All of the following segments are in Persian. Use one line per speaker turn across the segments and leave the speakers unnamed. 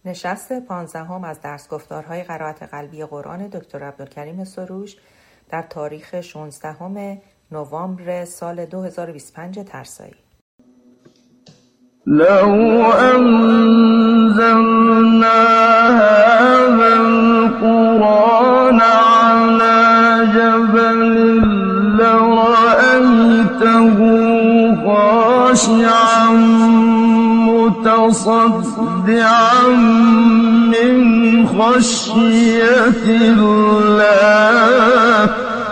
نشست 15 از درس گفتارهای قرائت قلبی قرآن دکتر عبدالکریم سروش در تاریخ 16 نوامبر سال 2025 ترسایی.
لو انزلنا هذا القرآن على جبل لرأيته خاشعا متصدعا من خشية الله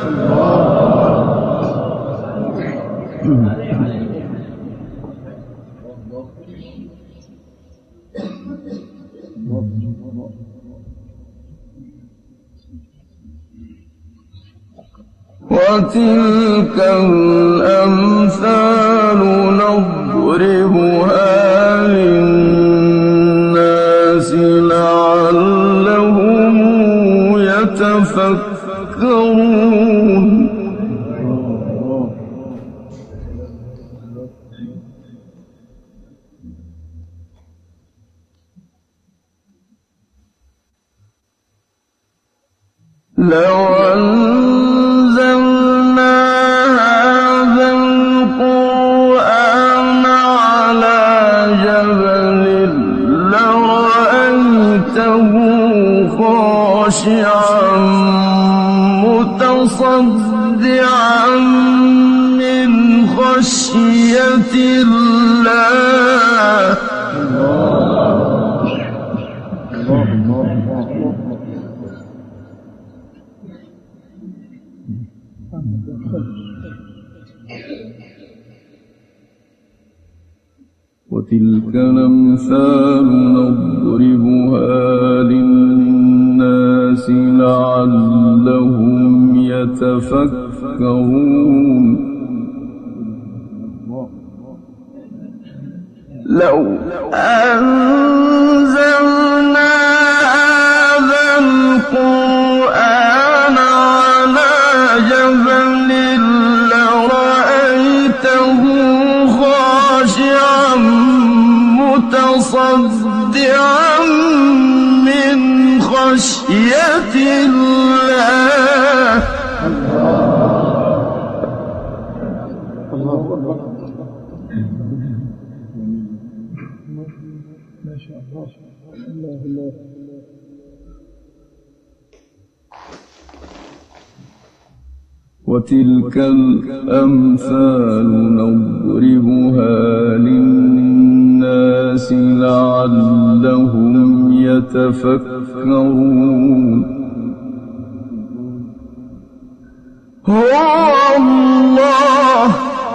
وتلك الأمثال نضربها للناس لعلهم يتفكرون. لو أنزلنا هذا القرآن على جبل لرأيته خاشعا متصدعا من خشية الله. وتلك الأمثال نضربها للناس لعلهم يتفكرون. لو أنزلنا هذا القرآن على جبل لرأيته خاشعا متصدعا من خشية الله. ما شاء الله. الله وتلك الأمثال نضربها للناس لعلهم يتفكرون. هو الله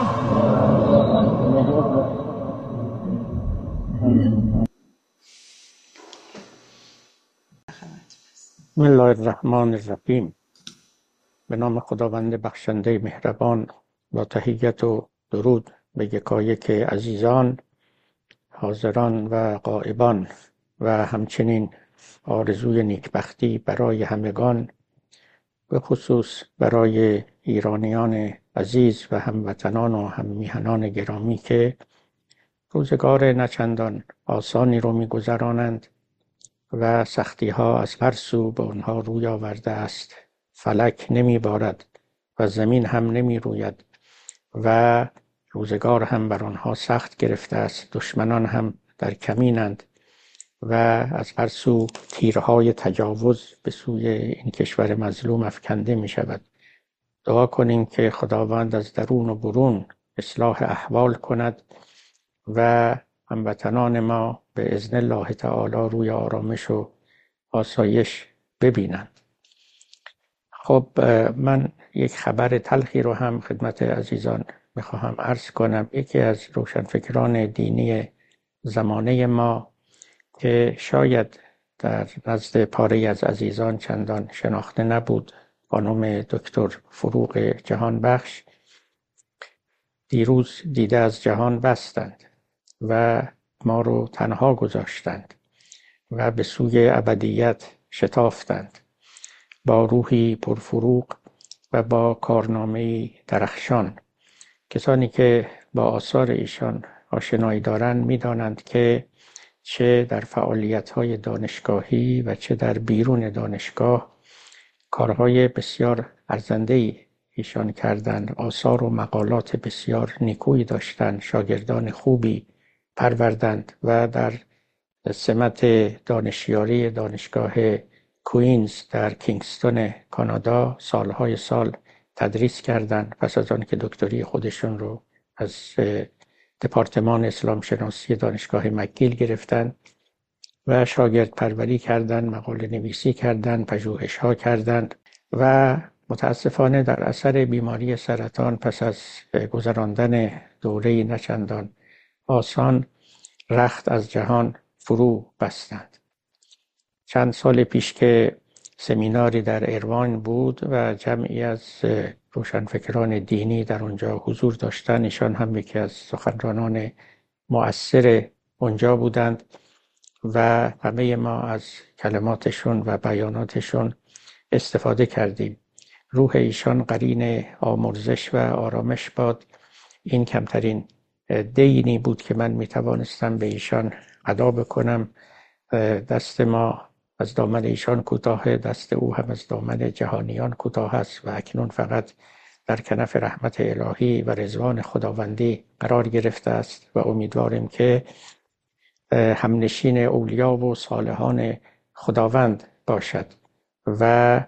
بسم الله الرحمن الرحیم. به نام خداوند بخشنده مهربان، با تحیت و درود به یکایک عزیزان حاضران و غایبان و همچنین آرزوی نیکبختی برای همگان، به خصوص برای ایرانیان عزیز و هموطنان و هممیهنان گرامی که روزگار نچندان آسانی رو می‌گذرانند و سختی‌ها از هر سو به آنها روی آورده است. فلک نمی‌بارد و زمین هم نمی‌روید و روزگار هم بر آنها سخت گرفته است. دشمنان هم در کمینند و از هر سو تیرهای تجاوز به سوی این کشور مظلوم افکنده می‌شود. دعا کنیم که خداوند از درون و برون اصلاح احوال کند و هموطنان ما به اذن الله تعالی روی آرامش و آسایش ببینند. خب، من یک خبر تلخی رو هم خدمت عزیزان میخواهم عرض کنم. یکی از روشنفکران دینی زمانه ما که شاید در نزد پاره از عزیزان چندان شناخته نبود، خانم دکتر فروغ جهانبخش، دیروز دیده از جهان بستند و ما رو تنها گذاشتند و به سوی ابدیت شتافتند با روحی پرفروغ و با کارنامه‌ای درخشان. کسانی که با آثار ایشان آشنایی دارند می‌دانند که چه در فعالیت‌های دانشگاهی و چه در بیرون دانشگاه کارهای بسیار ارزنده‌ای ایشان کردند. آثار و مقالات بسیار نیکویی داشتند، شاگردان خوبی پروردند و در سمت دانشیاری دانشگاه کوینز در کینگستون کانادا سالهای سال تدریس کردند. پس از آن که دکتری خودشون رو از دپارتمان اسلام شناسی دانشگاه مکگیل گرفتن و شاگرد پروری کردند، مقاله نویسی کردند، پژوهش‌ها کردند و متاسفانه در اثر بیماری سرطان پس از گذراندن دوره‌ای نچندان آسان رخت از جهان فرو بستند. چند سال پیش که سمیناری در ایروان بود و جمعی از روشنفکران دینی در اونجا حضور داشتند، ایشان هم یکی از سخنرانان مؤثر اونجا بودند و همه ما از کلماتشون و بیاناتشون استفاده کردیم. روح ایشان قرین آمرزش و آرامش باد. این کمترین دینی بود که من میتوانستم به ایشان ادا بکنم. دست ما از دامن ایشان کوتاه، دست او هم از دامن جهانیان کوتاه است و اکنون فقط در کنف رحمت الهی و رضوان خداوندی قرار گرفته است و امیدواریم که همنشین اولیا و صالحان خداوند باشد و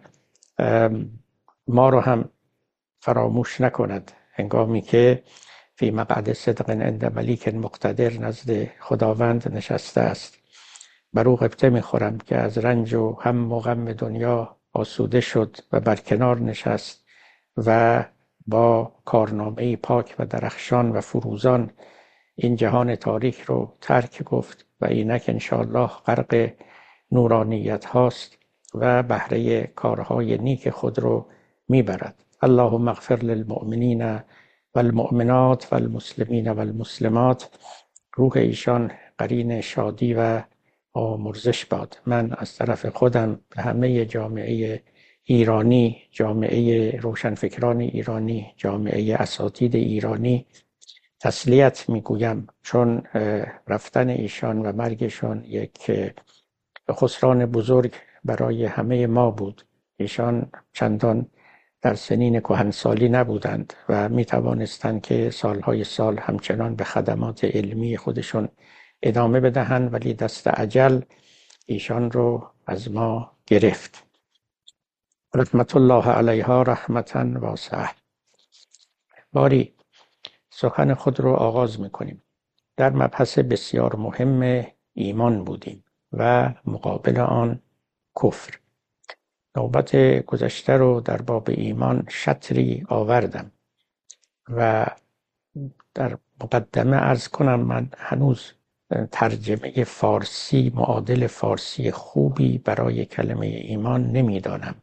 ما رو هم فراموش نکند هنگامی که فی مقعد صدق عند ملیک مقتدر نزد خداوند نشسته است. بر او غبطه میخورم که از رنج و هم و غم دنیا آسوده شد و بر کنار نشست و با کارنامه پاک و درخشان و فروزان این جهان تاریک رو ترک گفت و اینک انشاءالله غرق نورانیت هاست و بهره کارهای نیک خود رو میبرد. اللهم اغفر للمؤمنین والمؤمنات والمسلمین والمسلمات. روح ایشان قرین شادی و آمرزش باد. من از طرف خودم به همه جامعه ایرانی، جامعه روشنفکران ایرانی، جامعه اساتید ایرانی تسلیت میگویم، چون رفتن ایشان و مرگشان یک خسران بزرگ برای همه ما بود. ایشان چندان در سنین کهنسالی نبودند و می توانستند که سالهای سال همچنان به خدمات علمی خودشون ادامه بدهند، ولی دست اجل ایشان رو از ما گرفت. رحمت الله علیها رحمتا واسعه. باری سخن خود رو آغاز میکنیم. در مبحث بسیار مهم ایمان بودیم و مقابل آن کفر. نوبت گذشته رو در باب ایمان شطری آوردم و در مقدمه عرض کنم من هنوز ترجمه فارسی، معادل فارسی خوبی برای کلمه ایمان نمیدانم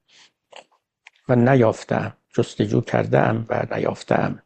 و نیافتم. جستجو کردم و نیافتم.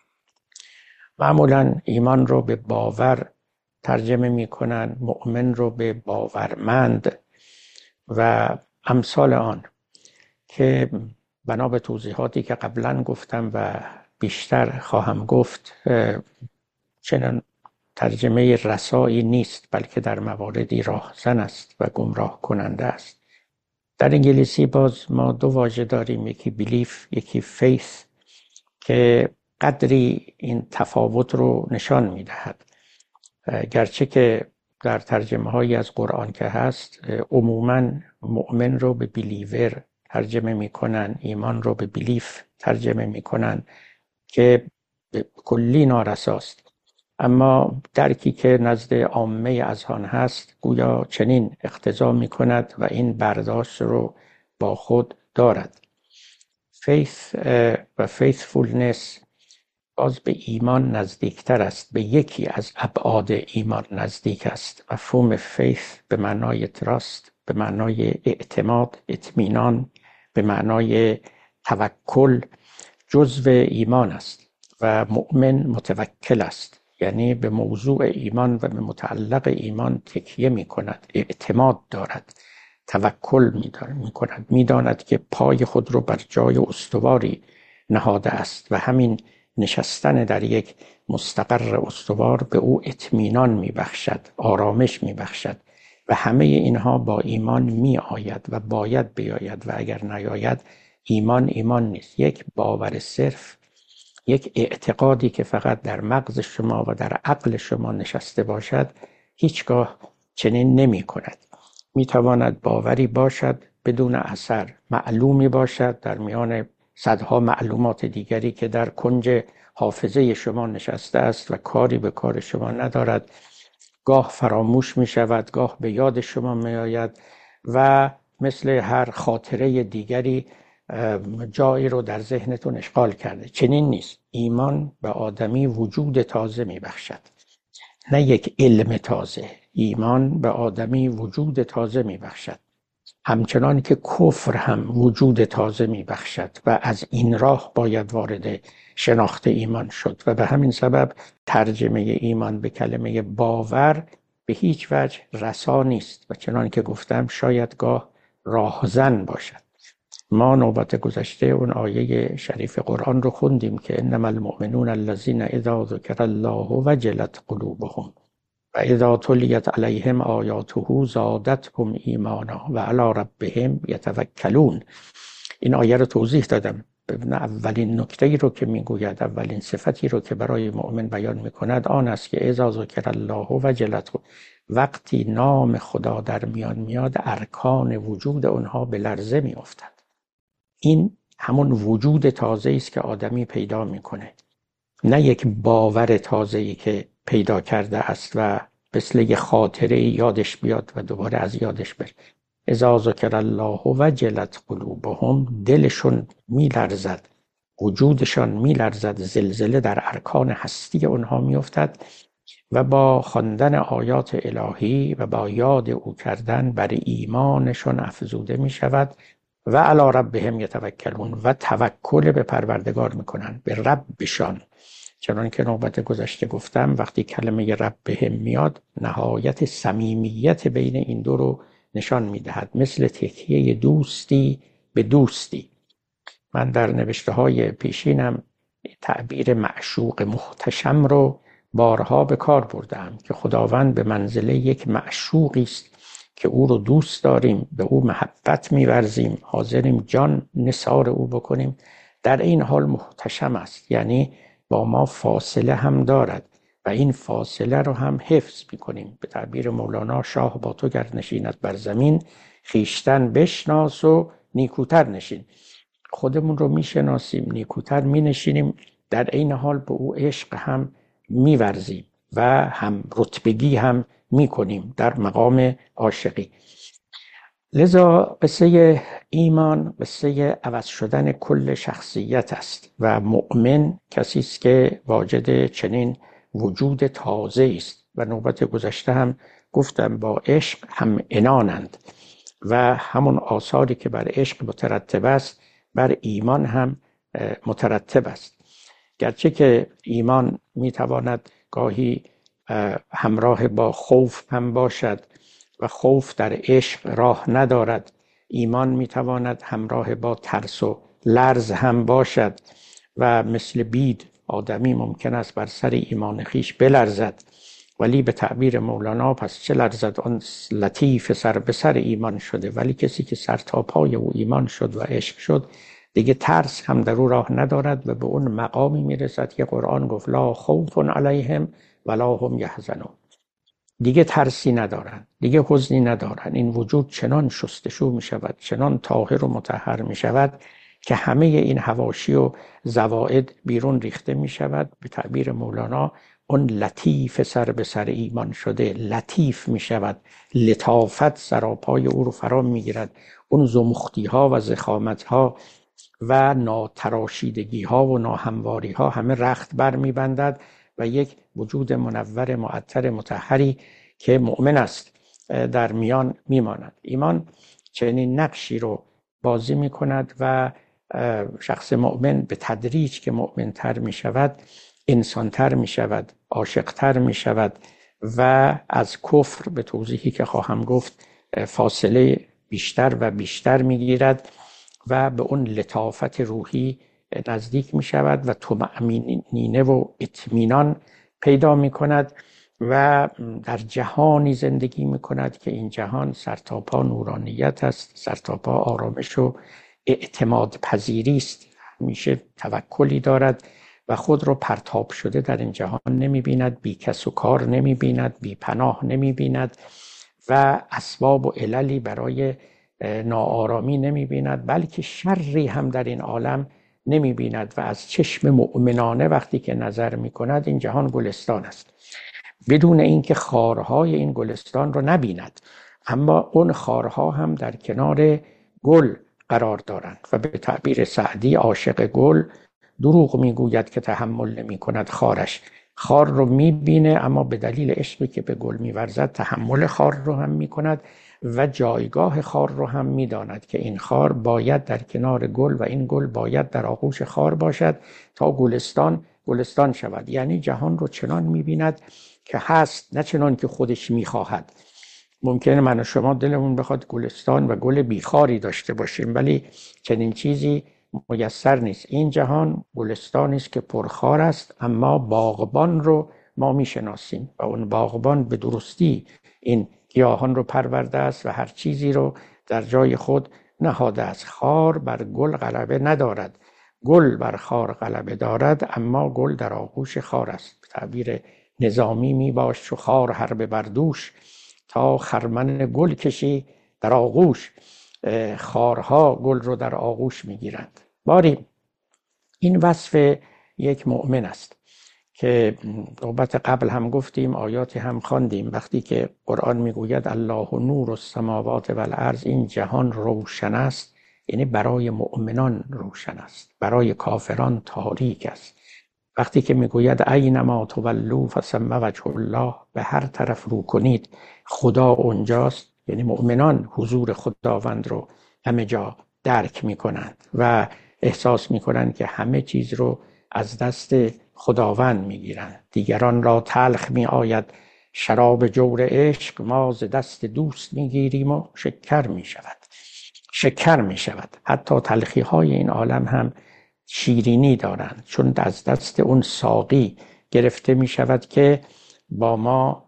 معمولا ایمان رو به باور ترجمه میکنن، مؤمن رو به باورمند و امثال آن، که بنا به توضیحاتی که قبلا گفتم و بیشتر خواهم گفت چنان ترجمه رسایی نیست، بلکه در مواردی راهزن است و گمراه کننده است. در انگلیسی باز ما دو واژه داریم، یکی بیلیف، یکی فیث، که قدری این تفاوت رو نشان میدهد. گرچه که در ترجمه هایی از قرآن که هست عموماً مؤمن رو به بیلیور ترجمه میکنن، ایمان رو به بیلیف ترجمه میکنن که کلی نارساست. اما درکی که نزد عامه اذهان هست گویا چنین اقتضا میکند و این برداشت رو با خود دارد. فیث و فیثفولنس باز به ایمان نزدیکتر است، به یکی از ابعاد ایمان نزدیک است. مفهوم فیث به معنای تراست، به معنای اعتماد، اطمینان، به معنای توکل جزو ایمان است و مؤمن متوکل است، یعنی به موضوع ایمان و به متعلق ایمان تکیه می کند، اعتماد دارد، توکل می کند، می داند که پای خود رو بر جای استواری نهاده است و همین نشستن در یک مستقر استوار به او اطمینان میبخشد، آرامش میبخشد و همه اینها با ایمان می آید و باید بیاید و اگر نیاید ایمان نیست. یک باور صرف، یک اعتقادی که فقط در مغز شما و در عقل شما نشسته باشد هیچگاه چنین نمی کند. می تواند باوری باشد بدون اثر، معلومی باشد در میان صدها معلومات دیگری که در کنج حافظه شما نشسته است و کاری به کار شما ندارد، گاه فراموش می شود، گاه به یاد شما می آید و مثل هر خاطره دیگری جایی رو در ذهنتون اشغال کرده. چنین نیست. ایمان به آدمی وجود تازه می بخشد، نه یک علم تازه. ایمان به آدمی وجود تازه می بخشد، همچنان که کفر هم وجود تازه می بخشد و از این راه باید وارد شناخت ایمان شد و به همین سبب ترجمه ایمان به کلمه باور به هیچ وجه رسا نیست و چنان که گفتم شاید گاه راهزن باشد. ما نوبت گذشته اون آیه شریف قرآن رو خوندیم که انما المؤمنون الذین اذا ذکر الله وجلت قلوبهم و اذا تلیت علیهم آیاته زادتهم ایمانا و علی ربهم یتوکلون. این آیه رو توضیح دادم. اولین نکته‌ای رو که میگوید، اولین صفتی رو که برای مؤمن بیان میکند آن است که اذا ذکر الله وجلت، وقتی نام خدا در میان میاد ارکان وجود اونها به لرزه میافتد. این همون وجود تازه‌ای است که آدمی پیدا میکنه، نه یک باور تازه‌ای که پیدا کرده است و مثل یک خاطره یادش بیاد و دوباره از یادش بره. اذا ذکر الله وجلت قلوبهم، دلشون میلرزد، وجودشان میلرزد، زلزله در ارکان هستی اونها میافتد و با خواندن آیات الهی و با یاد او کردن بر ایمانشون افزوده می شود و علی ربهم یتوکلون و توکل به پروردگار میکنن، به ربشان. چنان که نوبت گذشته گفتم وقتی کلمه ربهم میاد نهایت صمیمیت بین این دو رو نشان میدهد، مثل تکیه دوستی به دوستی. من در نوشته های پیشینم تعبیر معشوق محتشم رو بارها به کار بردم که خداوند به منزله یک معشوقی است که او رو دوست داریم، به او محبت می‌ورزیم، حاضریم جان نثار او بکنیم، در این حال محتشم است، یعنی با ما فاصله هم دارد و این فاصله رو هم حفظ می‌کنیم. به تعبیر مولانا شاه با تو گر نشیند بر زمین، خیشتن بشناس و نیکوتر نشین. خودمون رو میشناسیم، نیکوتر مینشینیم، در این حال به او عشق هم می‌ورزیم و هم رتبگی هم میکنیم در مقام عاشقی. لذا قصه ایمان قصه عوض شدن کل شخصیت است و مؤمن کسی است که واجد چنین وجود تازه است و نوبت گذشته هم گفتم با عشق هم عنانند و همون آثاری که بر عشق مترتب است بر ایمان هم مترتب است. گرچه که ایمان میتواند گاهی همراه با خوف هم باشد و خوف در عشق راه ندارد، ایمان میتواند همراه با ترس و لرز هم باشد و مثل بید آدمی ممکن است بر سر ایمان خیش بلرزد، ولی به تعبیر مولانا پس چه لرزد آن لطیف سر به سر ایمان شده. ولی کسی که سر تا پای او ایمان شد و عشق شد دیگه ترس هم در او راه ندارد و به اون مقامی میرسد که قرآن گفت لا خوف علیهم ولا هم یحزنون. دیگه ترسی ندارن، دیگه حزنی ندارن. این وجود چنان شستشو می شود، چنان طاهر و مطهر می شود که همه این حواشی و زوائد بیرون ریخته می شود. به تعبیر مولانا اون لطیف سر به سر ایمان شده لطیف می شود، لطافت سراپای او رو فرا می گیرد. اون زمختی ها و زخامت ها و ناتراشیدگی ها و ناهمواری ها همه رخت بر می بندد و یک وجود منور معطر مطهری که مؤمن است در میان میماند. ایمان چنین نقشی رو بازی می کند و شخص مؤمن به تدریج که مؤمنتر می شود انسانتر می شود، عاشقتر می شود و از کفر به توضیحی که خواهم گفت فاصله بیشتر و بیشتر می گیرد و به اون لطافت روحی نزدیک می شود و طمأنینه و اطمینان پیدا می کند و در جهانی زندگی می کند که این جهان سرتاپا نورانیت است، سرتاپا آرامش و اعتماد پذیری است. همیشه توکلی دارد و خود را پرتاب شده در این جهان نمی بیند، بی کس و کار نمی بیند، بی پناه نمی بیند و اسباب و عللی برای ناآرامی نمی بیند، بلکه شری هم در این عالم نمی بیند و از چشم مؤمنانه وقتی که نظر می کند این جهان گلستان است، بدون اینکه خارهای این گلستان رو نبیند. اما اون خارها هم در کنار گل قرار دارند و به تعبیر سعدی عاشق گل دروغ میگوید که تحمل نمی کند خارش. خار رو میبینه اما به دلیل عشقی که به گل میورزد تحمل خار رو هم میکند و جایگاه خار رو هم میداند که این خار باید در کنار گل و این گل باید در آغوش خار باشد تا گلستان شود. یعنی جهان رو چنان میبیند که هست، نه چنان که خودش میخواهد. ممکنه من و شما دلمون بخواد گلستان و گل بیخاری داشته باشیم، ولی چنین چیزی میسر نیست. این جهان گلستانی است که پرخار است، اما باغبان رو ما میشناسیم و اون باغبان به درستی این گیاهان رو پرورده است و هر چیزی رو در جای خود نهاده است. خار بر گل غلبه ندارد، گل بر خار غلبه دارد، اما گل در آغوش خار است. به تعبیر نظامی میباش چو خار حربه بر دوش، تا خرمن گل کشی در آغوش. خارها گل رو در آغوش میگیرند. باری این وصف یک مؤمن است که نوبت قبل هم گفتیم، آیاتی هم خواندیم، وقتی که قرآن میگوید الله نور السماوات والارض، این جهان روشن است، یعنی برای مؤمنان روشن است، برای کافران تاریک است. وقتی که میگوید اینما تولوا فثم وجه الله، به هر طرف رو کنید خدا اونجاست، یعنی مؤمنان حضور خداوند رو همه جا درک میکنند و احساس میکنند که همه چیز رو از دست خداوند میگیرند. دیگران را تلخ میآید شراب جور عشق، ما ز دست دوست میگیریم و شکر میشود. حتی تلخی های این عالم هم شیرینی دارند، چون از دست اون ساقی گرفته میشود که با ما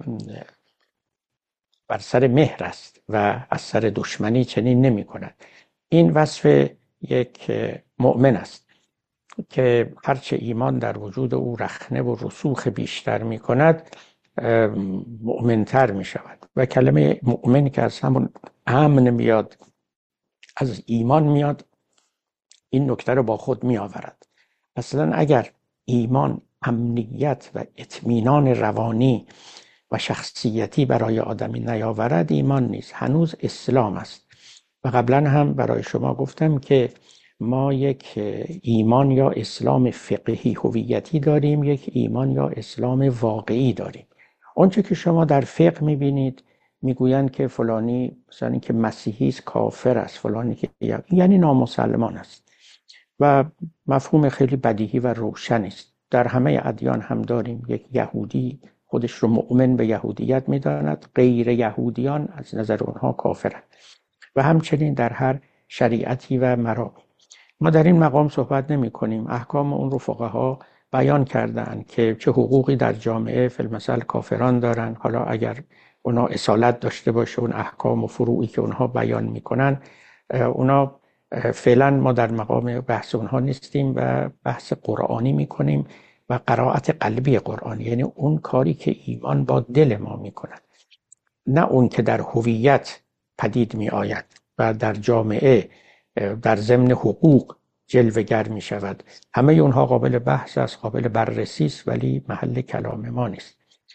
بر سر مهر است و از سر دشمنی چنین نمی کند. این وصف یک مؤمن است که هرچه ایمان در وجود او رخنه و رسوخ بیشتر می کند مؤمنتر می شود. و کلمه مؤمن که از همون امن میاد، از ایمان میاد، این نکته رو با خود می آورد. اصلا اگر ایمان امنیت و اطمینان روانی و شخصیتی برای آدمی نیاورد، ایمان نیست، هنوز اسلام است. و قبلا هم برای شما گفتم که ما یک ایمان یا اسلام فقهی هویتی داریم، یک ایمان یا اسلام واقعی داریم. اونچه که شما در فقه میبینید میگویند که فلانی مثلا که مسیحی است کافر است، فلانی که یعنی نامسلمان است و مفهوم خیلی بدیهی و روشن است. در همه ادیان هم داریم. یک یهودی خودش رو مؤمن به یهودیت میداند، غیر یهودیان از نظر اونها کافرند و همچنین در هر شریعتی و مرام. ما در این مقام صحبت نمی کنیم. احکام اون رو فقها بیان کردن که چه حقوقی در جامعه فی المثل کافران دارن. حالا اگر اونا اصالت داشته باشه اون احکام و فروعی که اونها بیان میکنن، اونا فعلا ما در مقام بحث اونها نیستیم و بحث قرآنی میکنیم و قرائت قلبی قرآن، یعنی اون کاری که ایمان با دل ما میکند، نه اون که در هویت پدید می آید و در جامعه در ضمن حقوق جلوه‌گر می شود. همه اونها قابل بحث است، قابل بررسی است، ولی محل کلام ما نیست.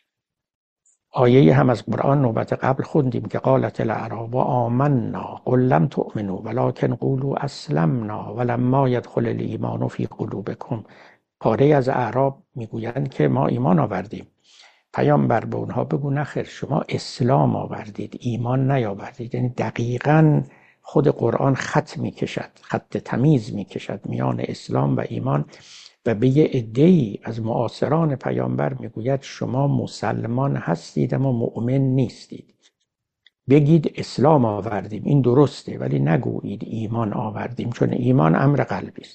آیه هم از قرآن نوبت قبل خوندیم که قالت الاعراب آمنا قل لم تؤمنوا ولکن قولوا اسلمنا ولما يدخل الایمان فی قلوبکم. پاره از اعراب میگویند که ما ایمان آوردیم. پیامبر به اونها بگو نخیر، شما اسلام آوردید، ایمان نیاوردید. یعنی دقیقاً خود قرآن خط میکشد، خط تمیز میکشد میان اسلام و ایمان و به یه عده‌ای از معاصران پیامبر میگوید شما مسلمان هستید اما مؤمن نیستید. بگید اسلام آوردیم، این درسته، ولی نگویید ایمان آوردیم، چون ایمان امر قلبی است.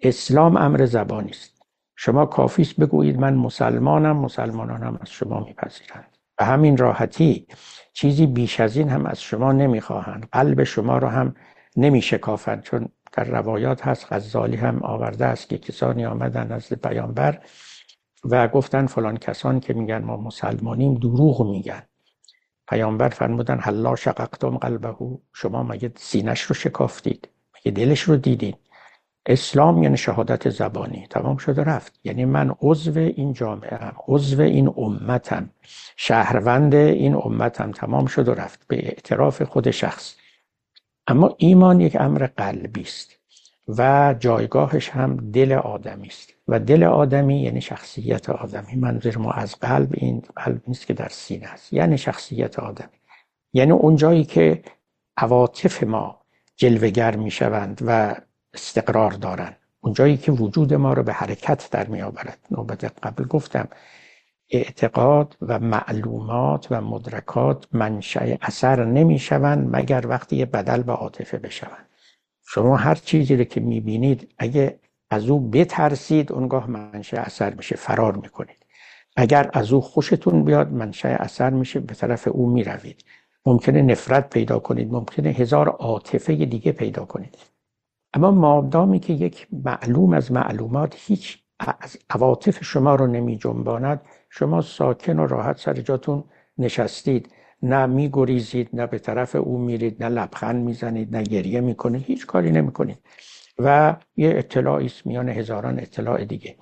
اسلام امر زبانی است. شما کافی است بگویید من مسلمانم، مسلمانان هم از شما میپذیرند. به همین راحتی چیزی بیش از این هم از شما نمیخواهند. قلب شما رو هم نمیشکافند، چون در روایات هست، غزالی هم آورده است که کسانی آمدن نزد پیامبر و گفتن فلان کسان که میگن ما مسلمانیم دروغ میگن. پیامبر فرمودن حلا شققتم قلبه، شما مگه سینش رو شکافتید، مگه دلش رو دیدید؟ اسلام یعنی شهادت زبانی، تمام شد و رفت. یعنی من عضو این جامعه هم، عضو این امتم، شهروند این امتم، تمام شد و رفت به اعتراف خود شخص. اما ایمان یک امر قلبی است و جایگاهش هم دل آدمی است و دل آدمی یعنی شخصیت آدمی. منظور ما از قلب این قلب نیست که در سینه است، یعنی شخصیت آدمی، یعنی اون جایی که عواطف ما جلوه‌گر میشوند و استقرار دارند، اون جایی که وجود ما رو به حرکت در می آورد. نوبت قبل گفتم اعتقاد و معلومات و مدرکات منشأ اثر نمی شوند مگر وقتی بدل به عاطفه بشوند. شما هر چیزی رو که می بینید اگه از او بترسید اونگاه منشأ اثر میشه، فرار میکنید. اگر از او خوشتون بیاد منشأ اثر میشه، به طرف او می روید. ممکنه نفرت پیدا کنید، ممکنه هزار عاطفه دیگه پیدا کنید. اما مادامی که یک معلوم از معلومات هیچ از عواطف شما رو نمی جنباند، شما ساکن و راحت سر جاتون نشستید، نه می گریزید، نه به طرف او میرید، نه لبخند میزنید، نه گریه میکنید، هیچ کاری نمی کنید و یه اطلاعی است میان هزاران اطلاع دیگه.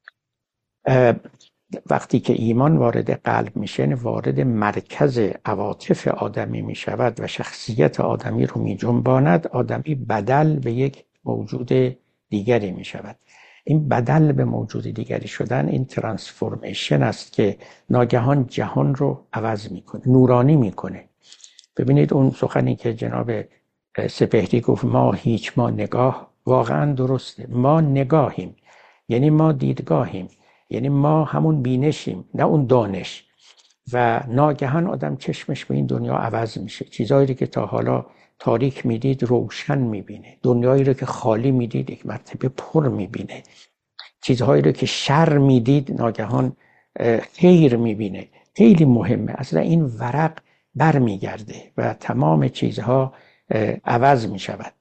وقتی که ایمان وارد قلب میشه، وارد مرکز عواطف آدمی میشود و شخصیت آدمی رو میجنباند، آدمی بدل به یک موجود دیگری میشود. این بدل به موجود دیگری شدن، این ترانسفورمیشن است که ناگهان جهان رو عوض میکنه، نورانی میکنه. ببینید اون سخنی که جناب سپهری گفت ما هیچ، ما نگاه، واقعا درسته. ما نگاهیم، یعنی ما دیدگاهیم، یعنی ما همون بینشیم نه اون دانش. و ناگهان آدم چشمش به این دنیا عوض میشه. چیزهایی که تا حالا تاریک میدید روشن میبینه، دنیایی رو که خالی میدید یک مرتبه پر میبینه، چیزهایی رو که شر میدید ناگهان خیر میبینه. خیلی مهمه. اصلا این ورق بر میگرده و تمام چیزها عوض میشود.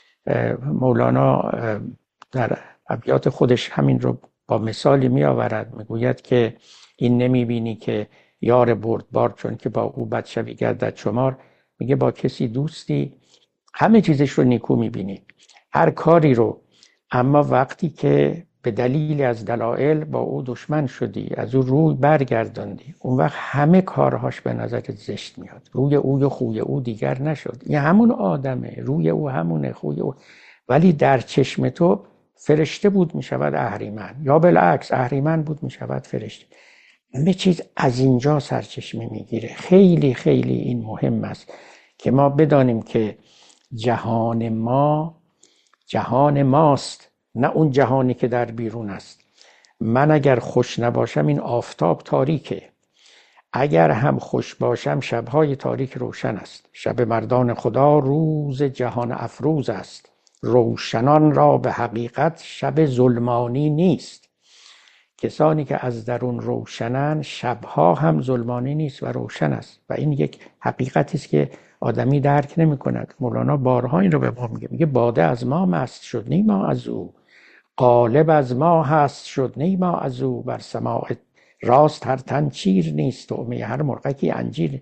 مولانا در ابیات خودش همین رو با مثالی می آورد، میگوید که این نمی بینی که یار بردبار چون که با او بد شوی گردد شمار. میگه با کسی دوستی همه چیزش رو نیکو می بینی، هر کاری رو، اما وقتی که به دلیل از دلایل با او دشمن شدی، از او روی برگرداندی، اون وقت همه کارهاش به نظرت زشت میاد. روی او یا خوی او دیگر نشد، این همون آدمه، روی او همونه، خوی او، ولی در چشم تو فرشته بود میشود اهریمن، یا بالعکس اهریمن بود میشود فرشته. همه چیز از اینجا سرچشمه میگیره. خیلی خیلی این مهم است که ما بدانیم که جهان ما جهان ماست، نه اون جهانی که در بیرون است. من اگر خوش نباشم این آفتاب تاریکه، اگر هم خوش باشم شبهای تاریک روشن است. شب مردان خدا روز جهان افروز است، روشنان را به حقیقت شب ظلمانی نیست. کسانی که از درون روشنن شبها هم ظلمانی نیست و روشن است و این یک حقیقتی است که آدمی درک نمی کند. مولانا بارها این رو به ما میگه، میگه باده از ما مست شد نی ما از او، قالب از ما هست شد نی ما از او، بر سماع راست هر تن چیر نیست، طعمه هر مرغکی انجیر.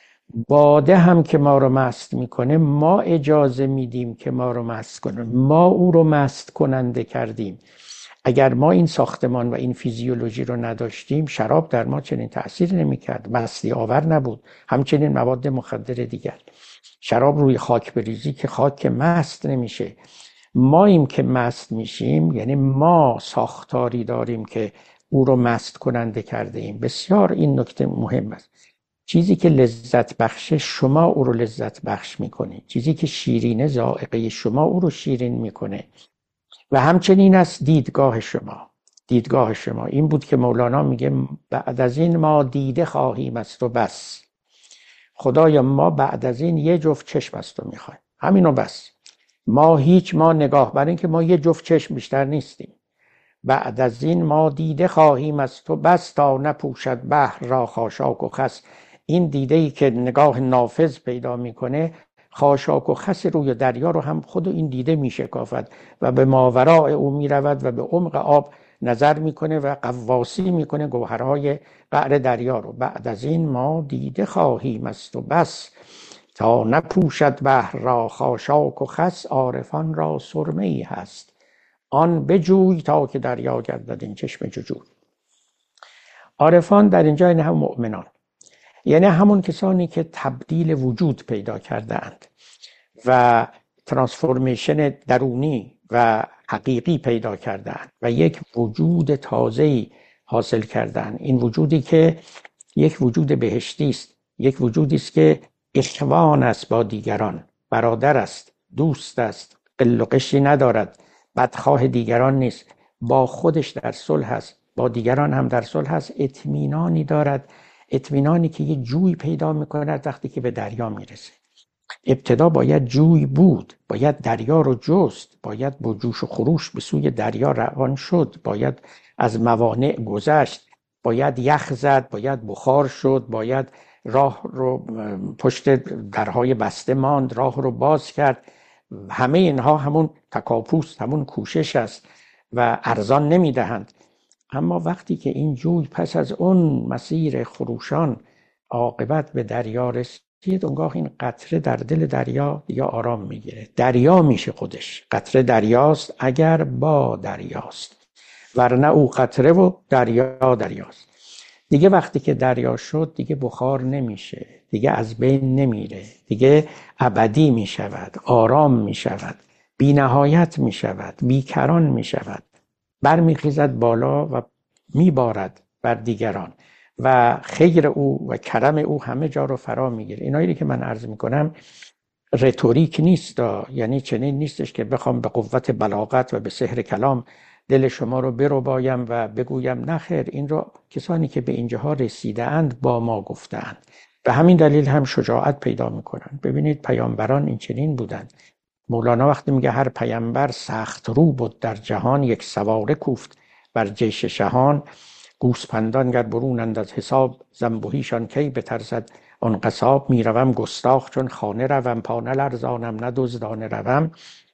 باده هم که ما رو مست میکنه، ما اجازه میدیم که ما رو مست کنه، ما او رو مست کننده کردیم. اگر ما این ساختمان و این فیزیولوژی رو نداشتیم، شراب در ما چنین تأثیر نمیکرد، مستی آور نبود، همچنین مواد مخدر دیگر. شراب روی خاک بریزی که خاک مست نمیشه. ماییم که مست میشیم، یعنی ما ساختاری داریم که او رو مست کننده کرده ایم. بسیار این نکته مهم است. چیزی که لذت بخشه شما او رو لذت بخش میکنی، چیزی که شیرینه ذائقه شما او رو شیرین میکنه. و همچنین است دیدگاه شما. دیدگاه شما این بود که مولانا میگه بعد از این ما دیده خواهیم است و بس. خدایا ما بعد از این یه جفت چشم است و میخوایم، همینو بس. ما نگاه، برای اینکه ما یه جفت چشم بیشتر نیستیم. بعد از این ما دیده خواهیم از تو بس، تا نپوشد بحر را خاشاک و خس. این دیده ای که نگاه نافذ پیدا میکنه، خاشاک و خس روی دریا رو هم خود این دیده میشکافد و به ماوراء او میرود و به عمق آب نظر میکنه و غواصی میکنه گوهرهای قعر دریا رو. بعد از این ما دیده خواهیم از تو بس، تا نپوشد بحر را خاشاک و خس. عارفان را سرمه ای هست، آن بجوی تا که دریا گردد این چشم جوجو. عارفان در اینجا این هم مؤمنان، یعنی همون کسانی که تبدیل وجود پیدا کرده اند و ترانسفورمیشن درونی و حقیقی پیدا کرده اند و یک وجود تازه‌ای حاصل کرده اند. این وجودی که یک وجود بهشتی است، یک وجودی است که اخوان است با دیگران، برادر است، دوست است، قل و قشی ندارد، بدخواه دیگران نیست، با خودش در صلح است، با دیگران هم در صلح است، اطمینانی دارد، اطمینانی که یه جوی پیدا میکند وقتی که به دریا میرسه. ابتدا باید جوی بود، باید دریا رو جست، باید با جوش و خروش به سوی دریا روان شد، باید از موانع گذشت، باید یخ زد، باید بخار شد، باید راه رو پشت درهای بسته ماند، راه رو باز کرد. همه اینها همون تکاپوست، همون کوشش است و ارزان نمیدهند. اما وقتی که این جوی پس از اون مسیر خروشان عاقبت به دریا رسید، اونگاه این قطره در دل دریا دیگه آرام میگیره، دریا میشه خودش. قطره دریاست اگر با دریاست، ورنه او قطره و دریا دریاست. دیگه وقتی که دریا شد دیگه بخار نمیشه، دیگه از بین نمیره، دیگه ابدی میشود، آرام میشود، بی نهایت میشود، بیکران میشود، برمیخیزد بالا و میبارد بر دیگران و خیر او و کرم او همه جا رو فرا میگیره. اینایی که من عرض میکنم رتوریک نیست، یعنی چنین نیستش که بخوام به قوت بلاغت و به سحر کلام دل شما رو بربایم و بگویم نخیر. این رو کسانی که به اینجاها رسیده اند با ما گفتند، به همین دلیل هم شجاعت پیدا میکنن. ببینید پیامبران این چنین بودند. مولانا وقتی میگه هر پیامبر سخت رو بود در جهان، یک سواره کوفت بر جیش شهان. گوسپندان گر برونند از حساب، زنبوهیشان کی بترسد آن قصاب. میروم گستاخ چون خانه روم، پا نلرزانم نه دزدانه روم.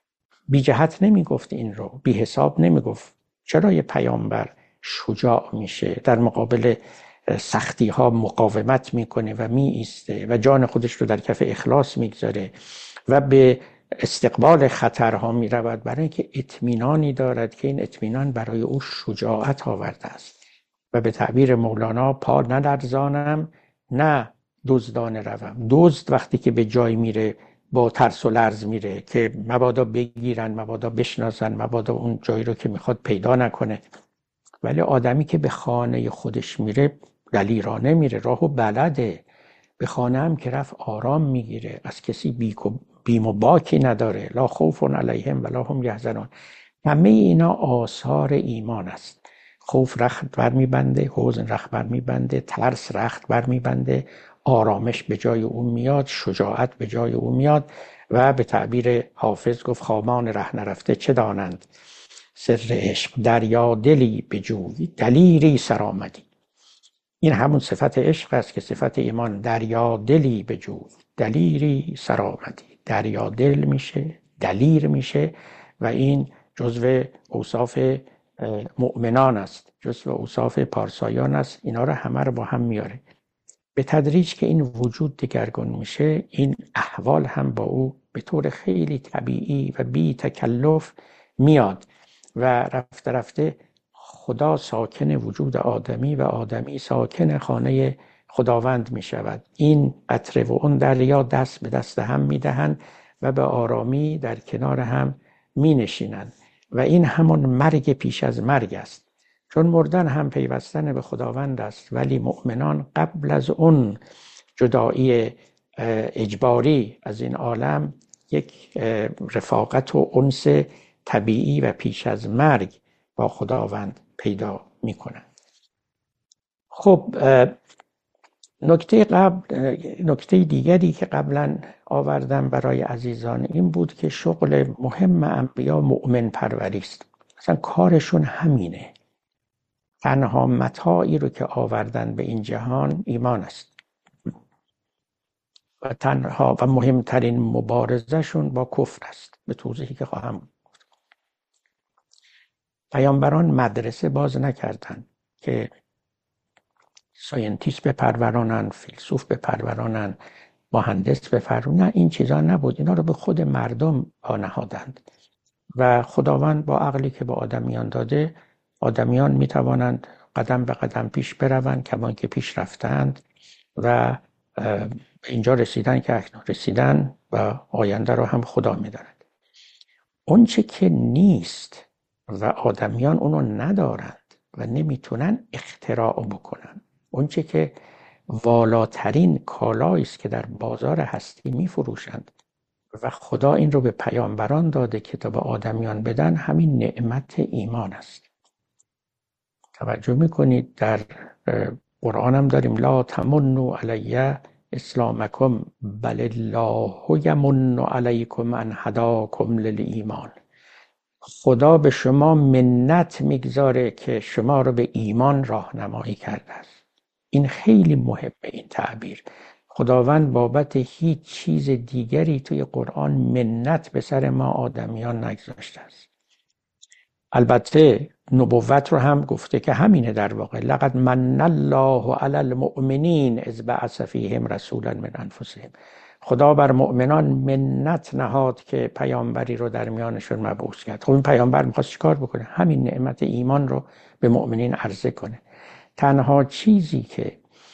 بی جهت نمیگفت این رو، بی حساب نمیگفت. چرا یه پیامبر شجاع میشه، در مقابل سختی ها مقاومت میکنه و می ایسته و جان خودش رو در کف اخلاص میگذاره و به استقبال خطرها می رود، برای اینکه اطمینانی دارد که این اطمینان برای او شجاعت آورده است. و به تعبیر مولانا پا نلرزانم نه دزدانه روم. دزد وقتی که به جای میره با ترس و لرز میره که مبادا بگیرن، مبادا بشناسن، مبادا اون جایی رو که میخواد پیدا نکنه. ولی آدمی که به خانه خودش میره دلیرانه میره، راهو بلده، به خانه هم که رفت آرام میگیره، از کسی بیم و باکی نداره. لا خوف علیهم ولا هم یحزنون. همه اینا آثار ایمان است. خوف رخت بر میبنده، حزن رخت بر میبنده، ترس رخت بر میبنده، آرامش به جای اون میاد، شجاعت به جای اون میاد. و به تعبیر حافظ گفت خامان ره نرفته چه دانند سر عشق، دریا دلی بجوی دلیری سرآمدی. این همون صفت عشق است که صفت ایمان. دریا دلی بجوی دلیری سرآمدی. دریا دل میشه، دلیر میشه و این جزو اوصاف مؤمنان است، جزو اوصاف پارسایان است. اینا رو همه رو با هم میاره. به تدریج که این وجود دگرگون میشه، این احوال هم با او به طور خیلی طبیعی و بی تکلف میاد و رفته رفته خدا ساکن وجود آدمی و آدمی ساکن خانه خداوند می شود. این قطره و اون دریا دست به دست هم می دهند و به آرامی در کنار هم می نشینند و این همون مرگ پیش از مرگ است. چون مردن هم پیوستن به خداوند است، ولی مؤمنان قبل از اون جدایی اجباری از این عالم یک رفاقت و انس طبیعی و پیش از مرگ با خداوند پیدا میکنن. خب نکته دیگری که قبلا آوردم برای عزیزان این بود که شغل مهم انبیا مؤمن پروری است. اصلا کارشون همینه. تنها متاعی رو که آوردن به این جهان ایمان است و تنها و مهمترین مبارزشون با کفر است، به توضیحی که خواهم. پیامبران مدرسه باز نکردن که ساینتیست بپرورانن، فیلسوف بپرورانن، مهندس بپرورانن. نه، این چیزا نبود. اینا رو به خود مردم نهادند و خداوند با عقلی که به آدمیان داده، آدمیان میتوانند قدم به قدم پیش بروند کمان که پیش رفتند و اینجا رسیدن که اکنون رسیدن و آینده رو هم خدا میداند. اون چه که نیست و آدمیان اونو ندارند و نمیتونن اختراع بکنن، اون چه که والاترین کالایی است که در بازار هستی میفروشند و خدا این رو به پیامبران داده که تا به آدمیان بدن، همین نعمت ایمان است. توجه میکنید در قرآن هم داریم لا تمنوا علی اسلامکم بل الله یمن علیکم ان هداکم للایمان. خدا به شما منت میگذاره که شما رو به ایمان راهنمایی کرده است. این خیلی مهمه این تعبیر. خداوند بابت هیچ چیز دیگری توی قرآن منت به سر ما آدمیان نگذاشته است. البته نبوت رو هم گفته که همینه در واقع. لقد من الله علی المؤمنین اذ بعث فیهم رسولا من انفسهم. خدا بر مؤمنان منت نهاد که پیامبری رو در میانشون مبعوث کرد. خب این پیامبر می‌خواست چیکار بکنه؟ همین نعمت ایمان رو به مؤمنین عرضه کنه. تنها چیزی که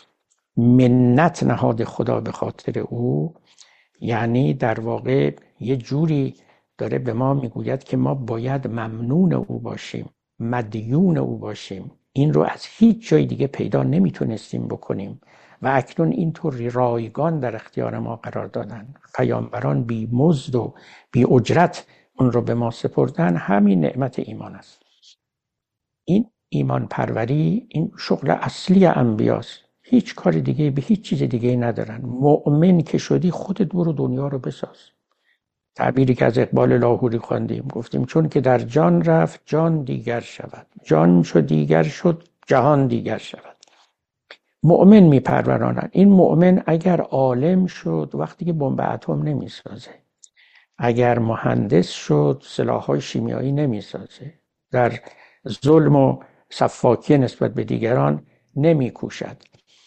منت نهاد خدا به خاطر او، یعنی در واقع یه جوری داره به ما میگوید که ما باید ممنون او باشیم، مدیون او باشیم. این رو از هیچ جای دیگه پیدا نمیتونستیم بکنیم و اکنون اینطور رایگان در اختیار ما قرار دادن. پیامبران بی مزد و بی اجرت اون رو به ما سپردن. همین نعمت ایمان است. این ایمان پروری این شغل اصلی انبیاست. هیچ کار دیگه به هیچ چیز دیگه ندارن. مؤمن که شدی خودت برو دنیا رو بساز. تعبیری که از اقبال لاهوری خواندیم، گفتیم چون که در جان رفت جان دیگر شود، جان چو دیگر شد جهان دیگر شود. مؤمن میپرورانند. این مؤمن اگر عالم شد وقتی که بمب اتم نمیسازه، اگر مهندس شد سلاح‌های شیمیایی نمیسازه، در ظلم و سفاکی نسبت به دیگران نمیکوشد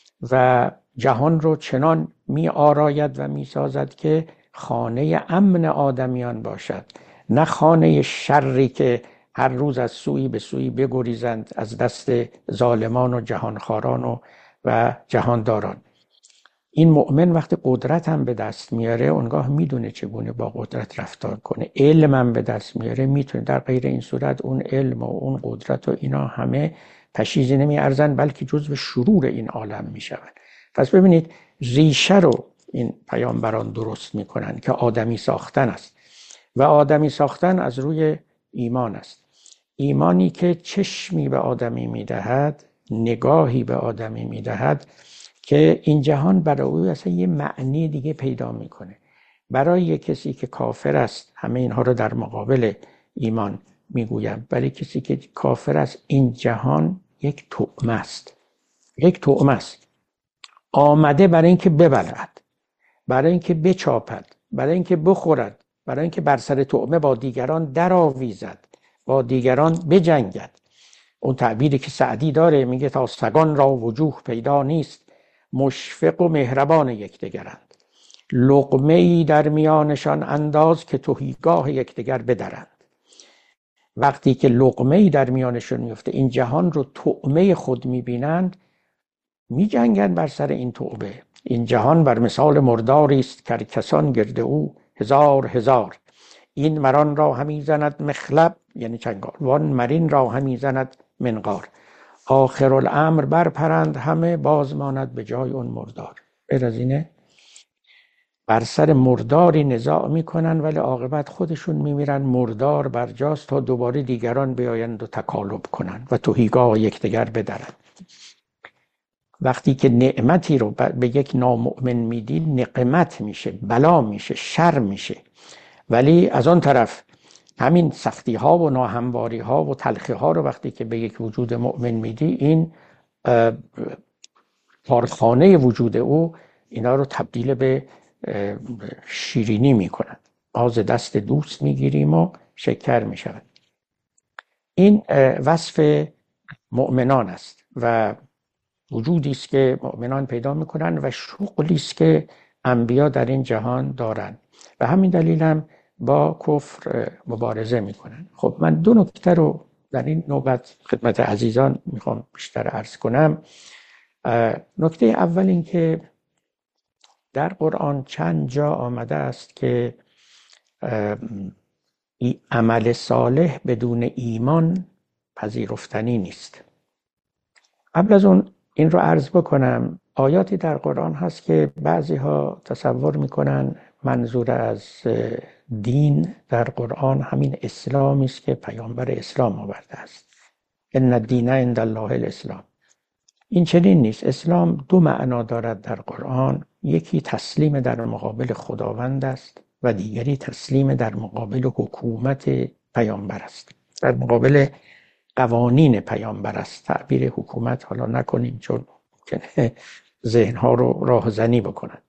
و جهان رو چنان می آراید و می سازد که خانه امن آدمیان باشد، نه خانه شری که هر روز از سوی به سوی بگریزند از دست ظالمان و جهانخواران و جهانداران. این مؤمن وقتی قدرت هم به دست میاره اونگاه میدونه چگونه با قدرت رفتار کنه. علم هم به دست میاره میتونه. در غیر این صورت اون علم و اون قدرت و اینا همه پشیزی نمیارزن بلکه جزو شرور این عالم میشوند. پس ببینید ریشه رو این پیامبران درست میکنن که آدمی ساختن است و آدمی ساختن از روی ایمان است. ایمانی که چشمی به آدمی میدهد، نگاهی به آدمی میدهد که این جهان برای او اصلا یه معنی دیگه پیدا میکنه. برای کسی که کافر است، همه اینها رو در مقابل ایمان میگویم، برای کسی که کافر است این جهان یک طعمه است. یک طعمه است. آمده برای اینکه ببلعد، برای اینکه بچاپد، برای اینکه بخورد، برای اینکه بر سر طعمه با دیگران درآویزد، با دیگران بجنگد. اون تعبیری که سعدی داره میگه تا سگان را وجوه پیدا نیست، مشفق و مهربان یکدیگرند. لقمه ای در میانشان انداز که تهیگاه یکدیگر بدرند. وقتی که لقمه ای در میانشون میفته، این جهان رو طعمه خود میبینند، میجنگند بر سر این طعمه. این جهان بر مثال مرداری است که کسان گرد او هزار هزار. این مران را همی زند مخلب یعنی چنگال، وان مرین را همی زند منقار. آخر الامر برپرند همه، باز ماند به جای اون مردار. غیر از اینه بر سر مرداری نزاع میکنن ولی عاقبت خودشون میمیرن، مردار برجاست تا دوباره دیگران بیایند و تکالب کنن و تهیگاه یکدیگر بدرند. وقتی که نعمتی رو به یک نامؤمن میدی نقمت میشه، بلا میشه، شر میشه. ولی از آن طرف همین سختی ها و ناهمواری ها و تلخی ها رو وقتی که به یک وجود مؤمن میدی، این کارخانه وجود او اینا رو تبدیل به شیرینی میکنن. آز دست دوست میگیریم و شکر میشود. این وصف مؤمنان است و وجودی است که مؤمنان پیدا میکنن و شغلی است که انبیا در این جهان دارن و همین دلیل هم با کفر مبارزه میکنن. خب من دو نکته رو در این نوبت خدمت عزیزان میخوام بیشتر عرض کنم. نکته اول این که در قرآن چند جا آمده است که عمل صالح بدون ایمان پذیرفتنی نیست. قبل از اون این رو عرض بکنم، آیاتی در قرآن هست که بعضی ها تصور میکنن منظور از دین در قرآن همین اسلامی است که پیامبر اسلام آورده است. ان الدین عند الله الاسلام. این چنین نیست. اسلام دو معنا دارد در قرآن. یکی تسلیم در مقابل خداوند است و دیگری تسلیم در مقابل حکومت پیامبر است، در مقابل قوانین پیامبر است. تعبیر حکومت حالا نکنیم چون ممکنه ذهنها رو راهزنی بکنن.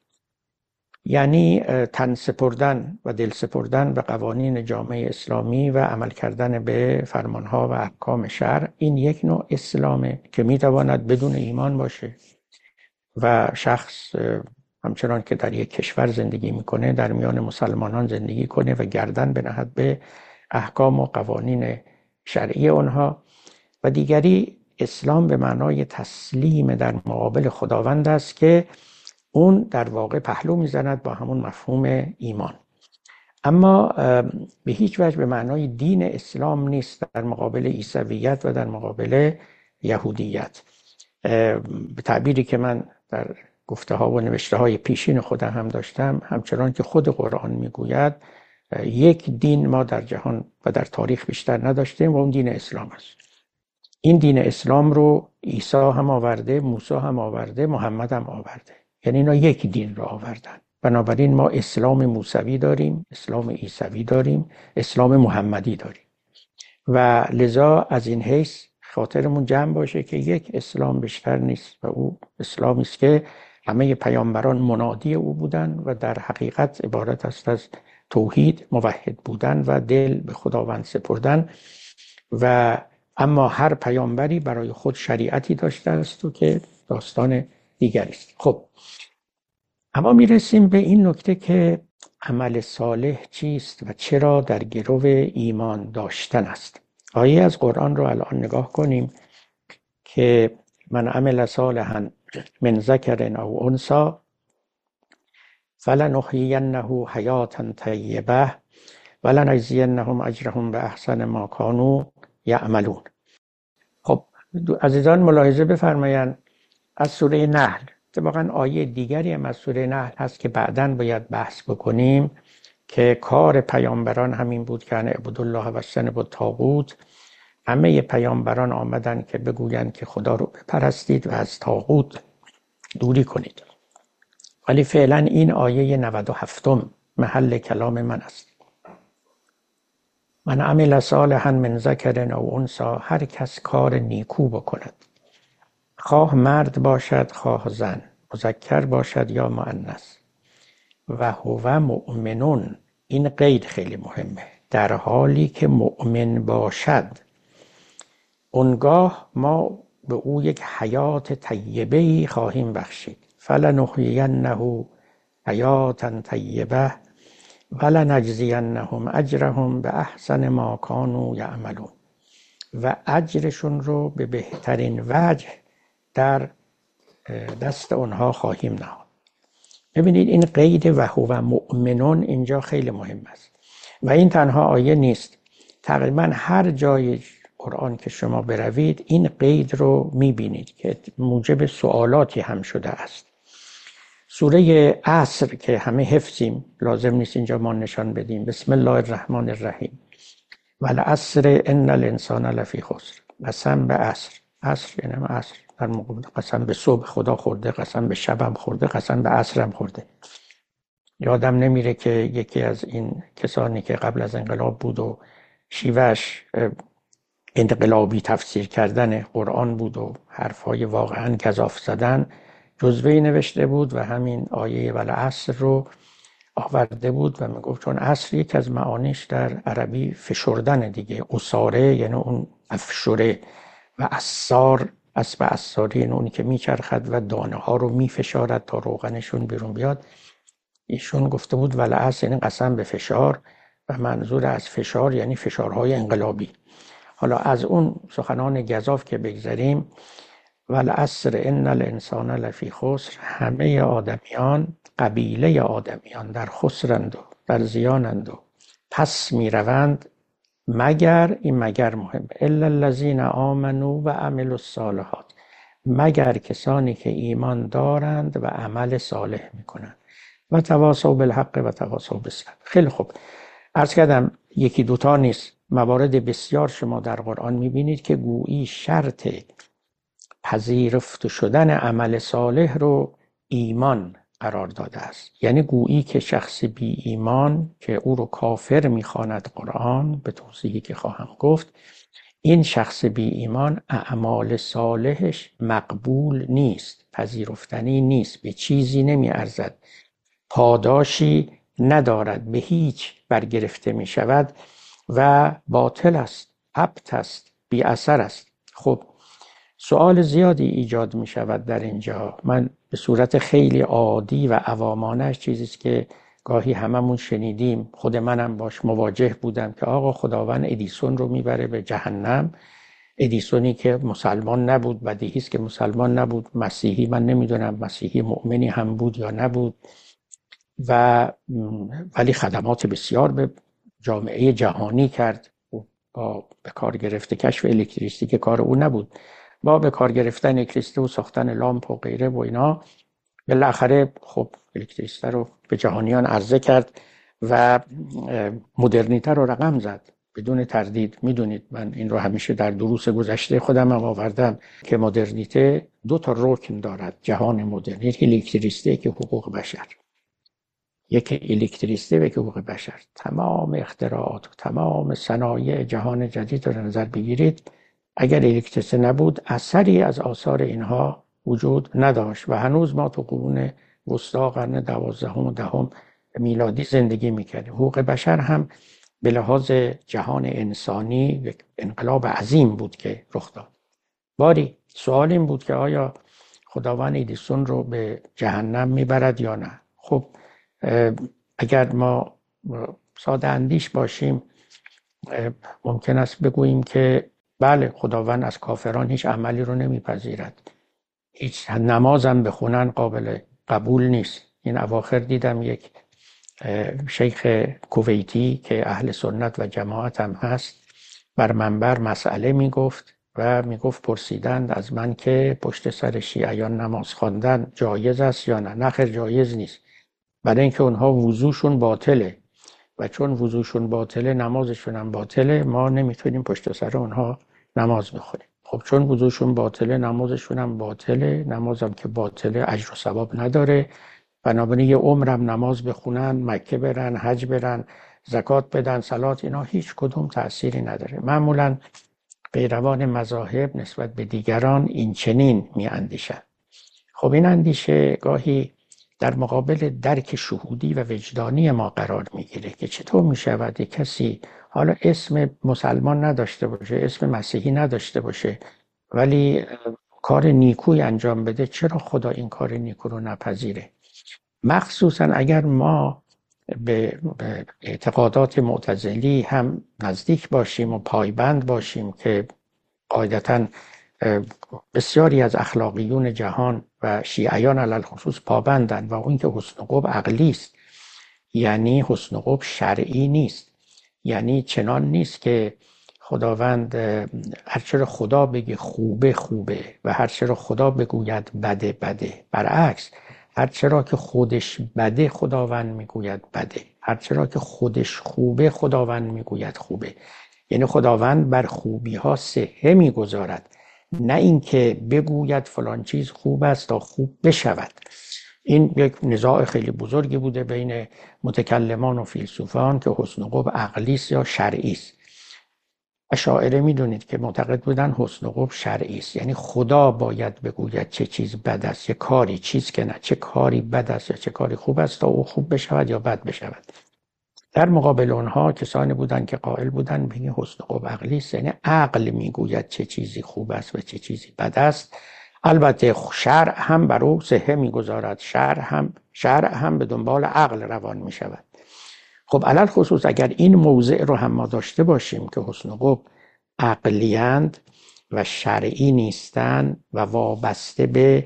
یعنی تن سپردن و دل سپردن به قوانین جامعه اسلامی و عمل کردن به فرمانها و احکام شرع. این یک نوع اسلامه که میتواند بدون ایمان باشه و شخص همچنان که در یک کشور زندگی میکنه در میان مسلمانان زندگی کنه و گردن بنهد به احکام و قوانین شرعی اونها. و دیگری اسلام به معنای تسلیم در مقابل خداوند است که اون در واقع پهلو میزند با همون مفهوم ایمان، اما به هیچ وجه به معنای دین اسلام نیست در مقابل عیسویت و در مقابل یهودیت. به تعبیری که من در گفته ها و نوشته های پیشین خودم هم داشتم، همچنان که خود قرآن میگوید یک دین ما در جهان و در تاریخ بیشتر نداشتیم و اون دین اسلام است. این دین اسلام رو عیسی هم آورده، موسی هم آورده، محمد هم آورده. یعنی اینا یک دین رو آوردن. بنابراین ما اسلام موسوی داریم، اسلام عیسوی داریم، اسلام محمدی داریم و لذا از این حیث خاطرمون جمع باشه که یک اسلام بیشتر نیست و او اسلامی است که همه پیامبران منادی او بودن و در حقیقت عبارت است از توحید، موحد بودن و دل به خداوند سپردن. و اما هر پیامبری برای خود شریعتی داشته است و که داستان دیگری است. خب اما میرسیم به این نکته که عمل صالح چیست و چرا در گرو ایمان داشتن است. آیه از قرآن رو الان نگاه کنیم که من عمل صالحا من ذکر او انثی فلنحیینه حیاتا طیبه ولنجزینهم اجرهم باحسن ما کانوا یعملون. خب عزیزان ملاحظه بفرمایند از سوره نحل، اتفاقا آیه دیگری هم از سوره نحل هست که بعداً باید بحث بکنیم که کار پیامبران همین بود که اعبدوا الله واجتنبوا الطاغوت. همه پیامبران آمدن که بگویند که خدا رو بپرستید و از طاغوت دوری کنید. ولی فعلا این آیه 97 محل کلام من است. من عمل صالحا من ذکر او انثی، هر کس کار نیکو بکند، خواه مرد باشد خواه زن، مذکر باشد یا مؤنث، و هو مؤمنون. این قید خیلی مهمه، در حالی که مؤمن باشد، اونگاه ما به او یک حیات طیبه‌ای خواهیم بخشید. فلنحیینه حیاتا طیبه ولنجزینهم اجرهم باحسن ما کانوا یعملون. و اجرشون رو به بهترین وجه در دست اونها خواهیم نهاد. ببینید این قید و هو مؤمنون اینجا خیلی مهم است و این تنها آیه نیست. تقریبا هر جای قرآن که شما بروید این قید رو میبینید که موجب سوالاتی هم شده است. سوره عصر که همه حفظیم، لازم نیست اینجا ما نشان بدیم. بسم الله الرحمن الرحیم. والعصر ان الانسان لفی خسر. قسم به عصر. عصر یعنی عصر در مقابل قسم به صبح خدا خورده، قسم به شبم خورده، قسم به عصرم خورده. یادم نمیره که یکی از این کسانی که قبل از انقلاب بود و شیوهش انقلابی تفسیر کردن قرآن بود و حرفای واقعا گزاف زدن، جزوه‌ای نوشته بود و همین آیه والعصر رو آورده بود و میگفت چون عصر یک از معانیش در عربی فشردن دیگه، اساره یعنی اون افشره و عصار، اسب عصاری یعنی اونی که میچرخد و دانه ها رو میفشارد تا روغنشون بیرون بیاد. ایشون گفته بود والعصر یعنی قسم به فشار و منظور از فشار یعنی فشارهای انقلابی. حالا از اون سخنان گزاف که بگذاریم، والعصر ان الانسان لفی خسر، همه آدمیان، قبیله آدمیان در خسرند و در زیانند و پس میروند مگر، این مگر مهمه، الا الذین آمنوا و عملوا الصالحات، مگر کسانی که ایمان دارند و عمل صالح میکنند و تواصوا بالحق و تواصوا بالصبر. خیلی خوب، عرض کردم یکی دوتا نیست، موارد بسیار شما در قرآن میبینید که گویی شرط پذیرفته شدن عمل صالح رو ایمان قرار داده است. یعنی گویی که شخص بی ایمان که او رو کافر میخواند قرآن، به توضیحی که خواهم گفت، این شخص بی ایمان اعمال صالحش مقبول نیست، پذیرفتنی نیست، به چیزی نمیارزد، پاداشی ندارد، به هیچ برگرفته می شود و باطل است، ابت است، بی اثر است. خب سوال زیادی ایجاد می شود در اینجا. من به صورت خیلی عادی و عوامانش چیزیست که گاهی هممون شنیدیم، خود منم باش مواجه بودم، که آقا خداوند ادیسون رو میبره به جهنم. ادیسونی که مسلمان نبود، بدیهیست که مسلمان نبود، مسیحی، من نمیدونم مسیحی مؤمنی هم بود یا نبود، ولی خدمات بسیار به جامعه جهانی کرد. با به کار گرفته کشف الکتریسیته که کار او نبود، با به کار گرفتن الکتریسیته و ساختن لامپ و غیره و اینا، بالاخره خب الکتریسیته رو به جهانیان عرضه کرد و مدرنیته رو رقم زد بدون تردید. میدونید من این رو همیشه در دروس گذشته خودم هم آوردم که مدرنیته دو تا رکن دارد. جهان مدرن، یک الکتریسیته که حقوق بشر، یک الکتریسیته و که حقوق بشر. تمام اختراعات و تمام صنایع جهان جدید رو نظر بگیرید، اگر الکتریسیته نبود اثری از آثار اینها وجود نداشت و هنوز ما تو قرون وسطی قرن 12 و 10 میلادی زندگی میکردیم. حقوق بشر هم به لحاظ جهان انسانی یک انقلاب عظیم بود که رخ داد. باری سوال این بود که آیا خداوند ادیسون رو به جهنم میبرد یا نه؟ خب اگر ما ساده اندیش باشیم ممکن است بگوییم که بله، خداوند از کافران هیچ عملی رو نمیپذیرد، هیچ نمازم بخونن قابل قبول نیست. این اواخر دیدم یک شیخ کویتی که اهل سنت و جماعت هم هست بر منبر مسئله میگفت و میگفت پرسیدند از من که پشت سر شیعیان نماز خواندن جایز است یا نه؟ نخیر، جایز نیست، برای اینکه اونها وضوشون باطله و چون وضوشون باطله نمازشون هم باطله، ما نمیتونیم پشت سر اونها نماز بخونیم. خب چون وضوشون باطله نمازشون هم باطله، نمازم که باطله اجر و ثواب نداره، بنابراین یه عمرم نماز بخونن، مکه برن، حج برن، زکات بدن، صلات، اینا هیچ کدوم تأثیری نداره. معمولا پیروان مذاهب نسبت به دیگران این چنین می اندیشند. خب این اندیشه گاهی در مقابل درک شهودی و وجدانی ما قرار میگیره که چطور میشود کسی حالا اسم مسلمان نداشته باشه، اسم مسیحی نداشته باشه، ولی کار نیکوی انجام بده، چرا خدا این کار نیکو رو نپذیره؟ مخصوصا اگر ما به اعتقادات معتزلی هم نزدیک باشیم و پایبند باشیم که قاعدتاً بسیاری از اخلاقیون جهان و شیعیان علی الخصوص پابندن و اون که حسن قب عقلی است، یعنی حسن قب شرعی نیست، یعنی چنان نیست که خداوند هرچرا خدا بگه خوبه خوبه و هرچرا خدا بگوید بده بده. برعکس، هرچرا که خودش بده خداوند میگوید بده، هرچرا که خودش خوبه خداوند میگوید خوبه. یعنی خداوند بر خوبی ها صحه میگذارد، نه اینکه بگوید فلان چیز خوب است تا خوب بشود. این یک نزاع خیلی بزرگی بوده بین متکلمان و فیلسوفان که حسن و قبح عقلی است یا شرعی است. اشاعره میدونید که معتقد بودن حسن و قبح شرعی است، یعنی خدا باید بگوید چه چیز بد است، یه کاری، چیز که نه، چه کاری بد است یا چه کاری خوب است تا او خوب بشود یا بد بشود. در مقابل اونها کسانی بودند که قائل بودند به حسن و قبح عقلی است، یعنی عقل میگوید چه چیزی خوب است و چه چیزی بد است. البته شرع هم بر او صحه میگذارد، شرع هم به دنبال عقل روان میشود. خب علل خصوص اگر این موضع رو هم ما داشته باشیم که حسن و قبح عقلی‌اند و شرعی نیستند و وابسته به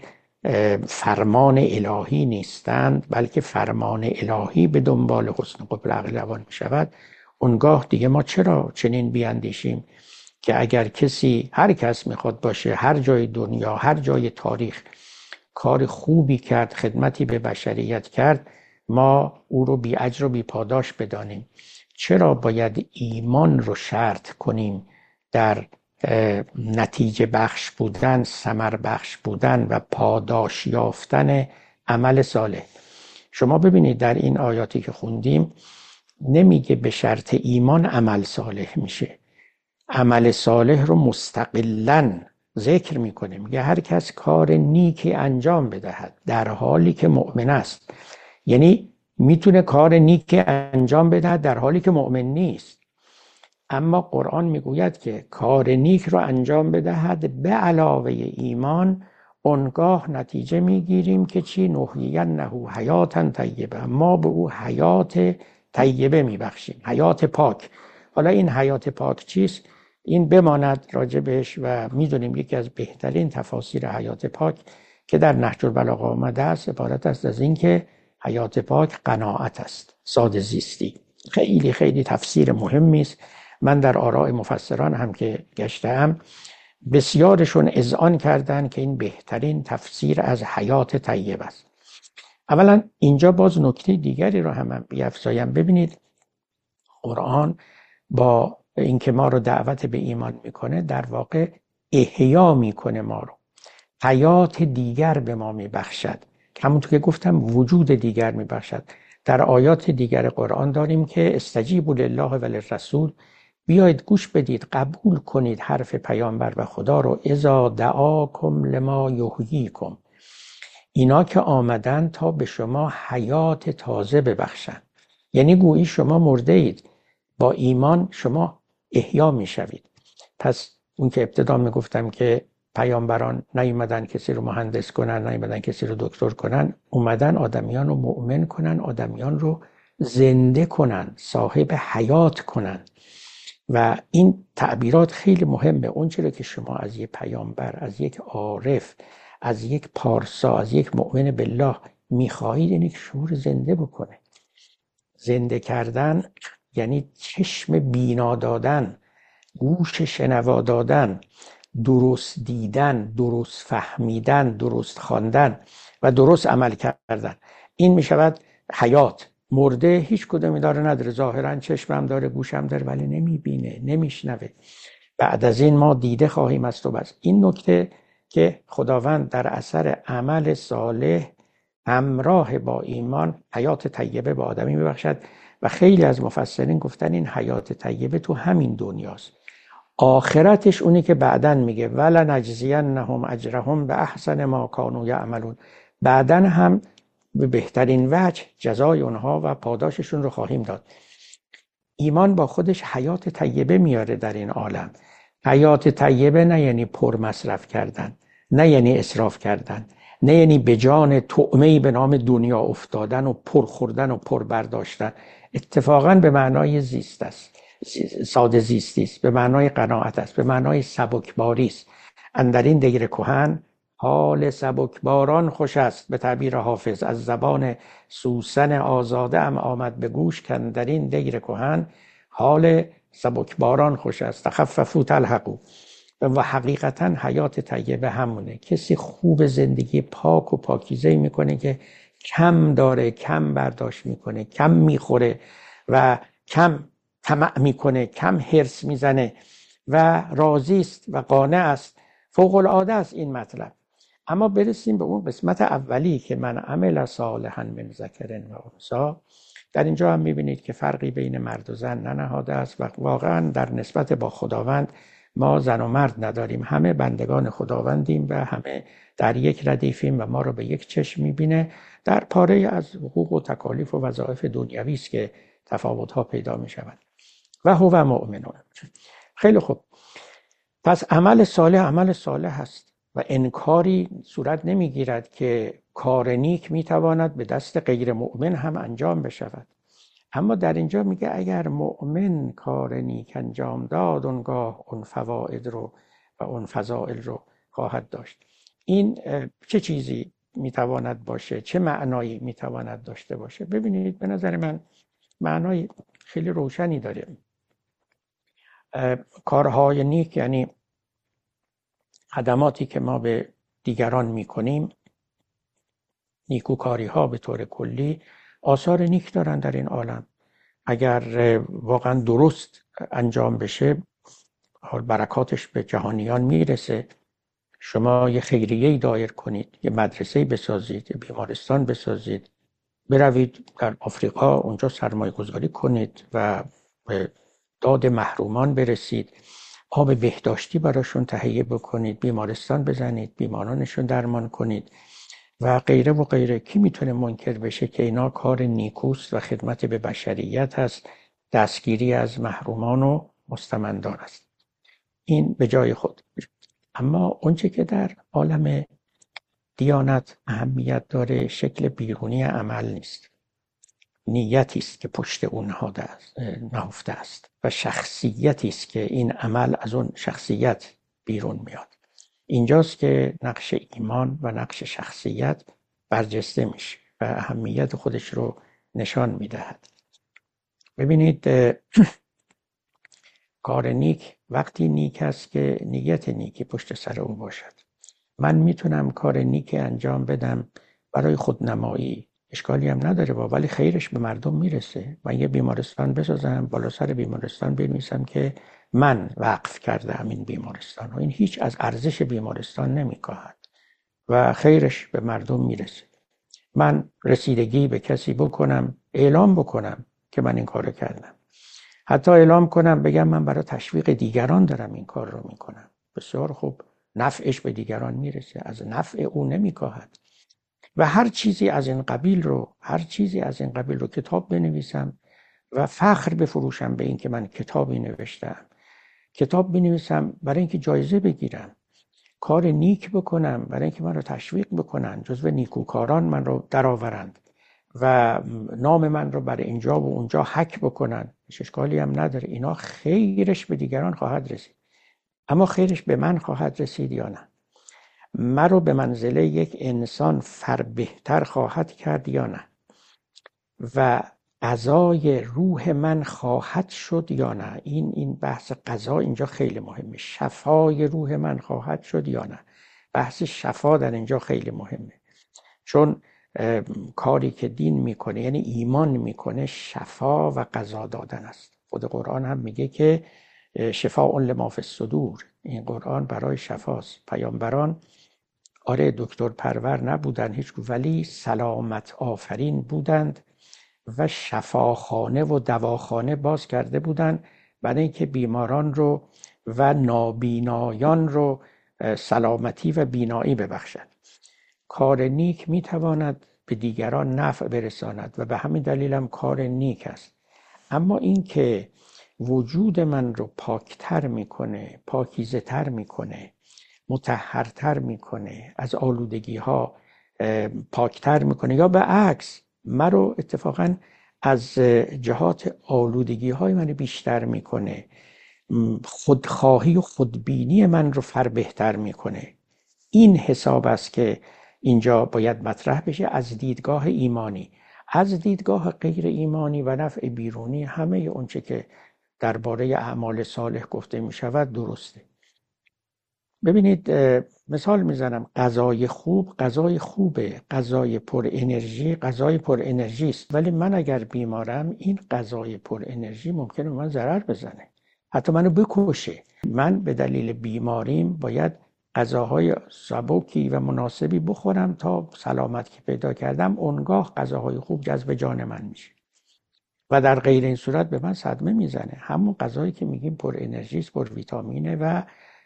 فرمان الهی نیستند، بلکه فرمان الهی به دنبال حسن و قبح عقلی روان می شود، اونگاه دیگه ما چرا چنین بیاندیشیم که اگر کسی، هر کس میخواد باشه، هر جای دنیا، هر جای تاریخ کار خوبی کرد، خدمتی به بشریت کرد، ما او رو بی اجر و بی پاداش بدانیم؟ چرا باید ایمان رو شرط کنیم در نتیجه بخش بودن، ثمر بخش بودن و پاداش یافتن عمل صالح؟ شما ببینید در این آیاتی که خوندیم نمیگه به شرط ایمان عمل صالح میشه. عمل صالح رو مستقلاً ذکر میکنه، میگه هر کس کار نیکی انجام بدهد در حالی که مؤمن است. یعنی میتونه کار نیکی انجام بدهد در حالی که مؤمن نیست، اما قرآن میگوید که کار نیک رو انجام بدهد به علاوه ایمان. اونگاه نتیجه میگیریم که چی؟ نحیینه حیاتا طیبه، ما به او حیات طیبه میبخشیم، حیات پاک. حالا این حیات پاک چیست؟ این بماند راجع بهش و میدونیم یکی از بهترین تفاسیر حیات پاک که در نهج البلاغه آمده است عبارت است از این که حیات پاک قناعت است، ساده زیستی. خیلی خیلی تفسیر مهمی است. من در آراء مفسران هم که گشتم بسیارشون اذعان کردن که این بهترین تفسیر از حیات طیب است. اولا اینجا باز نکته دیگری رو هم بیفزایم. ببینید قرآن با اینکه ما رو دعوت به ایمان میکنه در واقع احیا میکنه، ما رو حیات دیگر به ما میبخشد. همونطور که گفتم وجود دیگر میبخشد. در آیات دیگر قرآن داریم که استجیبوا لله و للرسول، بیایید گوش بدید، قبول کنید حرف پیامبر و خدا رو، اذا دعاکم لما یحییکم، اینا که آمدن تا به شما حیات تازه ببخشن. یعنی گویی شما مرده اید، با ایمان شما احیا میشوید. پس اون که ابتدا میگفتم که پیامبران نیومدن کسی رو مهندس کنن، نیومدن کسی رو دکتر کنن، اومدن آدمیان رو مؤمن کنن، آدمیان رو زنده کنن، صاحب حیات کنن. و این تعبیرات خیلی مهمه. اون چیزی که شما از یک پیامبر، از یک عارف، از یک پارسا، از یک مؤمن بالله میخواهید اینه که شما رو زنده بکنه. زنده کردن یعنی چشم بینا دادن، گوش شنوا دادن، درست دیدن، درست فهمیدن، درست خواندن و درست عمل کردن. این میشود حیات. مرده هیچ کدومی داره نداره، ظاهرا چشمم داره، گوشم داره، ولی نمیبینه، نمیشنوه. بعد از این ما دیده خواهیم است و بس. این نکته که خداوند در اثر عمل صالح همراه با ایمان حیات طیبه به آدمی میبخشد. و خیلی از مفسرین گفتن این حیات طیبه تو همین دنیاست. آخرتش اونی که بعدن میگه ولنجزینهم اجرهم به احسن ما کانوا یعملون، بعدن هم به بهترین وجه جزای اونها و پاداششون رو خواهیم داد. ایمان با خودش حیات طیبه میاره در این عالم. حیات طیبه نه یعنی پر مصرف کردن، نه یعنی اسراف کردن، نه یعنی به جان طعمه‌ای به نام دنیا افتادن و پر خوردن و پر برداشتن. اتفاقاً به معنای زیست است، ساده زیستی است، به معنای قناعت است، به معنای سبکباری است. اندر این دیر کهن حال سبکباران خوش است، به تعبیر حافظ از زبان سوسن آزاده ام آمد به گوش، که اندر این دیر کهن حال سبکباران خوش است، تخففوا تلحقوا. و حقیقتا حیات طیبه همونه. کسی خوب زندگی پاک و پاکیزه میکنه که کم داره، کم برداشت میکنه، کم میخوره و کم طمع میکنه، کم حرص میزنه و راضی است و قانع است فوق العاده است این مطلب. اما برسیم به اون قسمت اولی که من عمل صالحا من ذکر و انثی. در اینجا هم میبینید که فرقی بین مرد و زن ننهاده است و واقعا در نسبت با خداوند ما زن و مرد نداریم، همه بندگان خداوندیم و همه در یک ردیفیم و ما رو به یک چشم میبینه. در پاره از حقوق و تکالیف و وظایف دنیوی است که تفاوت‌ها پیدا میشود. و هو مؤمنون. خیلی خوب، پس عمل صالح هست و انکاری صورت نمیگیرد که کار نیک میتواند به دست غیر مؤمن هم انجام بشود. اما در اینجا میگه اگر مؤمن کار نیک انجام داد اونگاه اون فواید رو و اون فضائل رو خواهد داشت. این چه چیزی میتواند باشه؟ چه معنایی میتواند داشته باشه؟ ببینید به نظر من معنای خیلی روشنی داره. کارهای نیک یعنی خدماتی که ما به دیگران میکنیم، نیکوکاری ها به طور کلی آثار نیک دارن در این عالم. اگر واقعا درست انجام بشه برکاتش به جهانیان میرسه. شما یه خیریه‌ای دایر کنید، یه مدرسه‌ای بسازید، یه بیمارستان بسازید، بروید در آفریقا اونجا سرمایه گذاری کنید و به داد محرومان برسید، آب بهداشتی براشون تهیه بکنید، بیمارستان بزنید، بیمارانشون درمان کنید و غیره و غیره. کی میتونه منکر بشه که اینا کار نیکوست و خدمت به بشریت هست، دستگیری از محرومان و مستمندان است. این به جای خود. اما اونچه که در عالم دیانت اهمیت داره شکل بیرونی عمل نیست، نیتی است که پشت اون نهفته است و شخصیتی است که این عمل از اون شخصیت بیرون میاد. اینجاست که نقش ایمان و نقش شخصیت برجسته میشه و اهمیت خودش رو نشان میدهد. ببینید کار نیک وقتی نیک است که نیت نیکی پشت سر اون باشد. من میتونم کار نیک انجام بدم برای خودنمایی، اشکالی هم نداره ولی خیرش به مردم میرسه. من یه بیمارستان بسازم، بالا سر بیمارستان بنویسم که من وقف کردم این بیمارستان و این هیچ از ارزش بیمارستان نمیکاهد و خیرش به مردم میرسه. من رسیدگی به کسی بکنم، اعلام بکنم که من این کارو کردم، حتی اعلام کنم بگم من برای تشویق دیگران دارم این کار رو میکنم، بسیار خوب، نفعش به دیگران میرسه، از نفع او نمیکاهد. و هر چیزی از این قبیل رو کتاب بنویسم و فخر بفروشم به این که من کتابی نوشتم. کتاب بنویسم برای اینکه جایزه بگیرم، کار نیک بکنم برای اینکه من رو تشویق بکنن، جزو نیکوکاران من رو درآورند و نام من رو برای اینجا و اونجا حک بکنن، اشکالی هم نداره. اینا خیرش به دیگران خواهد رسید. اما خیرش به من خواهد رسید یا نه؟ من رو به منزله یک انسان فربهتر خواهد کرد یا نه؟ و غذای روح من خواهد شد یا نه؟ این بحث غذا اینجا خیلی مهمه. شفای روح من خواهد شد یا نه؟ بحث شفا در اینجا خیلی مهمه، چون کاری که دین میکنه یعنی ایمان میکنه شفا و غذا دادن است. خود قرآن هم میگه که شفاء لما فی الصدور، این قرآن برای شفاست. پیامبران دکتر پرور نبودن هیچ، ولی سلامت آفرین بودند و شفاخانه و دواخانه باز کرده بودند برای اینکه بیماران رو و نابینایان رو سلامتی و بینایی ببخشد. کار نیک میتواند به دیگران نفع برساند و به همین دلیل هم کار نیک است. اما این که وجود من رو پاکتر میکنه، پاکیزه تر میکنه، مطهرتر میکنه، از آلودگی ها پاکتر میکنه، یا به عکس من رو اتفاقا از جهات آلودگی های من بیشتر میکنه، خودخواهی و خودبینی من رو فربهتر میکنه، این حساب است که اینجا باید مطرح بشه از دیدگاه ایمانی. از دیدگاه غیر ایمانی و نفع بیرونی همه اونچه که درباره اعمال صالح گفته می شود درسته. ببینید مثال میزنم، غذای خوب غذای خوبه، غذای پر انرژی غذای پر انرژی است، ولی من اگر بیمارم این غذای پر انرژی ممکنه من ضرر بزنه، حتی منو بکشه. من به دلیل بیماریم باید غذاهای سبکی و مناسبی بخورم تا سلامت که پیدا کردم، اونگاه غذاهای خوب جذب جان من میشه و در غیر این صورت به من صدمه میزنه. همون غذایی که میگیم پر انرژی است، پر ویتامینه و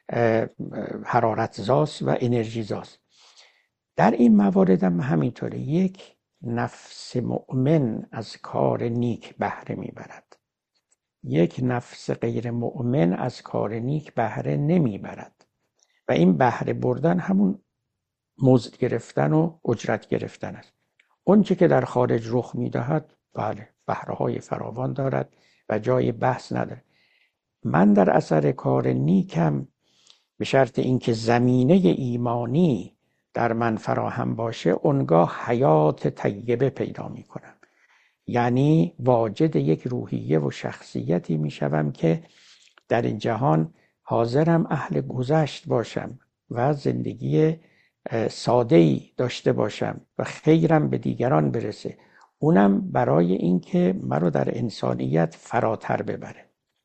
حرارتزاست و انرژیزاست. در این موارد هم همینطوره. یک نفس مؤمن از کار نیک بهره میبرد، یک نفس غیر مؤمن از کار نیک بهره نمیبرد و این بهره بردن همون مزد گرفتن و اجرت گرفتن است. اون چه که در خارج رخ میدهد بله بهره های فراوان دارد و جای بحث نداره. من در اثر کار نیکم به شرط اینکه زمینه ایمانی در من فراهم باشه، اونگاه حیات طیبه پیدا می کنم. یعنی واجد یک روحیه و شخصیتی می شوم که در این جهان حاضرم اهل گذشت باشم و زندگی ساده‌ای داشته باشم و خیرم به دیگران برسه، اونم برای اینکه مرا در انسانیت فراتر ببره.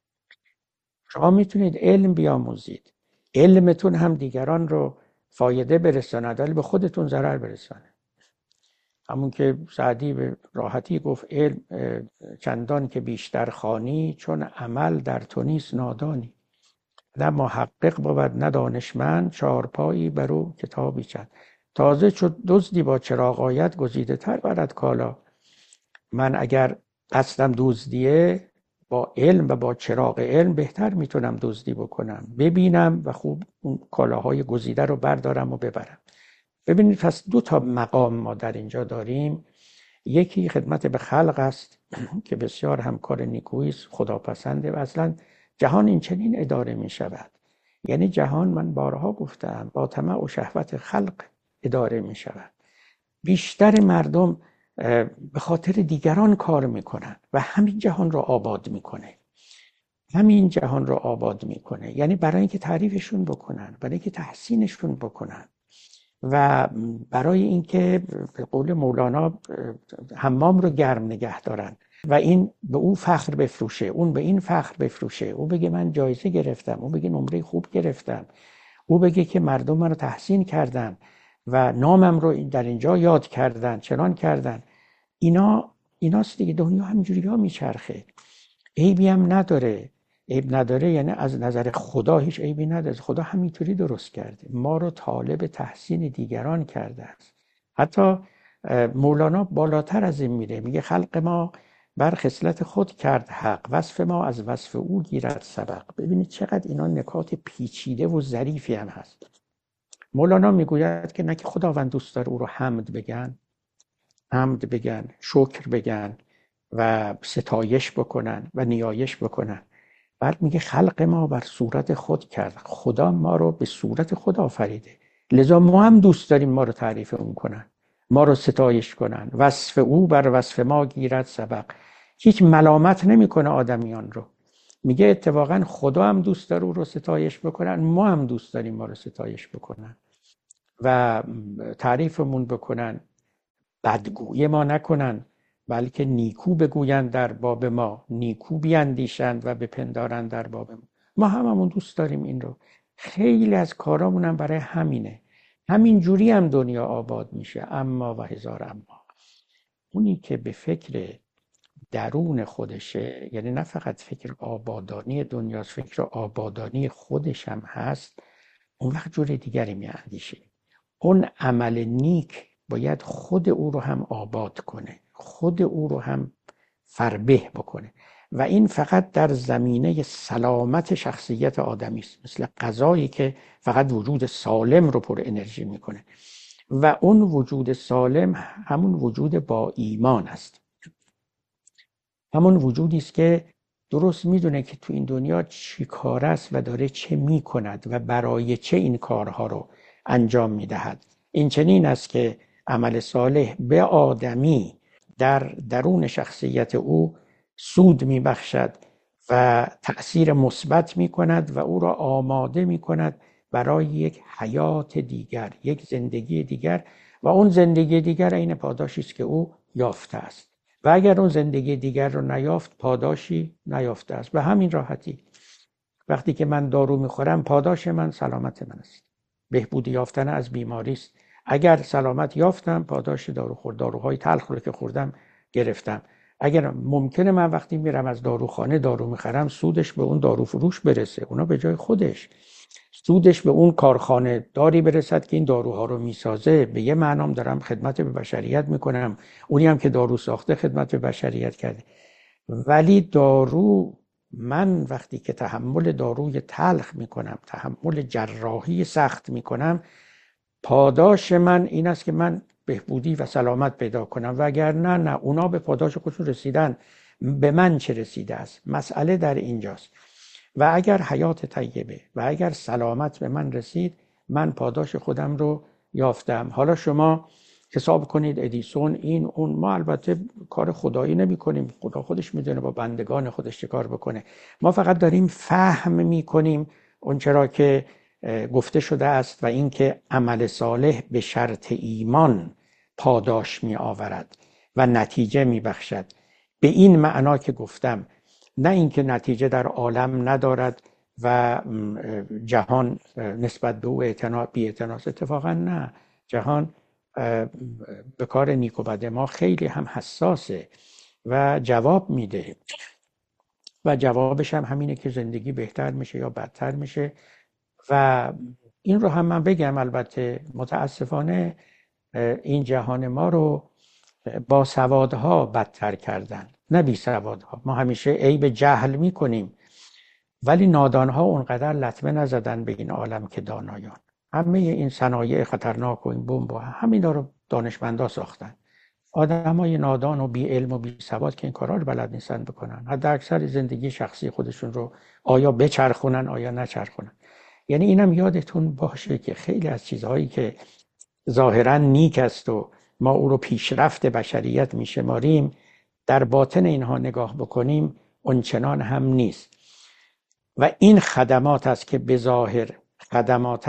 شما میتونید علم بیاموزید، علمتون هم دیگران رو فایده برساند ولی به خودتون ضرر برسانه. همون که سعدی به راحتی گفت علم چندان که بیشتر خوانی، چون عمل در تو نیست نادانی. نه محقق بود نه دانشمند، چارپایی برو کتابی چند. تازه چو دزدی با چراغ آید، گزیده تر برد کالا. من اگر قصدم دزدیه، با علم و با چراغ علم بهتر میتونم دزدی بکنم، ببینم و خوب اون کالاهای گزیده رو بردارم و ببرم. ببینید پس دو تا مقام ما در اینجا داریم. یکی خدمت به خلق است که بسیار همکار نیکویی است، خداپسنده و اصلا جهان این چنین اداره می شود. یعنی جهان، من بارها گفتم، با طمع و شهوت خلق اداره می شود. بیشتر مردم به خاطر دیگران کار میکنن و همین جهان رو آباد میکنه. همین جهان رو آباد میکنه، یعنی برای اینکه تعریفشون بکنن، برای اینکه تحسینشون بکنن و برای اینکه به قول مولانا حمام رو گرم نگه دارن و این به او فخر بفروشه، اون به این فخر بفروشه، او بگه من جایزه گرفتم، او بگه نمره خوب گرفتم، او بگه که مردم منو تحسین کردن و نامم رو در اینجا یاد کردن، چنان کردن. ایناست دیگه. دنیا همینجوری ها میچرخه. عیبی هم نداره. عیب نداره یعنی از نظر خدا هیچ عیبی نداره. خدا همینطوری درست کرده، ما رو طالب تحسین دیگران کرده است. حتی مولانا بالاتر از این میره، میگه خلق ما بر خصلت خود کرد حق، وصف ما از وصف او گیرد سبق. ببینید چقدر اینا نکات پیچیده و ظریفی هم هست. مولانا میگوید که نه که خداوند دوست داره او رو حمد بگن، شکر بگن و ستایش بکنن و نیایش بکنن. بعد میگه خلق ما بر صورت خود کرد، خدا ما رو به صورت خود آفریده، لذا ما هم دوست داریم ما رو تعریف اون کنن، ما رو ستایش کنن. وصف او بر وصف ما گیرد سبق. هیچ ملامت نمیکنه آدمیان رو. میگه اتفاقا خدا هم دوست داره او رو ستایش بکنن، ما هم دوست داریم ما رو ستایش بکنن و تعریفمون بکنن، بدگویی ما نکنن، بلکه نیکو بگویند در باب ما، نیکو بیندیشند و بپندارند در باب ما. ما هممون دوست داریم این رو. خیلی از کارامون هم برای همینه. همین جوری هم دنیا آباد میشه. اما و هزار اما. اونی که به فکر درون خودشه، یعنی نه فقط فکر آبادانی دنیاست، فکر آبادانی خودش هم هست، اون وقت جور دیگری میاندیشه. اون عمل نیک باید خود او رو هم آباد کنه، خود او رو هم فربه بکنه و این فقط در زمینه سلامت شخصیت آدمی است. مثل غذایی که فقط وجود سالم رو پر انرژی میکنه و اون وجود سالم همون وجود با ایمان است. همون وجودی است که درست میدونه که تو این دنیا چی کار است و داره چه میکند و برای چه این کارها رو انجام میدهد. این چنین است که عمل صالح به آدمی در درون شخصیت او سود میبخشد و تأثیر مثبت میکند و او را آماده میکند برای یک حیات دیگر، یک زندگی دیگر و اون زندگی دیگر این پاداشی است که او یافته است و اگر اون زندگی دیگر رو نیافت پاداشی نیافته است. به همین راحتی وقتی که من دارو میخورم پاداش من سلامت من است. بهبودی یافتن از بیماری است. اگر سلامت یافتم پاداش داروهای تلخ رو که خوردم گرفتم. اگر ممکنه من وقتی میرم از داروخانه دارو میخرم سودش به اون دارو فروش برسه، اونا به جای خودش سودش به اون کارخانه داری برسد که این داروها رو میسازه. به یه معنام دارم خدمت به بشریت میکنم، اونی هم که دارو ساخته خدمت به بشریت کرده. ولی دارو، من وقتی که تحمل داروی تلخ میکنم، تحمل جراحی سخت میکنم، پاداش من این است که من بهبودی و سلامت پیدا کنم. و اگر نه اونا به پاداش خودشون رسیدن، به من چه رسیده است؟ مسئله در اینجاست. و اگر حیات طیبه و اگر سلامت به من رسید، من پاداش خودم رو یافتم. حالا شما حساب کنید ادیسون این اون، ما البته کار خدایی نمی کنیم، خدا خودش میدونه با بندگان خودش چه کار بکنه. ما فقط داریم فهم می کنیم اون چرا که گفته شده است و اینکه عمل صالح به شرط ایمان پاداش می آورد و نتیجه می بخشد. به این معنا که گفتم، نه اینکه نتیجه در عالم ندارد و جهان نسبت به او بی‌اعتناست. اتفاقا نه، جهان به کار نیک و بد ما خیلی هم حساسه و جواب میده و جوابش هم همینه که زندگی بهتر میشه یا بدتر میشه. و این رو هم من بگم، البته متاسفانه این جهان ما رو با سوادها بدتر کردن، نه بی سوادها. ما همیشه عیب جهل میکنیم، ولی نادانها اونقدر لطمه نزدن به این عالم که دانایان. همه این صنایع خطرناک و این بمب همینا رو دانشمندا ساختن. آدمای نادان و بی علم و بی سواد که این کارا رو بلد نیستن بکنن، حتی اکثر زندگی شخصی خودشون رو آیا بچرخونن آیا نچرخونن. یعنی اینم یادتون باشه که خیلی از چیزهایی که ظاهرا نیک است و ما او رو پیشرفت بشریت میشماریم، در باطن اینها نگاه بکنیم اونچنان هم نیست. و این خدمات است که به ظاهر خدمات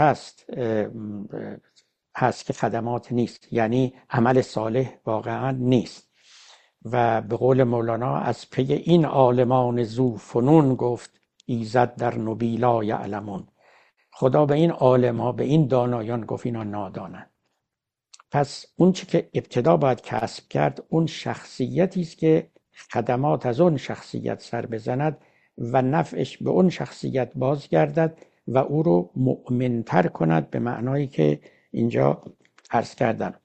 هست که خدمات نیست، یعنی عمل صالح واقعا نیست. و به قول مولانا از پی این عالمان ذو فنون گفت، ایزد در نبیلا یعلمون. خدا به این عالم‌ها، به این دانایان گفت اینا نادانن. پس اون چی که ابتدا باید کسب کرد اون شخصیتی است که خدمات از اون شخصیت سر بزند و نفعش به اون شخصیت بازگردد و او رو مؤمن‌تر کند، به معنایی که اینجا عرض کردم.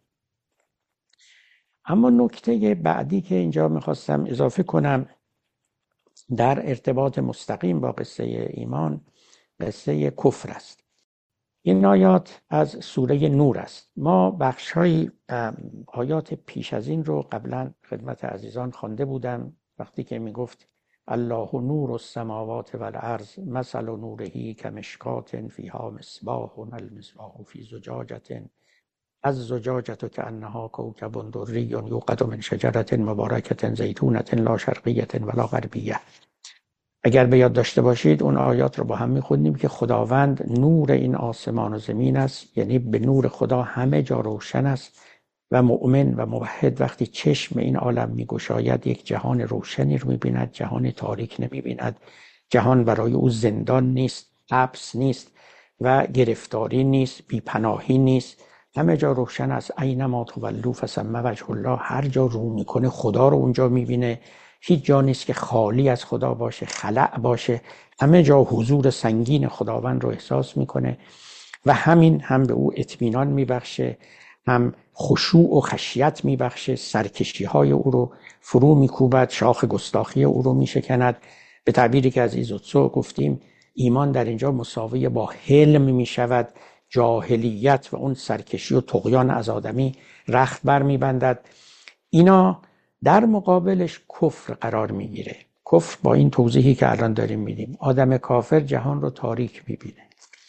اما نکته بعدی که اینجا میخواستم اضافه کنم در ارتباط مستقیم با قصه ایمان، قصه کفر است. این آیات از سوره نور است. ما بخش‌های آیات پیش از این رو قبلا خدمت عزیزان خوانده بودم، وقتی که میگفت الله نور السماوات والارض مثل نوره کمشکاة فیها مصباح المصباح فی زجاجة الزجاجة کأنها کوکب دری یوقد من شجرة مبارکة زیتونة لا شرقیة ولا غربیة. اگر به یاد داشته باشید اون آیات رو با هم می‌خوندیم که خداوند نور این آسمان و زمین است، یعنی به نور خدا همه جا روشن است و مؤمن و موحد وقتی چشم این عالم می‌گشاید یک جهان روشنی رو می‌بیند، جهان تاریک نمی‌بیند. جهان برای او زندان نیست، حبس نیست و گرفتاری نیست، بی‌پناهی نیست. همه جا روشن است. اینما تولوا فثم وجه الله. هر جا رو میکنه خدا رو اونجا می‌بینه. هیچ جا نیست که خالی از خدا باشه، خلأ باشه. همه جا حضور سنگین خداوند رو احساس میکنه و همین هم به او اطمینان میبخشه، هم خشوع و خشیت میبخشه. سرکشی های او رو فرو میکوبد، شاخ گستاخی او رو میشکند. به تعبیری که از ایزوتسو گفتیم، ایمان در اینجا مساوی با حلم میشود. جاهلیت و اون سرکشی و طغیان از آدمی رخت بر میبندد. اینا در مقابلش کفر قرار میگیره. کفر با این توضیحی که الان داریم میدیم، آدم کافر جهان رو تاریک میبینه.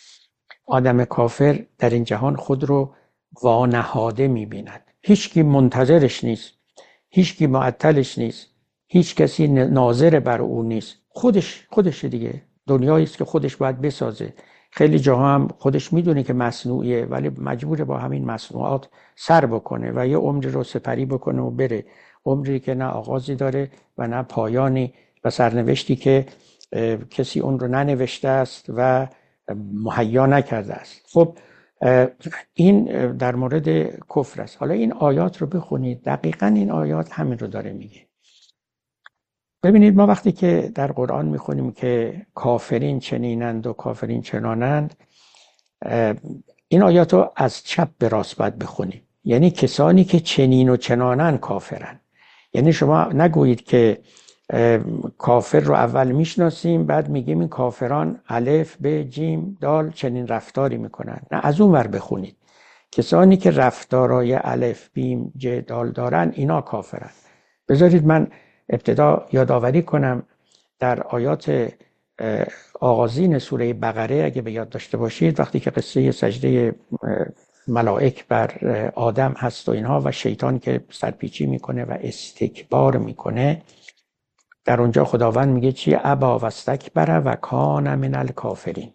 آدم کافر در این جهان خود رو وانهاده میبیند. هیچکی منتظرش نیست، هیچکی معطلش نیست، هیچ کسی ناظر بر او نیست. خودش دیگه. دنیایی است که خودش باید بسازه. خیلی جاها هم خودش میدونه که مصنوعیه، ولی مجبوره با همین مصنوعات سر بکنه و یه عمر رو سپری بکنه و بره. عمری که نه آغازی داره و نه پایانی و سرنوشتی که کسی اون رو ننوشته است و مهیا نکرده است. خب این در مورد کفر است. حالا این آیات رو بخونید، دقیقاً این آیات همین رو داره میگه. ببینید ما وقتی که در قرآن میخونیم که کافرین چنینند و کافرین چنانند، این آیات رو از چپ به راست باید بخونیم. یعنی کسانی که چنین و چنانند کافرن. یعنی شما نگویید که کافر رو اول میشناسیم بعد میگیم این کافران الف ب جیم دال چنین رفتاری میکنن. نه، از اون ور بخونید. کسانی که رفتارای الف بیم ج دال دارن اینا کافرن. بذارید من ابتدا یادآوری کنم در آیات آغازین سوره بقره، اگه به یاد داشته باشید، وقتی که قصه سجده ملائک بر آدم هست و اینها و شیطان که سرپیچی میکنه و استکبار میکنه، در اونجا خداوند میگه چی؟ ابا و استکبر و کان من الکافرین.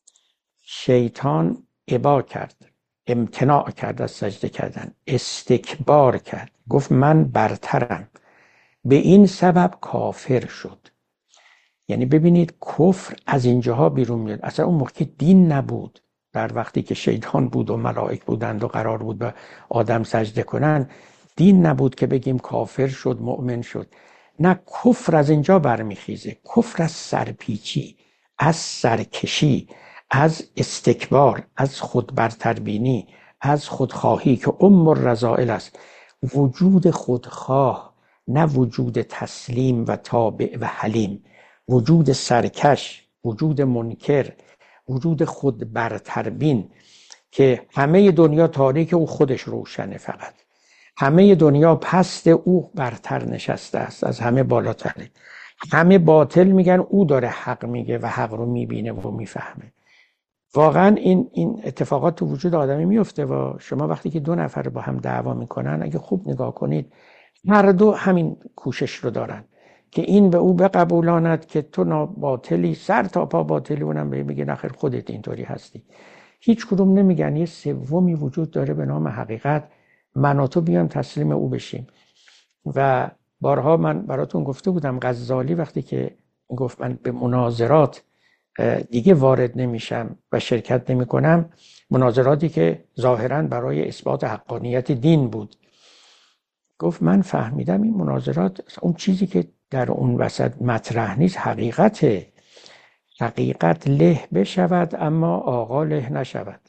شیطان ابا کرد، امتناع کرد از سجده کردن، استکبار کرد، گفت من برترم، به این سبب کافر شد. یعنی ببینید کفر از اینجاها بیرون میاد. اصلا اون موقع دین نبود، در وقتی که شیطان بود و ملائک بودند و قرار بود به آدم سجده کنن، دین نبود که بگیم کافر شد مؤمن شد. نه، کفر از اینجا برمیخیزه. کفر از سرپیچی، از سرکشی، از استکبار، از خود برتربینی، از خودخواهی که الرذائل است. وجود خودخواه، نه وجود تسلیم و تابع و حلیم. وجود سرکش، وجود منکر، وجود خود برتربین که همه دنیا تاریک، او خودش روشنه. فقط همه دنیا پست، او برتر نشسته است، از همه بالاتره. همه باطل میگن، او داره حق میگه و حق رو میبینه و میفهمه. واقعا این اتفاقات تو وجود آدمی میفته و شما وقتی که دو نفر با هم دعوا میکنن، اگه خوب نگاه کنید، هر دو همین کوشش رو دارن که این به او بقبولاند که تو باطلی، سر تا پا باطلی، اونم به میگه نخیر خودت اینطوری هستی. هیچ کدوم نمیگن یه سومی وجود داره به نام حقیقت، من و تو بیان تسلیم او بشیم. و بارها من براتون گفته بودم غزالی وقتی که گفت من به مناظرات دیگه وارد نمیشم و شرکت نمی کنم، مناظراتی که ظاهراً برای اثبات حقانیت دین بود، گفت من فهمیدم این مناظرات اون چیزی که در اون وسط مطرح نیست حقیقته. حقیقت له بشود اما آقا له نشود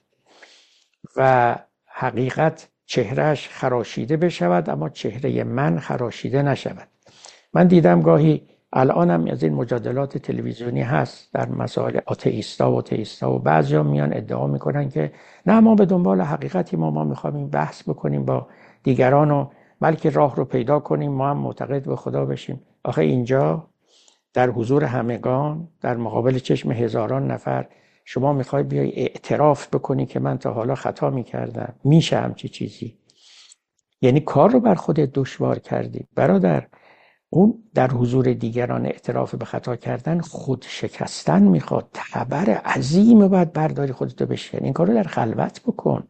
و حقیقت چهرهش خراشیده بشود اما چهره من خراشیده نشود. من دیدم گاهی الانم از این مجادلات تلویزیونی هست در مسائل آتئیستا و بعضیا میان ادعا میکنن که نه ما به دنبال حقیقتی، ما میخوایم بحث بکنیم با دیگران و بلکه راه رو پیدا کنیم ما هم معتقد به خدا بشیم. آخه اینجا در حضور همگان، در مقابل چشم هزاران نفر، شما میخوای بیای اعتراف بکنی که من تا حالا خطا میکردم؟ میشه همچی چیزی؟ یعنی کار رو بر خودت دشوار کردی برادر. اون در حضور دیگران اعتراف به خطا کردن خود شکستن میخواد. تبر عظیم باید برداری خودتو بشکن. این کار رو در خلوت بکن.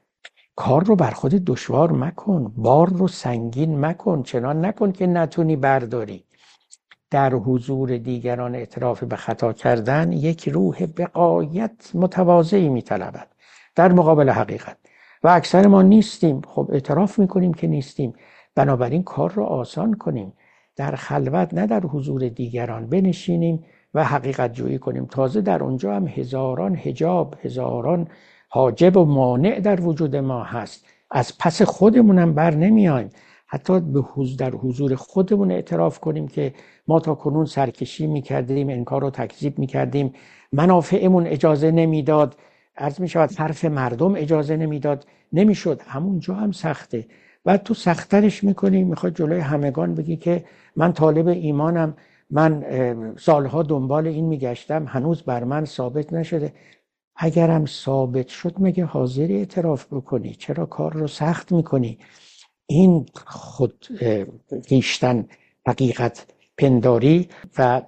کار رو بر خودت دشوار مکن، بار رو سنگین مکن، چنان نکن که نتونی برداری. در حضور دیگران اعتراف به خطا کردن یک روح بغایت متواضعی میطلبد در مقابل حقیقت و اکثر ما نیستیم. خب اعتراف میکنیم که نیستیم، بنابراین کار رو آسان کنیم، در خلوت نه در حضور دیگران بنشینیم و حقیقت جویی کنیم. تازه در اونجا هم هزاران حجاب، هزاران حاجب و مانع در وجود ما هست، از پس خودمونم بر نمیایم. حتی در حضور خودمون اعتراف کنیم که ما تا کنون سرکشی میکردیم، انکار و تکذیب میکردیم، منافعمون اجازه نمیداد، عرض میشود حرف مردم اجازه نمیداد، نمیشد. همونجا هم سخته و تو سخترش میکنی، میخوای جلوی همگان بگی که من طالب ایمانم، من سالها دنبال این میگشتم، هنوز بر من ثابت نشده. اگرم ثابت شد مگه حاضری اعتراف بکنی؟ چرا کار رو سخت میکنی؟ این خود گیشتن، حقیقت پنداری و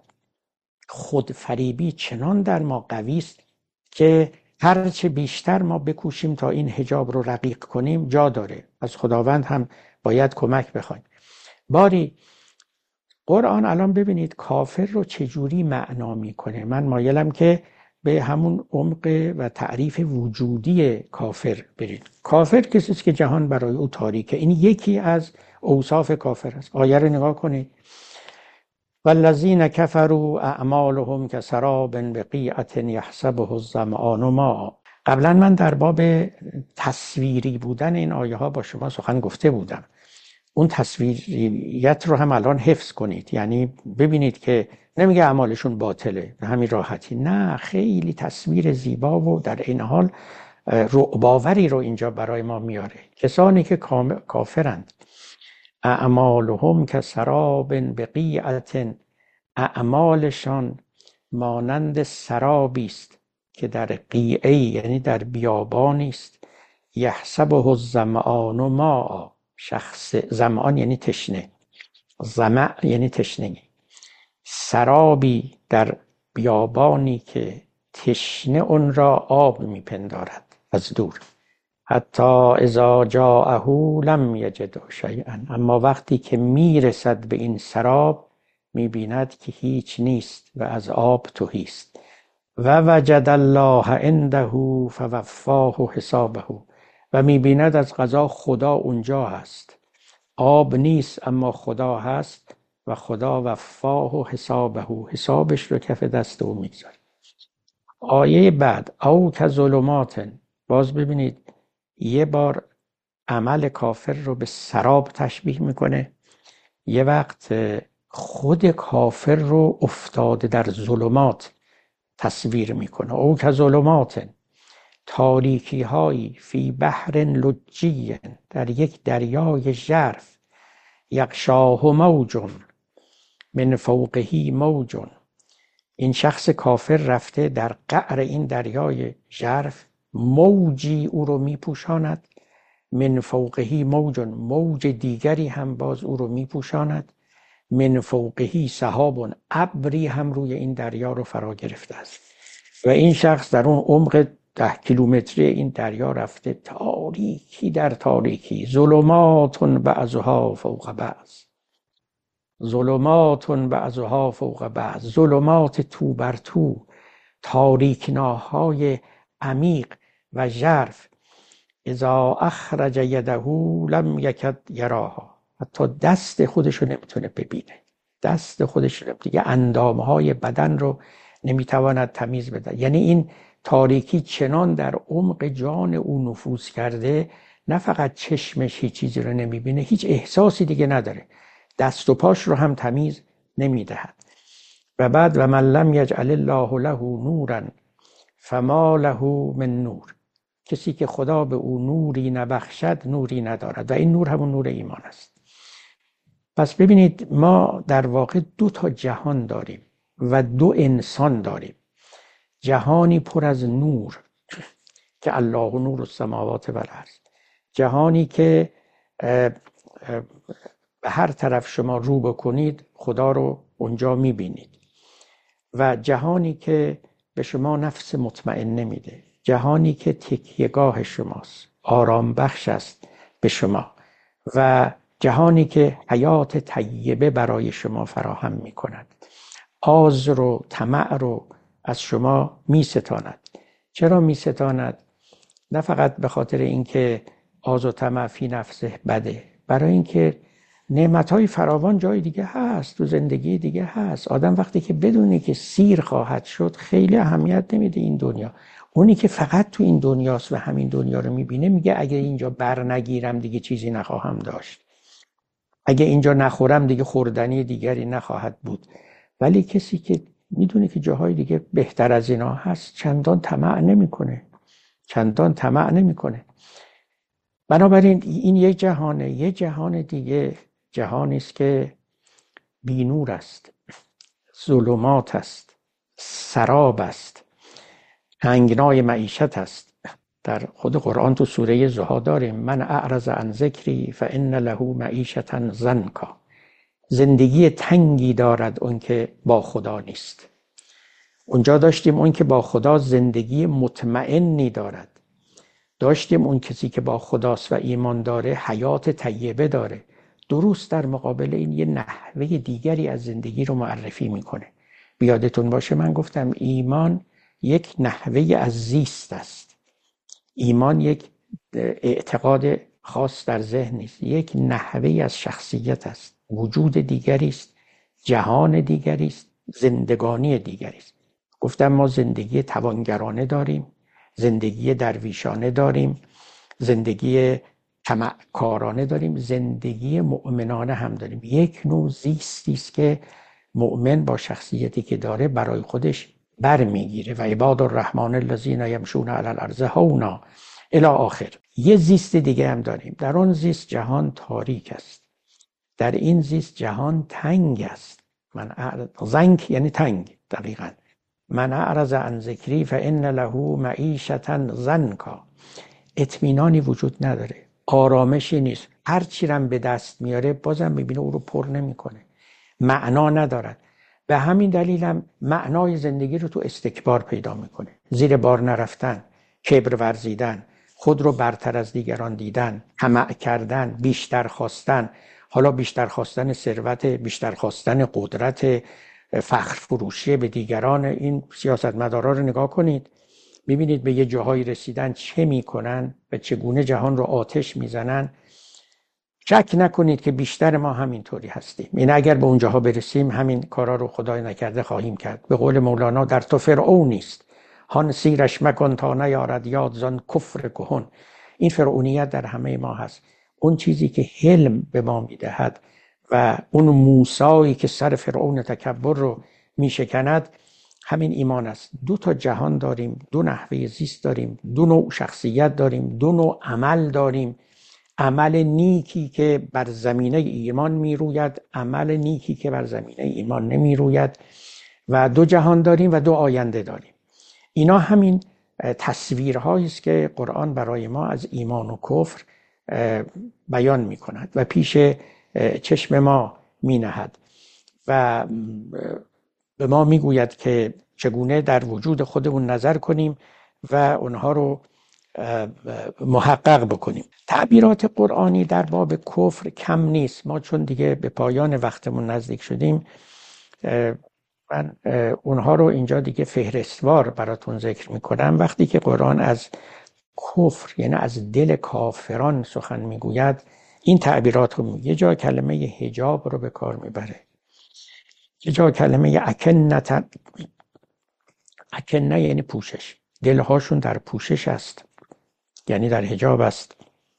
خودفریبی چنان در ما قوی است که هرچه بیشتر ما بکوشیم تا این حجاب رو رقیق کنیم جا داره. از خداوند هم باید کمک بخوایم. باری قرآن الان ببینید کافر رو چجوری معنا میکنه. من مایلم که به همون عمق و تعریف وجودی کافر برید. کافر کسی است که جهان برای او تاریکه. این یکی از اوصاف کافر است. آیه رو نگاه کنید. والذین کفروا اعمالهم کسراب بقیعة یحسبه الظمآن ماء. قبلا من در باب تصویری بودن این آیه ها با شما سخن گفته بودم. اون تصویریت رو هم الان حفظ کنید. یعنی ببینید که نمیگه اعمالشون باطله به همین راحتی، نه، خیلی تصویر زیبا و در این حال رعباوری رو اینجا برای ما میاره. کسانی که کافرند، اعمالهم کسراب بقیعة، اعمالشان مانند سرابی است که در قیعه یعنی در بیابانی است، یحسبه الظمآن ماء. شخص ظمآن یعنی تشنه، ظمأ یعنی تشنگی. سرابی در بیابانی که تشنه اون را آب میپندارد از دور. حتی اذا جاءه لم یجد شیئا، اما وقتی که میرسد به این سراب میبیند که هیچ نیست و از آب تهی است. و وجد الله عنده فوفاه حسابه، و میبیند از قضا خدا اونجا هست. آب نیست اما خدا هست و خدا وفاه و حسابه، حسابش رو کف دست او میگذاره. آیه بعد او کظلمات، باز ببینید یه بار عمل کافر رو به سراب تشبیه میکنه، یه وقت خود کافر رو افتاده در ظلمات تصویر میکنه. او کظلمات، تاریکی هایی، فی بحر لجی، در یک دریای ژرف، یغشاه موج من فوقه موج. این شخص کافر رفته در قعر این دریای ژرف، موجی او رو میپوشاند، من فوقه موج، موج دیگری هم باز او رو میپوشاند، من فوقه سحاب، ابری هم روی این دریا رو فرا گرفته است و این شخص در اون عمق 10 کیلومتری این دریا رفته، تاریکی در تاریکی، ظلمات بعضها فوق بعض، ظلمات بعضها فوق بعض، ظلمات تو بر تو، تاریکناهای عمیق و ژرف. اذا اخرج یده لم یکد یراها، حتی دست خودش رو نمیتونه ببینه، دست خودش رو دیگه، اندامهای بدن رو نمیتواند تمیز بده. یعنی این تاریکی چنان در عمق جان او نفوذ کرده، نه فقط چشمش هیچ چیزی رو نمیبینه، هیچ احساسی دیگه نداره، دست و پاش رو هم تمیز نمیدهد. و بعد و من لم یجعل الله له نورا فما له من نور، کسی که خدا به او نوری نبخشد نوری ندارد، و این نور همون نور ایمان است. پس ببینید ما در واقع 2 تا جهان داریم و 2 انسان داریم. جهانی پر از نور که الله نور السماوات و الارض، جهانی که به هر طرف شما رو بکنید خدا رو اونجا میبینید، و جهانی که به شما نفس مطمئن نمیده، جهانی که تکیهگاه شماست، آرام بخش است به شما، و جهانی که حیات طیبه برای شما فراهم میکند، آز رو طمع رو از شما میستاند. چرا میستاند؟ نه فقط به خاطر اینکه آز و طمع فی نفسه بده، برای اینکه نعمتهای فراوان جای دیگه هست، تو زندگی دیگه هست. آدم وقتی که بدونی که سیر خواهد شد خیلی اهمیت نمیده این دنیا. اونی که فقط تو این دنیاست و همین دنیا رو میبینه میگه اگه اینجا بر نگیرم دیگه چیزی نخواهم داشت، اگه اینجا نخورم دیگه خوردنی دیگری نخواهد بود. ولی کسی که میدونه که جاهای دیگه بهتر از اینا هست چندان طمع نمیکنه، چندان طمع نمیکنه. بنابراین این یک جهانه. یک جهان دیگه جهانی است که بی نور است، ظلمات است، سراب است، تنگنای معیشت است. در خود قرآن تو سوره ضحی داریم من اعرض عن ذکری فان له معیشة ضنکا. زندگی تنگی دارد اون که با خدا نیست. اونجا داشتیم اون که با خدا زندگی مطمئنی دارد، داشتیم اون کسی که با خداست و ایمان داره حیات طیبه داره. درست در مقابل این یه نحوه دیگری از زندگی رو معرفی میکنه. بیادتون باشه من گفتم ایمان یک نحوه از زیست است. ایمان یک اعتقاد خاص در ذهن نیست، یک نحوه از شخصیت است. وجود دیگری است، جهان دیگری است، زندگانی دیگری است. گفتم ما زندگی توانگرانه داریم، زندگی درویشانه داریم، زندگی طمعکارانه داریم، زندگی مؤمنانه هم داریم. یک نوع زیستی است که مؤمن با شخصیتی که داره برای خودش برمیگیره. و عباد الرحمن الذین یمشون علی الارض هونا الی آخر. یه زیست دیگه هم داریم. در آن زیست جهان تاریک است، در این زیست جهان تنگ است. زنک یعنی تنگ. دقیقاً من اعرض عن ذکری فان له معیشة ضنکا. اطمینانی وجود نداره، آرامشی نیست. هر چی رم به دست میاره بازم میبینه او رو پر نمیکنه، معنا ندارد. به همین دلیل هم معنای زندگی رو تو استکبار پیدا میکنه، زیر بار نرفتن، کبر ورزیدن، خود رو برتر از دیگران دیدن، طمع کردن، بیشتر خواستن. حالا بیشتر خواستن ثروت، بیشتر خواستن قدرت، فخر فروشی به دیگران. این سیاستمدارا رو نگاه کنید، میبینید به یه جاهایی رسیدن چه میکنن و چگونه جهان رو آتش میزنن. شک نکنید که بیشتر ما همینطوری هستیم. این اگر به اونجاها برسیم همین کارا رو خدای نکرده خواهیم کرد. به قول مولانا در تو فرعونی است، هان سیرش مکن تا نیارد یاد زان کفر کهن. این فرعونیت در همه ما هست. اون چیزی که حلم به ما میدهد و اون موسایی که سر فرعون تکبر رو میشکند همین ایمان است. دو تا جهان داریم، دو نحوه زیست داریم، دو نوع شخصیت داریم، دو نوع عمل داریم. عمل نیکی که بر زمینه ایمان می روید، عمل نیکی که بر زمینه ایمان نمی روید. و دو جهان داریم و دو آینده داریم. اینا همین تصویرهایی است که قرآن برای ما از ایمان و کفر بیان می کند و پیش چشم ما می نهد و به ما می گوید که چگونه در وجود خودمون نظر کنیم و اونها رو محقق بکنیم. تعبیرات قرآنی در باب کفر کم نیست. ما چون دیگه به پایان وقتمون نزدیک شدیم، من اونها رو اینجا دیگه فهرستوار براتون ذکر میکنم. وقتی که قرآن از کفر یعنی از دل کافران سخن میگوید، این تعبیرات رو میگه. یه جا کلمه حجاب رو به کار میبره، یه جا کلمه اکنه یعنی پوشش. دلهاشون در پوشش است، یعنی در حجاب است.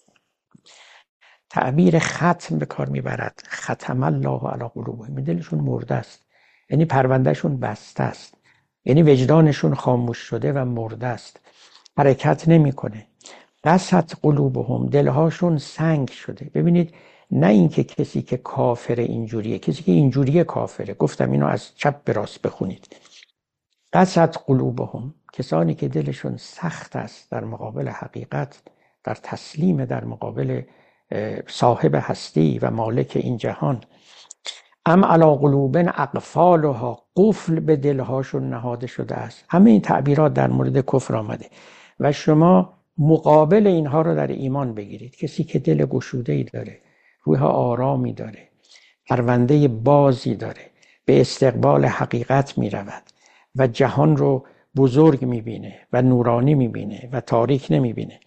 تعبیر ختم به کار میبرد، ختم الله علی قلوبهم. دلشون مرده است، یعنی پروندهشون بسته است، یعنی وجدانشون خاموش شده و مرده است، حرکت نمیکنه. قست قلوبهم، دلهاشون سنگ شده. ببینید، نه اینکه کسی که کافر اینجوریه، کسی که اینجوریه کافره. گفتم اینو از چپ به راست بخونید. قست قلوبهم، کسانی که دلشون سخت است در مقابل حقیقت، در تسلیم در مقابل صاحب هستی و مالک این جهان. ام علی قلوب اقفالها، قفل به دلهاشون نهاده شده است. همه این تعبیرات در مورد کفر آمده و شما مقابل اینها رو در ایمان بگیرید. کسی که دل گشوده‌ای داره، روح آرامی داره، پرونده بازی داره، به استقبال حقیقت می رود و جهان رو بزرگ می بینه و نورانی می بینه و تاریک نمی بینه.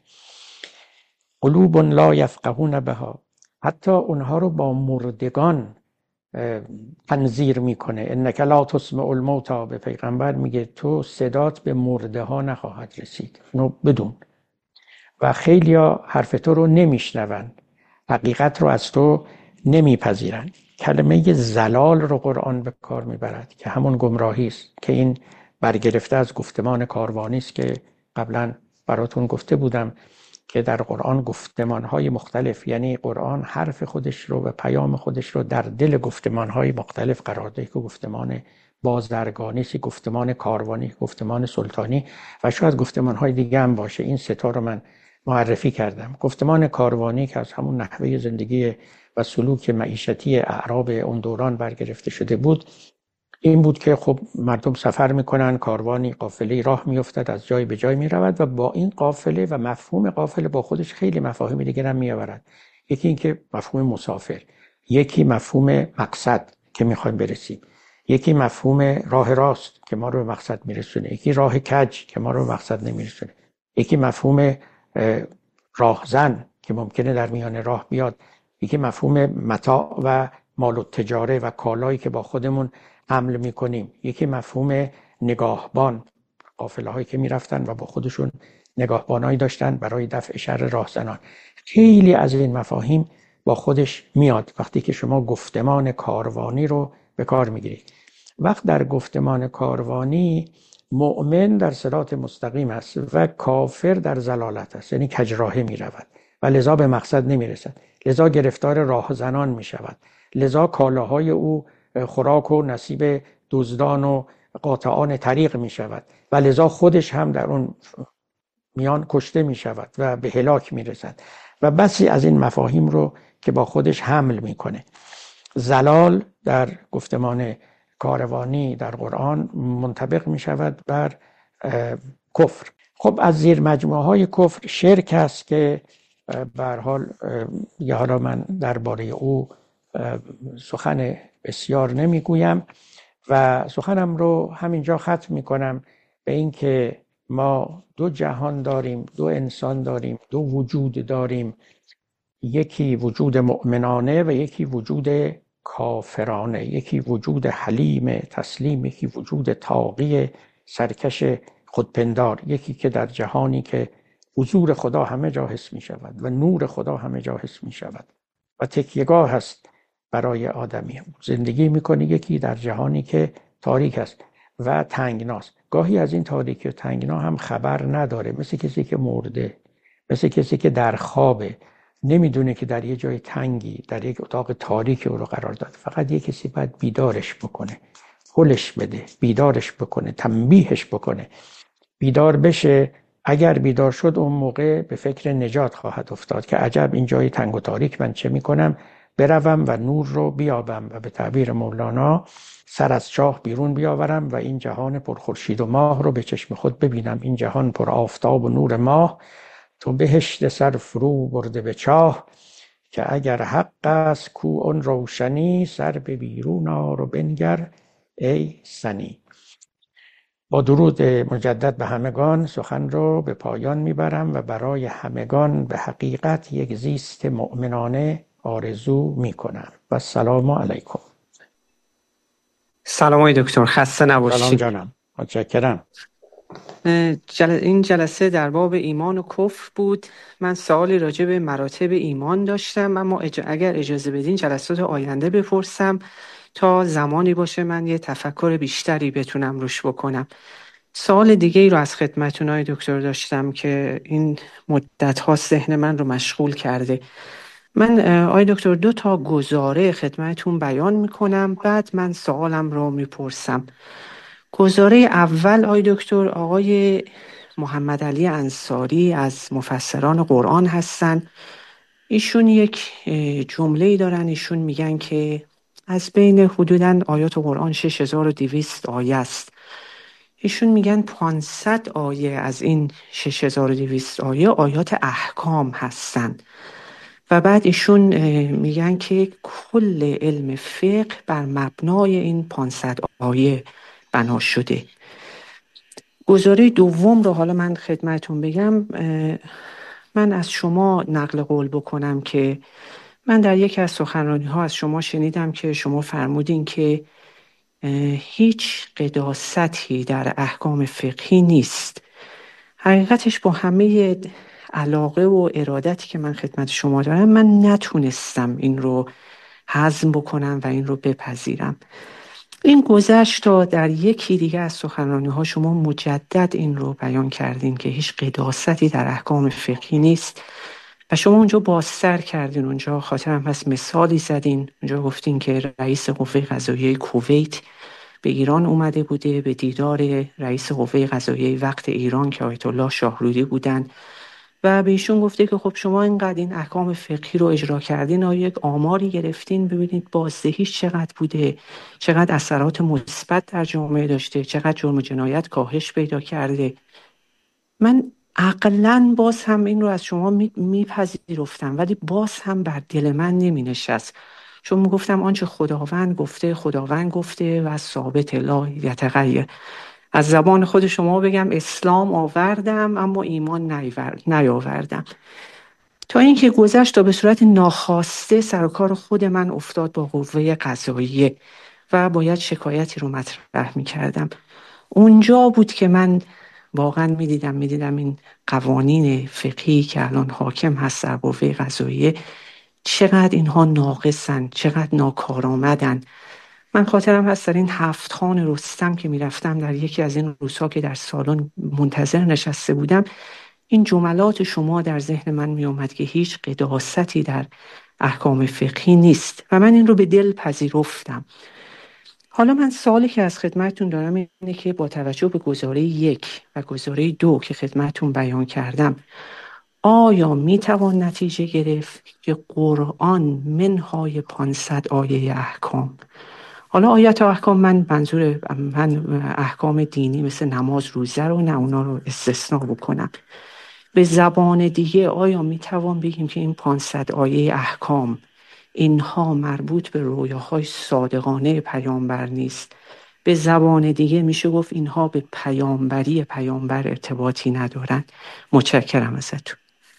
قلوب لا یفقهون بها، حتی اونها رو با مردگان تنظیر میکنه. انک لا تسمع الموتى، به پیغمبر میگه تو صدات به مرده ها نخواهد رسید، اینو بدون. و خیلیا حرف تو رو نمیشنون، حقیقت رو از تو نمیپذیرن. کلمه زلال رو قرآن به کار میبرد که همون گمراهی است، که این برگرفته از گفتمان کاروانی است که قبلا براتون گفته بودم که در قرآن گفتمان‌های مختلف، یعنی قرآن حرف خودش رو و پیام خودش رو در دل گفتمان‌های مختلف قرار داده، که گفتمان بازرگانی است، گفتمان کاروانی، گفتمان سلطانی و شاید گفتمان‌های دیگه هم باشه. این سه تا رو من معرفی کردم. گفتمان کاروانی که از همون نحوه زندگی و سلوک معیشتی اعراب اون دوران برگرفته شده بود، این بود که خب مردم سفر میکنن، کاروانی قافله راه میافتد، از جای به جای میرود و با این قافله و مفهوم قافله با خودش خیلی مفاهیم دیگر هم میآورد. یکی این که مفهوم مسافر، یکی مفهوم مقصد که میخوایم برسیم، یکی مفهوم راه راست که ما رو به مقصد میرسونه، یکی راه کج که ما رو به مقصد نمیرسونه، یکی مفهوم راهزن که ممکنه در میان راه بیاد، یکی مفهوم متاع و مال و تجاره و کالایی که با خودمون حمل میکنیم، یکی مفهوم نگاهبان، قافله هایی که میرفتن و با خودشون نگاهبانایی داشتن برای دفع شر راهزنان. خیلی از این مفاهیم با خودش میاد وقتی که شما گفتمان کاروانی رو به کار میگیرید. وقت در گفتمان کاروانی مؤمن در صراط مستقیم است و کافر در ضلالت است، یعنی کجراهه می رود و لذا به مقصد نمی رسد، لذا گرفتار راهزنان می شود، لذا کالاهای او خوراک و نصیب دزدان و قاطعان طریق می شود و لذا خودش هم در اون میان کشته می شود و به هلاک می رسد و بسی از این مفاهیم رو که با خودش حمل می کنه. ضلال در گفتمان کاروانی در قرآن منطبق می شود بر کفر. خب از زیر مجموعه های کفر شرک است که به هر حال حالا من درباره او سخن بسیار نمیگویم و سخنم رو همینجا ختم می کنم به این که ما دو جهان داریم، دو انسان داریم، دو وجود داریم، یکی وجود مؤمنانه و یکی وجود کافرانه، یکی وجود حلیم تسلیم، یکی وجود طاغی سرکش خودپندار، یکی که در جهانی که حضور خدا همه جا حس می شود و نور خدا همه جا حس می شود و تکیه‌گاه است برای آدمی زندگی میکنه، یکی در جهانی که تاریک است و تنگناست. گاهی از این تاریکی و تنگنا هم خبر نداره، مثل کسی که مرده، مثل کسی که در خوابه، نمیدونه که در یه جای تنگی در یک اتاق تاریکی او رو قرار داد. فقط یه کسی باید بیدارش بکنه، هلش بده، بیدارش بکنه، تنبیهش بکنه، بیدار بشه. اگر بیدار شد اون موقع به فکر نجات خواهد افتاد که عجب این جای تنگ و تاریک من چه میکنم، بروم و نور رو بیابم و به تعبیر مولانا سر از چاه بیرون بیاورم و این جهان پر خورشید و ماه رو به چشم خود ببینم، این جهان پر آفتاب و نور ماه، تو بهشت سر فرو برده به چاه، که اگر حق است کو اون روشنی، سر به بیرون آر و بنگر ای سنی. با درود مجدد به همگان سخن رو به پایان میبرم و برای همگان به حقیقت یک زیست مؤمنانه آرزو میکنم و السلام علیکم.
سلام آقای دکتر، خسته نباشید.
سلام جانم، متشکرم.
این جلسه در باب ایمان و کفر بود. من سوالی راجع به مراتب ایمان داشتم، اما اگر اجازه بدین جلسات آینده بپرسم تا زمانی باشه من یه تفکر بیشتری بتونم روش بکنم. سوال دیگه ای رو از خدمتتون آقای دکتر داشتم که این مدت ها ذهن من رو مشغول کرده. من آقای دکتر 2 تا گزاره خدمتتون بیان میکنم، بعد من سوالم رو میپرسم. گزاره اول آقای دکتر آقای محمد علی انصاری از مفسران قرآن هستن. ایشون یک جمله‌ای دارن، ایشون میگن که از بین حدوداً آیات قرآن 6200 آیه است. ایشون میگن 500 آیه از این 6200 آیه آیات احکام هستن و بعد ایشون میگن که کل علم فقه بر مبنای این 500 آیه بنا شده. گزاره دوم رو حالا من خدمتون بگم. من از شما نقل قول بکنم که من در یکی از سخنرانی ها از شما شنیدم که شما فرمودین که هیچ قداستی در احکام فقهی نیست. حقیقتش با همه علاقه و ارادتی که من خدمت شما دارم من نتونستم این رو هضم بکنم و این رو بپذیرم. این گذشت تا در یکی دیگه از سخنرانی ها شما مجدد این رو بیان کردین که هیچ قداستی در احکام فقهی نیست و شما اونجا بازتر کردین، اونجا خاطرم هست مثالی زدین، اونجا گفتین که رئیس قوه قضاییه کویت به ایران اومده بوده به دیدار رئیس قوه قضاییه وقت ایران که آیت الله شاهرودی بودن و به ایشون گفته که خب شما اینقدر این احکام فقهی رو اجرا کردین، آیا یک آماری گرفتین ببینید بازدهیش چقدر بوده، چقدر اثرات مثبت در جامعه داشته، چقدر جرم و جنایت کاهش پیدا کرده. من عقلاً باز هم این رو از شما میپذیرفتم ولی باز هم بر دل من نمی نشست. چون میگفتم آنچه خداوند گفته و ثابت لا یتغیر. از زبان خود شما بگم اسلام آوردم اما ایمان نیاوردم. تا اینکه گذشت تا به صورت ناخواسته سر و کار خود من افتاد با قوه قضاییه و باید شکایتی رو مطرح می‌کردم. اونجا بود که من واقعا میدیدم این قوانین فقهی که الان حاکم هست در قوه قضاییه چقدر اینها ناقصن، چقدر ناکارآمدن. من خاطرم هست در این 7 خان رستم که میرفتم در یکی از این روزها که در سالن منتظر نشسته بودم، این جملات شما در ذهن من می اومد که هیچ قداستی در احکام فقهی نیست و من این رو به دل پذیرفتم. حالا من سوالی که از خدمتتون دارم اینه که با توجه به گزاره 1 و گزاره 2 که خدمتتون بیان کردم، آیا می توان نتیجه گرفت که قرآن منهای 500 آیه احکام، حالا آیات و احکام من احکام دینی مثل نماز روزه رو نه اونا رو استثناء بکنم، به زبان دیگه آیا می توان بگیم که این 500 آیه احکام اینها مربوط به رویاهای صادقانه پیامبر نیست؟ به زبان دیگه میشه گفت اینها به پیامبر ارتباطی ندارن؟ متشکرم ازتون.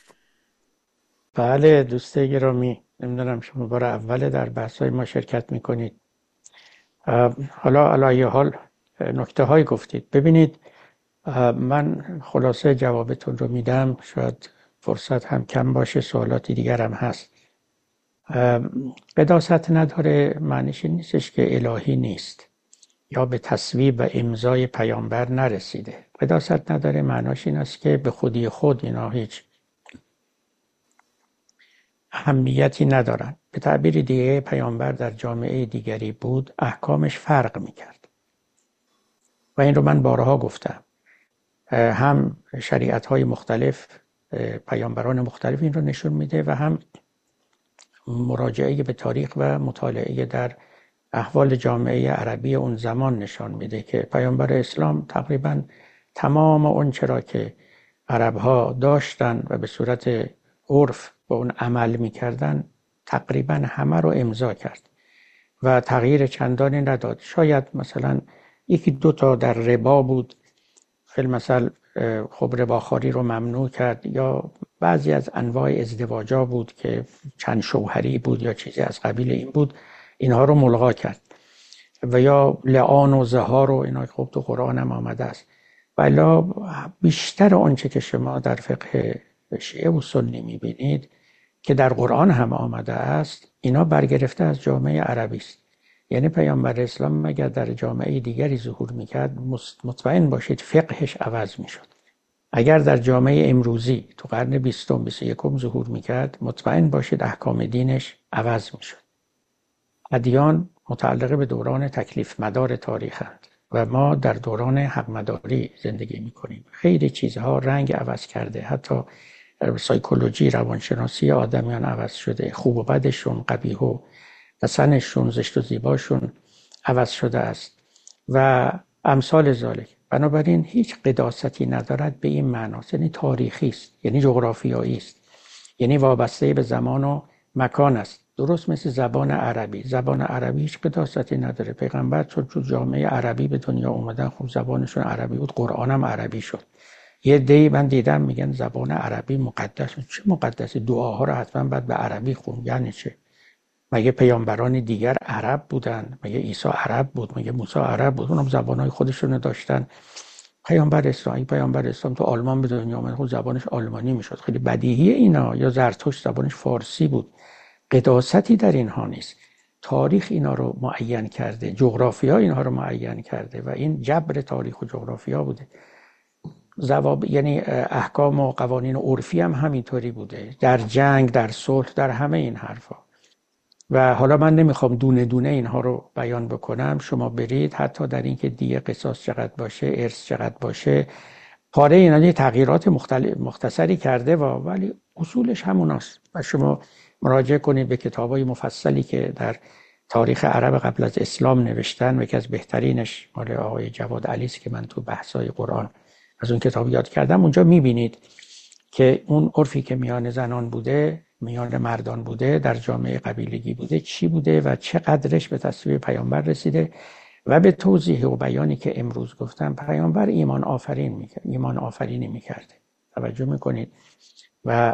بله دوست گرامی، نمیدونم شما بار اول در بحث‌های ما شرکت میکنید. حالا علی حال نکته های گفتید. ببینید من خلاصه جوابتون رو میدم، شاید فرصت هم کم باشه، سوالاتی دیگر هم هست. قداست نداره معنیش این نیستش که الهی نیست یا به تصویب و امضای پیامبر نرسیده. قداست نداره معناش این است که به خودی خود اینا هیچ اهمیتی ندارن. به تعبیر دیگه پیامبر در جامعه دیگری بود، احکامش فرق میکرد و این رو من بارها گفتم. هم شریعت‌های مختلف، پیامبران مختلف این رو نشون میده و هم مراجعه به تاریخ و مطالعه در احوال جامعه عربی اون زمان نشان میده که پیامبر اسلام تقریبا تمام اون چرا که عرب‌ها داشتن و به صورت عرف با اون عمل میکردن تقریبا همه رو امضا کرد و تغییر چندانی نداد. شاید مثلا 1-2 تا در ربا بود، فی المثل خب رباخواری رو ممنوع کرد، یا بعضی از انواع ازدواجا بود که چند شوهری بود یا چیزی از قبیل این بود، اینها رو ملغا کرد، و یا لعان و زهار و اینا خب تو قرآن هم آمده است. ولی بیشتر آنچه که شما در فقه شیعه و سنی میبینید که در قرآن هم آمده است، اینا برگرفته از جامعه عربی است. یعنی پیامبر اسلام اگر در جامعه دیگری ظهور میکرد مطمئن باشید فقهش عوض میشد. اگر در جامعه امروزی تو قرن 20 21 ظهور میکرد مطمئن باشید احکام دینش عوض میشد. ادیان متعلق به دوران تکلیف مدار تاریخند و ما در دوران حق مداری زندگی میکنیم. خیلی چیزها رنگ عوض کرده، حتی سایکولوژی، روانشناسی آدمیان عوض شده، خوب و بدشون، قبیح و حسنشون، زشت و زیباشون عوض شده است و امثال ذالک. بنابراین هیچ قداستی ندارد به این معناست، یعنی تاریخی است، یعنی جغرافیایی است، یعنی وابسته به زمان و مکان است. درست مثل زبان عربی. زبان عربی هیچ قداستی نداره. پیغمبر چون جامعه عربی به دنیا اومدن، خب زبانشون عربی بود، قرآن هم عربی شد. یه عده‌ای من دیدم میگن زبان عربی مقدس. چه مقدسی؟ دعاها رو حتما باید به عربی خوند. یعنی چه؟ مگه پیامبران دیگر عرب بودن؟ مگه عیسی عرب بود؟ مگه موسی عرب بود؟ اونم زبانهای خودشون داشتن. پیامبر اسلام تو آلمان به دنیا اومد، خب زبانش آلمانی میشد. خیلی بدیهیه اینا. یا زرتشت زبانش فارسی بود. قداستی در اینها نیست. تاریخ اینا رو معین کرده، جغرافیا اینها رو معین کرده و این جبر تاریخ و جغرافیا بوده. یعنی احکام و قوانین عرفی هم همینطوری بوده، در جنگ، در صلح، در همه این حرفا. و حالا من نمیخوام دونه دونه اینها رو بیان بکنم، شما برید حتی در این که دیگه قصاص چقدر باشه، ارث چقدر باشه، پاره اینا تغییرات مختصری کرده ولی اصولش هموناست. و شما مراجعه کنید به کتابای مفصلی که در تاریخ عرب قبل از اسلام نوشتن و یکی از بهترینش مال آقای جواد علی است که من تو بحث‌های قرآن از اون کتاب یاد کردم. اونجا میبینید که اون عرفی که میان زنان بوده میان مردان بوده، در جامعه قبیلگی بوده، چی بوده و چقدرش به تصویر پیامبر رسیده. و به توضیح و بیانی که امروز گفتم، پیامبر ایمان آفرینی میکرده. توجه میکنید؟ و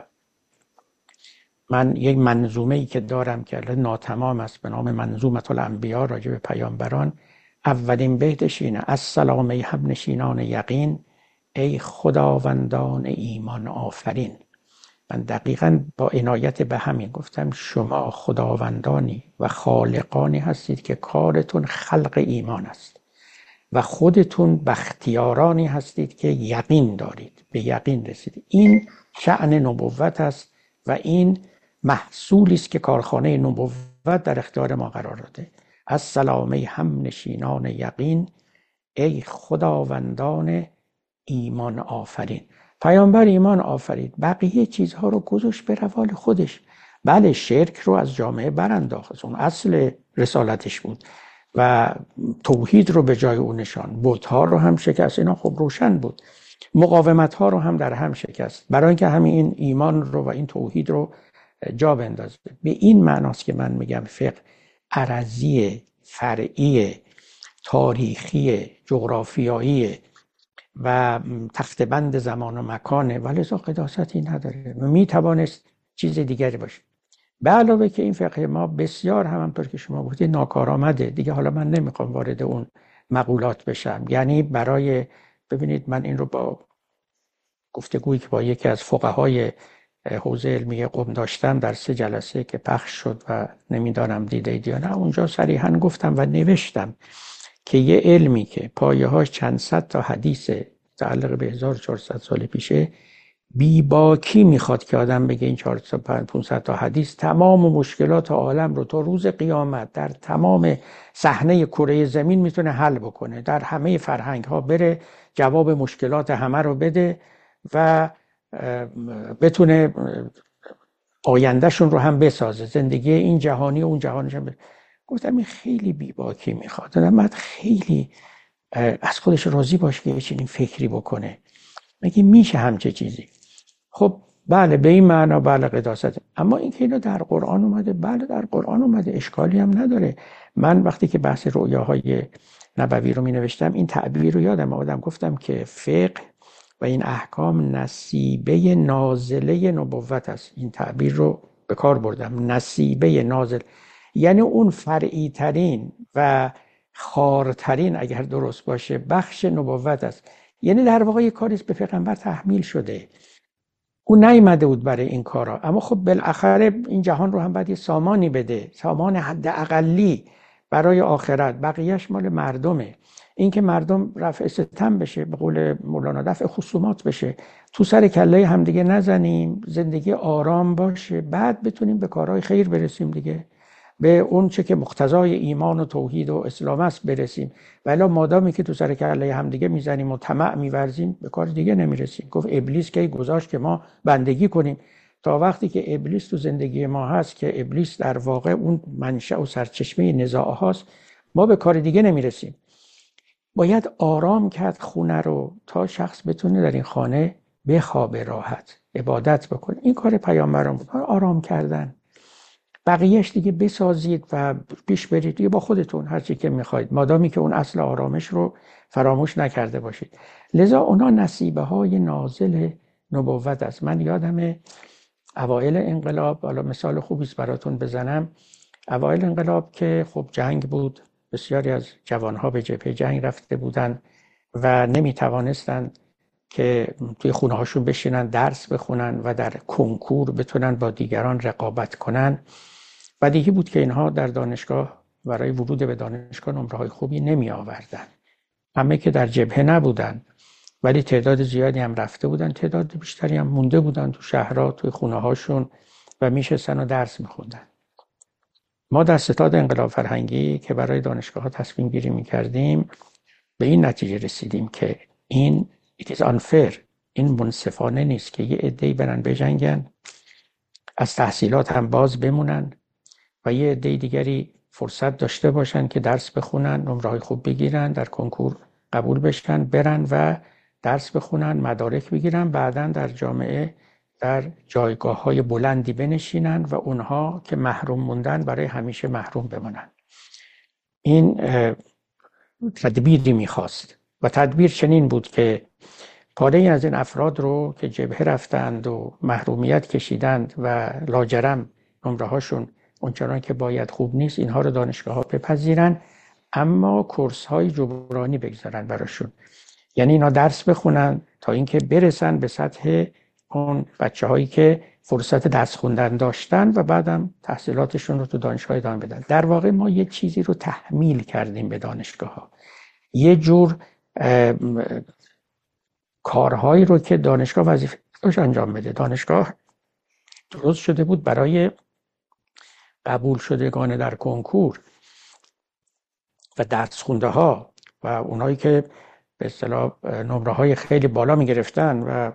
من یک منظومه ای که دارم که ناتمام است به نام منظومه الانبیا راجع به پیامبران، اولین بیتش اینه: السلام ای هم نشینان یقین، ای خداوندان ایمان آفرین. من دقیقاً با عنایت به همین گفتم شما خداوندانی و خالقانی هستید که کارتون خلق ایمان است و خودتون بختیارانی هستید که یقین دارید، به یقین رسیدید. این شأن نبوت است و این محصولی است که کارخانه نبوت در اختیار ما قرار داده. السلام ای هم نشینان یقین، ای خداوندان ایمان آفرین. پیامبر ایمان آفرید، بقیه چیزها رو گذاشت به روال خودش. بله، شرک رو از جامعه برانداخت، اون اصل رسالتش بود، و توحید رو به جای اون نشان، بت‌ها رو هم شکست. اینا خب روشن بود. مقاومت‌ها رو هم در هم شکست برای اینکه همین ایمان رو و این توحید رو جا بندازه. به این معناست که من میگم فقه عرضی، فرعی، تاریخی، جغرافیایی و تختبند زمان و مکانه، ولی قداستی نداره. میتوانست چیز دیگری باشه. به علاوه که این فقه ما بسیار همونطور که شما گفتید ناکارآمده دیگه. حالا من نمیخوام وارد اون مقولات بشم. یعنی برای، ببینید من این رو با گفتگویی که با یکی از فقهای حوزه علمی قم داشتم در 3 جلسه که پخش شد و نمیدانم دیدید یا نه، اونجا صریحاً گفتم و نوشتم که یه علمی که پایه‌هاش چند صد تا حدیث متعلق به 1400 سال پیشه، بی باکی میخواد که آدم بگه این 400-500 تا حدیث تمام مشکلات عالم رو تا روز قیامت در تمام صحنه کره زمین میتونه حل بکنه، در همه فرهنگ ها بره جواب مشکلات همه رو بده و بتونه آیندهشون رو هم بسازه، زندگی این جهانی و اون جهانش هم گفتم این خیلی بی باکی میخواد. آدم خیلی از خودش راضی باشه که چنین فکری بکنه. میگه میشه همچه چیزی. خب بله، به این معنا بله قداست. اما این که اینا در قرآن اومده، بله در قرآن اومده، اشکالی هم نداره. من وقتی که بحث رؤیاهای نبوی رو می نوشتم این تعبیر رو یادم آمدم، گفتم که فقه و این احکام نصیبه نازله نبوت است. این تعبیر رو به کار بردم، نصیبه نازل، یعنی اون فرعی ترین و خارترین اگر درست باشه بخش نبوت است. یعنی در واقع یک کاری به پیغمبر تحمیل شده، اون نیامده بود برای این کارا، اما خب بالاخره این جهان رو هم باید یه سامانی بده، سامان حد اقلی برای آخرت، بقیهش مال مردمه. این که مردم رفع ستم بشه، به قول مولانا دفع خصومات بشه، تو سر کله هم دیگه نزنیم، زندگی آرام باشه، بعد بتونیم به کارهای خیر برسیم دیگه، به اون چه که مقتضای ایمان و توحید و اسلام است برسیم. ولی مادامی که تو سر کله هم دیگه میزنیم و طمع میورزیم به کار دیگه نمیرسیم. گفت ابلیس که گذاشت که ما بندگی کنیم. تا وقتی که ابلیس تو زندگی ما هست، که ابلیس در واقع اون منشأ و سرچشمه نزاع هاست، ما به کار دیگه نمیرسیم. باید آرام کرد خونه رو تا شخص بتونه در این خانه بخوابه، راحت عبادت بکنه. این کار پیامبران بود، آرام کردن. بقیهش دیگه بسازید و پیش برید دیگه با خودتون هر چی که میخواید، مادامی که اون اصل آرامش رو فراموش نکرده باشید. لذا اونا نصیبه های نازل نبوت است. من یادم اوایل انقلاب، حالا مثال خوبی است براتون بزنم، اوایل انقلاب که خب جنگ بود، بسیاری از جوانها به جبهه جنگ رفته بودن و نمیتوانستن که توی خونه هاشون بشینن درس بخونن و در کنکور بتونن با دیگران رقابت کنن. بدیهی بود که اینها در دانشگاه برای ورود به دانشگاه نمره‌های خوبی نمی آوردن. همه که در جبهه نبودن، ولی تعداد زیادی هم رفته بودن، تعداد بیشتری هم مونده بودن تو شهرها، توی خونه هاشون و میشستن و درس میخوندن. ما در ستاد انقلاب فرهنگی که برای دانشگاه ها تصمیم گیری میکردیم به این نتیجه رسیدیم که این it is unfair، این منصفانه نیست که یه عده‌ای برن بجنگن، از تحصیلات هم باز بمونن و یه عده دیگری فرصت داشته باشن که درس بخونن، نمره‌های خوب بگیرن، در کنکور قبول بشن، برن و درس بخونن، مدارک بگیرن، بعداً در جامعه در جایگاه‌های بلندی بنشینن و اونها که محروم موندن برای همیشه محروم بمانند. این تدبیری میخواست و تدبیر چنین بود که پاره از این افراد رو که جبهه رفتند و محرومیت کشیدند و لاجرم نمره هاشون اونچنان که باید خوب نیست، اینها رو دانشگاه ها بپذیرن اما کورس های جبرانی بگذارن براشون. یعنی اینا درس بخونن تا اینکه برسن به سطح اون بچه هایی که فرصت درس خوندن داشتن و بعدم تحصیلاتشون رو تو دانشگاه ادامه بدن. در واقع ما یه چیزی رو تحمیل کردیم به دانشگاه ها، یه جور کارهایی رو که دانشگاه وظیفه‌اش انجام بده. دانشگاه درست شده بود برای قبول شدگان در کنکور و درس خونده ها و اونایی که به اصطلاح نمره های خیلی بالا می گرفتن و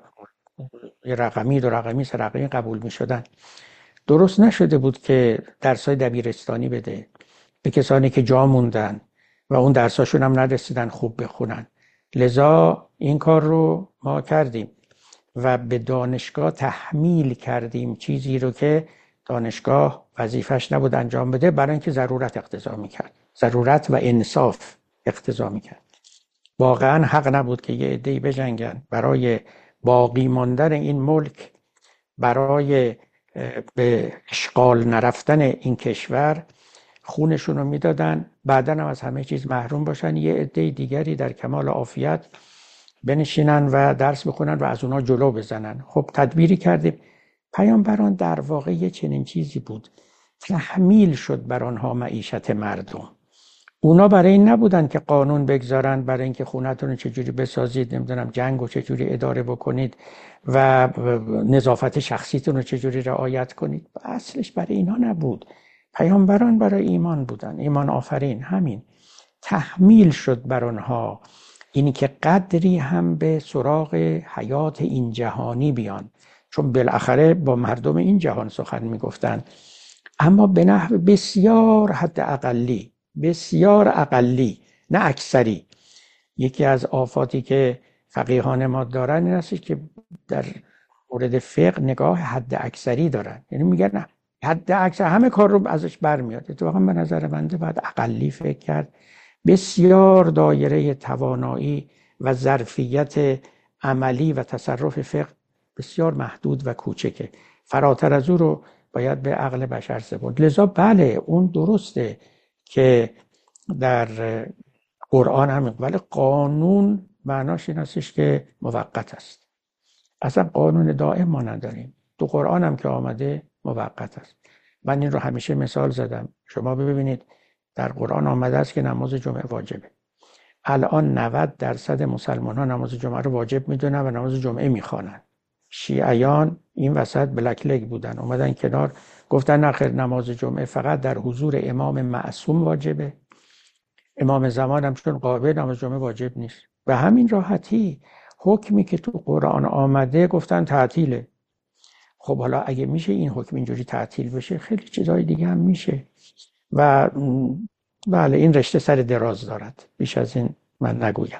یه رقمی، دو رقمی، سه رقمی قبول می شدن. درست نشده بود که درسای دبیرستانی بده به کسانی که جا موندن و اون درساشون هم نرسیدن خوب بخونن. لذا این کار رو ما کردیم و به دانشگاه تحمیل کردیم چیزی رو که دانشگاه وظیفش نبود انجام بده، برای اینکه ضرورت اقتضا میکرد، ضرورت و انصاف اقتضا میکرد. واقعا حق نبود که یه عده‌ای بجنگن برای باقی ماندن این ملک، برای به اشغال نرفتن این کشور، خونشون رو میدادن، بعدن هم از همه چیز محروم باشن، یه عده دیگری در کمال عافیت بنشینن و درس بخونن و از اونا جلو بزنن. خب تدبیری کردیم. پیامبران در واقع یه چنین چیزی بود، تحمیل شد بر آنها معیشت مردم. اونا برای این نبودن که قانون بگذارن برای اینکه خونتون رو چجوری بسازید، نمیدونم جنگ رو چجوری اداره بکنید و نظافت شخصیتون رو چجوری رعایت کنید. اصلش برای اینا نبود. پیامبران برای ایمان بودن، ایمان آفرین. همین تحمیل شد بر آنها اینی که قدری هم به سراغ حیات این جهانی بیان، چون بالاخره با مردم این جهان سخن میگفتن، اما به نحو بسیار حد اقلی، بسیار اقلی نه اکثری. یکی از آفاتی که فقیهان ما دارن این است که در مورد فقه نگاه حد اکثری دارن، یعنی میگن نه حد اکثر همه کار رو ازش برمیاد. اتفاقا به نظر بنده باید اقلی فکر کرد. بسیار دایره توانایی و ظرفیت عملی و تصرف فقه بسیار محدود و کوچکه، فراتر از او رو باید به عقل بشر سپرد. لذا بله اون درسته که در قرآن هم، ولی قانون معناش این هستش که موقت است. اصلا قانون دائم ما نداریم. تو قرآن هم که آمده موقت است. من این رو همیشه مثال زدم. شما ببینید در قرآن آمده است که نماز جمعه واجبه. الان 90% مسلمان ها نماز جمعه رو واجب میدونن و نماز جمعه میخوانن. شیعیان این وسط بلک لگ بودن، اومدن کنار گفتن نه خیر، نماز جمعه فقط در حضور امام معصوم واجبه، امام زمان هم چون غایبه نماز جمعه واجب نیست. و همین راحتی حکمی که تو قرآن آمده گفتن تعطیله. خب حالا اگه میشه این حکم اینجوری تعطیل بشه، خیلی چیزای دیگه هم میشه. و بله این رشته سر دراز دارد، بیش از این من نگویم.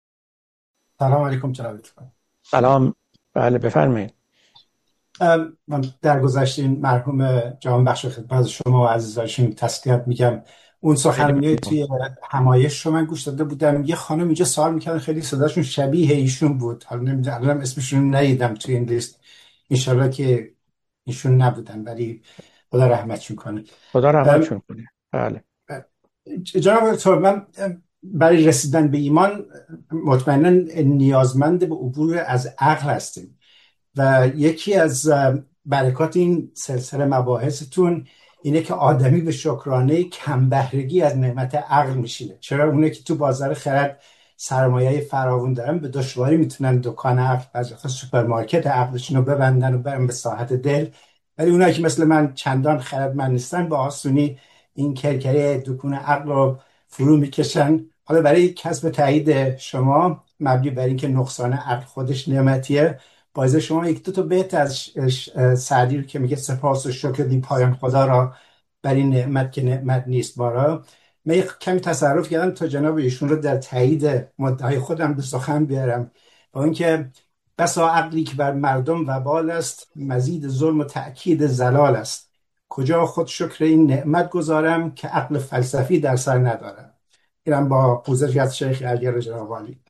سلام علیکم جناب دکتر.
سلام. بله بفرمایید.
من در گذشته مرحوم جهان بخش خدمت شما و عزیزانشون تسلیت میگم. اون سخنرانی توی همایش رو من گوش داده بودم، یه خانم اینجا سوال میکردن، خیلی صداشون شبیه ایشون بود. حالا نمیدونم اسمشون ندیدم توی این لیست، انشالله که ایشون نبودن، ولی خدا رحمتشون کنه.
خدا رحمتشون کنه. بله.
جناب دکتر، من برای رسیدن به ایمان مطمئنا نیازمند به عبور از عقل هستیم و یکی از برکات این سلسله مباحثتون اینه که آدمی به شکرانه کم بهرگی از نعمت عقل میشینه. چرا؟ اونه که تو بازار خرد سرمایه فراوون دارن به دشواری میتونن دکان عقل، بعضی وقتا سوپرمارکت عقلشون رو ببندن و برن به ساحت دل، ولی اونایی که مثل من چندان خردمند نیستن با آسونی این کرکره دکون عقل رو فرو میکشن. حالا برای کسب تایید شما مبنی بر اینکه نقصان عقل خودش نعمتیه، باید شما یک دو تا بیت از سعدی رو که میگه سپاس و شکر دی پایان خدا را بر این نعمت که نعمت نیست بارا، من یک کمی تصرف کردم تا جناب ایشون رو در تایید مدعای خودم به سخن بیارم. با اینکه بسا عقلی که بر مردم وبال است، مزید ظلم و تأکید زلال است. کجا خود شکر این نعمت گذارم، که عقل فلسفی در سر ندارم. اینم با پوزش از شیخ اگر جناب عالی.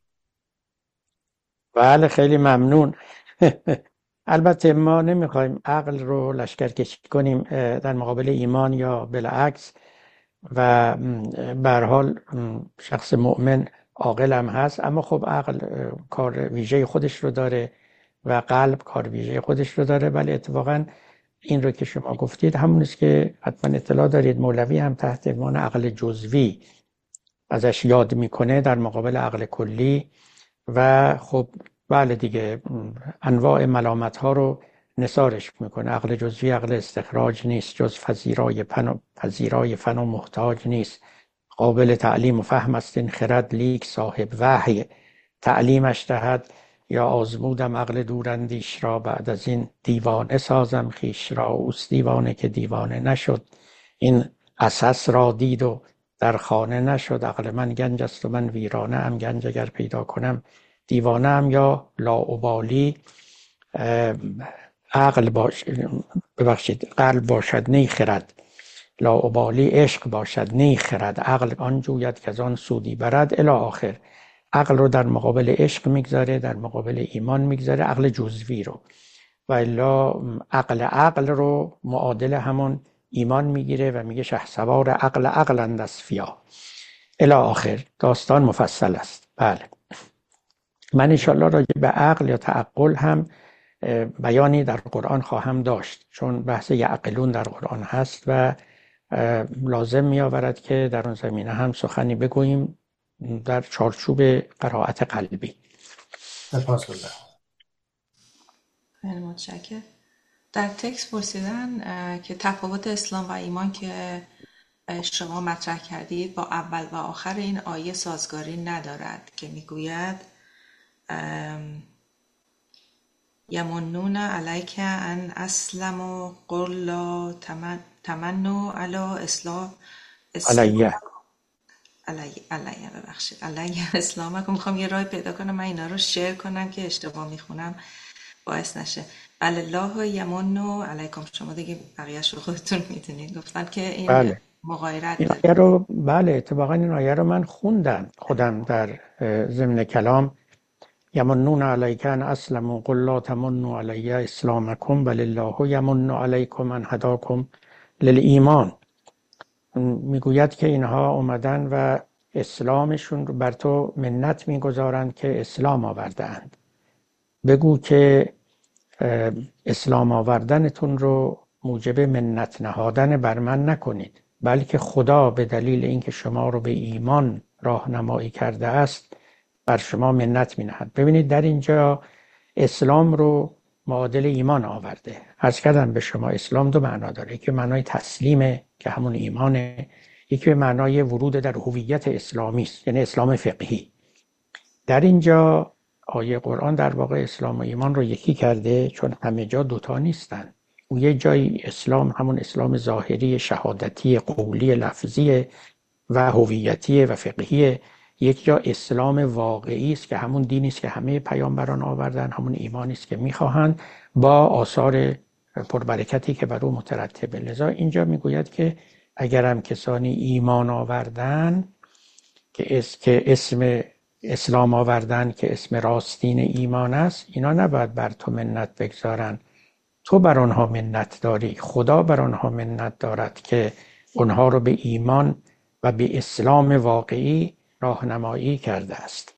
بله خیلی ممنون. البته ما نمیخوایم عقل رو لشکرکشی کنیم در مقابل ایمان یا بالعکس، و به هر حال شخص مؤمن عاقل هم هست، اما خب عقل کار ویژه خودش رو داره و قلب کار ویژه خودش رو داره. ولی اتفاقا این رو که شما گفتید همون است که حتما اطلاع دارید مولوی هم تحت عنوان عقل جزوی ازش یاد میکنه در مقابل عقل کلی. و خب بله دیگه انواع ملامت ها رو نثارش میکنه. عقل جزوی عقل استخراج نیست، جز پذیرای فن و محتاج نیست. قابل تعلیم و فهم است این خرد، لیک صاحب وحی تعلیمش دهد. یا آزمودم عقل دوراندیش را، بعد از این دیوانه سازم خویش را. اوست دیوانه که دیوانه نشد، این اساس را دید و در خانه نشد. عقل من گنج است و من ویرانه ام، گنج اگر پیدا کنم دیوانه ام. یا لاابالی قلب باشد نی خرد، لاابالی عشق باشد نی خرد. عقل آن جوید که از آن سودی برد، الی آخر. عقل رو در مقابل عشق میگذاره، در مقابل ایمان میگذاره، عقل جزوی رو. و الا عقل رو معادل همون ایمان میگیره و میگه شهسوار عقل عقلند اصفیا، الی آخر. داستان مفصل است. بله من انشالله راجع به عقل یا تعقل هم بیانی در قرآن خواهم داشت، چون بحث یعقلون در قرآن هست و لازم می آورد که در اون زمینه هم سخنی بگوییم در چارچوب قرائت قلبی.
سپاس گذارم.
خیلی متشکرم. در تکست پرسیدن که تفاوت اسلام و ایمان که شما مطرح کردید با اول و آخر این آیه سازگاری ندارد که میگوید یمنون علیک ان اسلموا قل لا تمنوا علی اسلام علیه ببخشید علیه اسلامکم. میخوام یه راه پیدا کنم من اینا رو شیر کنم که اشتباه میخونم باعث نشه. بله الله یمنو علیکم. شما دیگه بقیه‌اش رو خودتون میدونید. گفتن که این
بله.
مغایرت
این آیه رو بله اتفاقا این آیه رو من خوندم خودم در ضمن کلام. یمنون علیک ان اسلموا قل لا تمنوا علی اسلامکم بل الله یمن علیکم ان هداکم للایمان. میگوید که اینها اومدن و اسلامشون رو بر تو منت میگذارند که اسلام آوردند. بگو که اسلام آوردنتون رو موجب منت نهادن بر من نکنید، بلکه خدا به دلیل اینکه شما رو به ایمان راهنمایی کرده است بر شما منت می‌نهد. ببینید در اینجا اسلام رو معادل ایمان آورده. عرض کردم به شما اسلام دو معنا داره، یکی معنای تسلیمه که همون ایمانه، یکی به معنای ورود در هویت اسلامی است، یعنی اسلام فقهی. در اینجا آیه قرآن در واقع اسلام و ایمان رو یکی کرده، چون همه جا دوتا نیستن. و یه جایی اسلام همون اسلام ظاهری شهادتی قولی لفظی و هویتی و فقهی، یک جا اسلام واقعی است که همون دینی است که همه پیامبران آوردن، همون ایمانی است که میخواهند با آثار پربرکتی که بر او مترتبه. لذا اینجا میگوید که اگر هم کسانی ایمان آوردن که اسم اسلام آوردن که اسم راستین ایمان است، اینا نباید بر تو منت بگذارن. تو بر آنها منت داری، خدا بر آنها منت دارد که اونها رو به ایمان و به اسلام واقعی راهنمایی کرده است.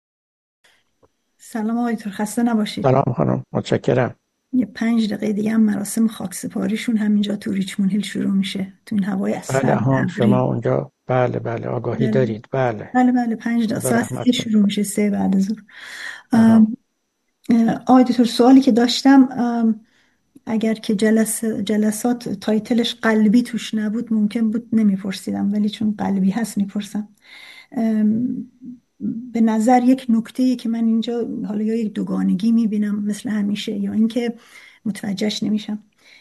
سلام آقای دکتر، خسته نباشید.
سلام خانم، متشکرم.
یه 5 دقیقه دیگه هم مراسم خاکسپاریشون همینجا تو ریچموند هیل شروع میشه، تو این هوای
بله شما اونجا بله آگاهی دارید. بله
5 دقیقه ساعت 3 شروع میشه، 3 بعد از ظهر. آقای دکتر سوالی که داشتم، اگر که جلسات تایتلش قلبی توش نبود ممکن بود نمیپرسیدم، ولی چون قلبی هست میپرسم. به نظر یک نکته‌ای که من اینجا حالا یا یک دوگانگی میبینم مثل همیشه، یا اینکه متوجهش نمیشم.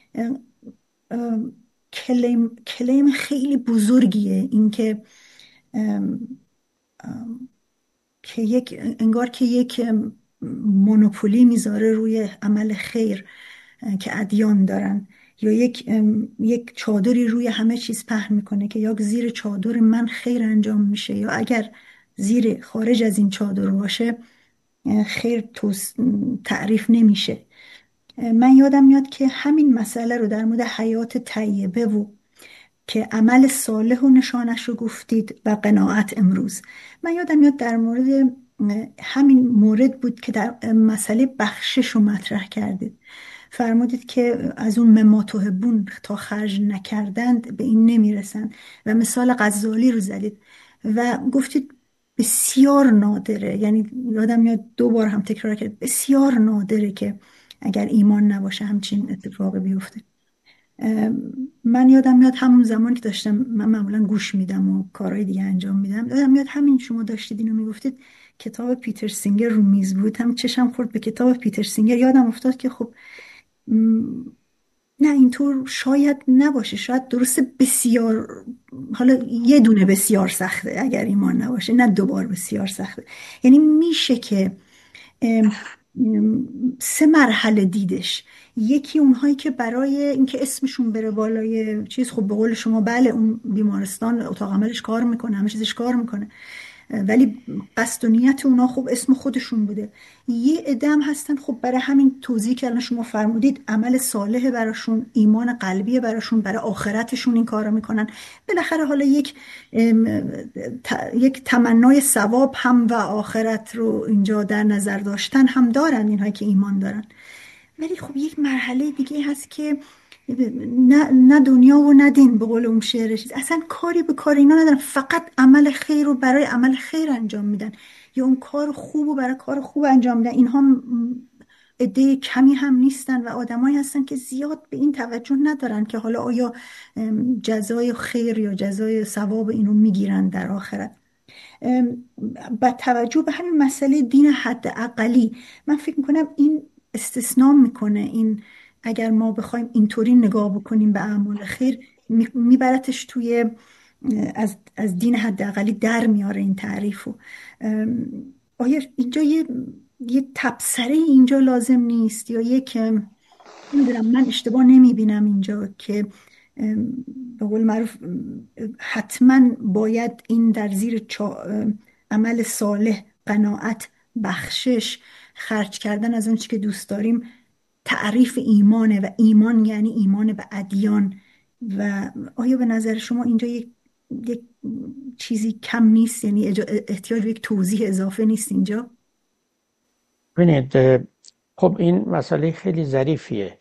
کلیم خیلی بزرگیه، اینکه که انگار که یک مونوپولی میذاره روی عمل خیر که ادیان دارن، یا یک چادری روی همه چیز پهن میکنه که یا زیر چادر من خیر انجام میشه، یا اگر زیر خارج از این چادر باشه خیر تعریف نمیشه. من یادم میاد که همین مسئله رو در مورد حیات طیبه و که عمل صالح و نشانش رو گفتید و قناعت امروز، من یادم میاد در مورد همین مورد بود که در مسئله بخشش رو مطرح کردید. فرمودید که از اون مما تحبون تا خرج نکردند به این نمیرسند و مثال غزالی رو زدید و گفتید بسیار نادره، یعنی یادم میاد 2 بار هم تکرار کرد بسیار نادره که اگر ایمان نباشه همچین اتفاقی بیفته. من یادم میاد همون زمان که داشتم، من معمولا گوش میدم و کارهای دیگه انجام میدم، یادم میاد همین شما داشتید اینو میگفتید کتاب پیتر سینگر رو میز بود، هم چشم خورد به کتاب پیتر سینگر، یادم افتاد که خب نه اینطور شاید نباشه، شاید درسته بسیار، حالا یه دونه بسیار سخته اگر ایمان نباشه، نه 2 بار بسیار سخته. یعنی میشه که 3 مرحله دیدش. یکی اونهایی که برای اینکه اسمشون بره بالای چیز، خب به قول شما بله اون بیمارستان اتاق عملش کار میکنه، همه چیزش کار میکنه، ولی قصد و نیت اونا خب اسم خودشون بوده. یه عدم هستن خب برای همین توضیح که الان شما فرمودید عمل صالح براشون، ایمان قلبی براشون، برای آخرتشون این کارو میکنن. بالاخره حالا یک تمنای ثواب هم و آخرت رو اینجا در نظر داشتن هم دارن اینهایی که ایمان دارن. ولی خب یک مرحله دیگه هست که نه دنیا و نه دین، به قول اون شعرش، اصلا کاری به کار اینا ندارن، فقط عمل خیر رو برای عمل خیر انجام میدن یا اون کار خوب رو برای کار خوب انجام میدن. اینها عده کمی هم نیستن و آدمایی هستن که زیاد به این توجه ندارن که حالا آیا جزای خیر یا جزای ثواب اینو میگیرن در آخرت. با توجه به همین مسئله دین حد اقلی، من فکر میکنم این استثناء میکنه، این اگر ما بخوایم اینطوری نگاه بکنیم به اعمال خیر میبرتش توی از دین حداقلی در میاره این تعریفو. آیا اینجا یه تبصره اینجا لازم نیست یا یک نمیدونم، من اشتباه نمیبینم اینجا که به قول معروف حتما باید این در زیر عمل صالح، قناعت، بخشش، خرج کردن از اون چی که دوست داریم تعریف ایمانه و ایمان یعنی ایمان به ادیان. و آیا به نظر شما اینجا یک چیزی کم نیست، یعنی احتیاج به یک توضیح اضافه نیست اینجا؟
ببینید خب این مسئله خیلی ظریفیه.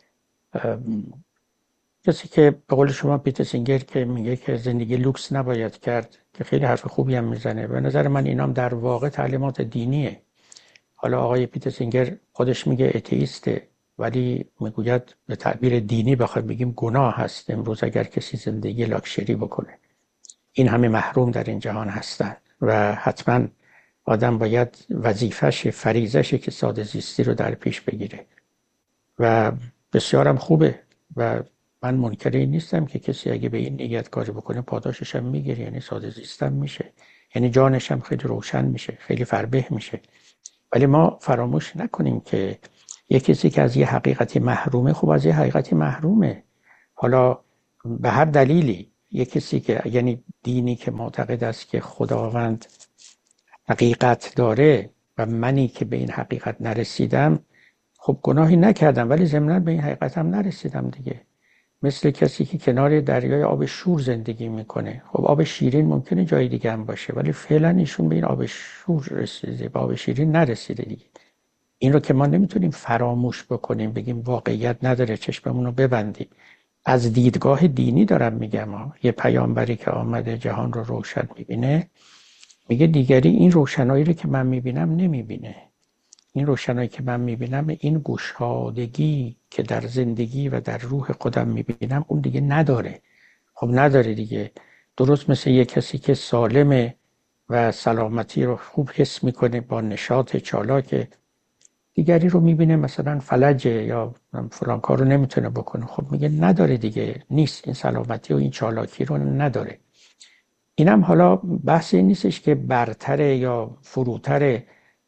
کسی که به قول شما پیتر سینگر که میگه که زندگی لوکس نباید کرد، که خیلی حرف خوبی هم میزنه، به نظر من اینام در واقع تعلیمات دینیه. حالا آقای پیتر سینگر خودش میگه اتئیسته، ولی میگوید به تعبیر دینی بخوایم بگیم گناه هست امروز اگر کسی زندگی لاکچری بکنه. این همه محروم در این جهان هستن و حتما آدم باید وظیفش، فریضشه که ساده زیستی رو در پیش بگیره و بسیارم خوبه و من منکر این نیستم که کسی اگه به این نیت کاری بکنه پاداشش هم میگیره، یعنی ساده زیستم میشه، یعنی جانش هم خیلی روشن میشه، خیلی فربه میشه. ولی ما فراموش نکنیم که یک کسی که از یه حقیقتی محرومه، خب از یه حقیقتی محرومه، حالا به هر دلیلی. یک کسی که یعنی دینی که معتقد است که خداوند حقیقت داره و منی که به این حقیقت نرسیدم، خب گناهی نکردم ولی ضمناً به این حقیقت هم نرسیدم دیگه. مثل کسی که کنار دریای آب شور زندگی میکنه، خب آب شیرین ممکنه جای دیگه هم باشه ولی فعلا ایشون به این آب شور رسیده، به آب شیرین نرسیده دیگه. این رو که ما نمیتونیم فراموش بکنیم، بگیم واقعیت نداره چشممون رو ببندیم. از دیدگاه دینی دارم میگم، یه پیامبری که آمده جهان رو روشن میبینه، میگه دیگری این روشنایی رو که من میبینم نمیبینه. این روشنایی که من میبینم، این گشادگی که در زندگی و در روح خودم میبینم اون دیگه نداره. خب نداره دیگه. درست مثل یه کسی که سالمه و سلامتی رو خوب حس میکنه، با نشاط چالاک، دیگری رو میبینه مثلا فلجه یا فلان کار رو نمیتونه بکنه، خب میگه نداره دیگه، نیست، این سلامتی و این چالاکی رو نداره. اینم حالا بحث این نیستش که برتره یا فروتره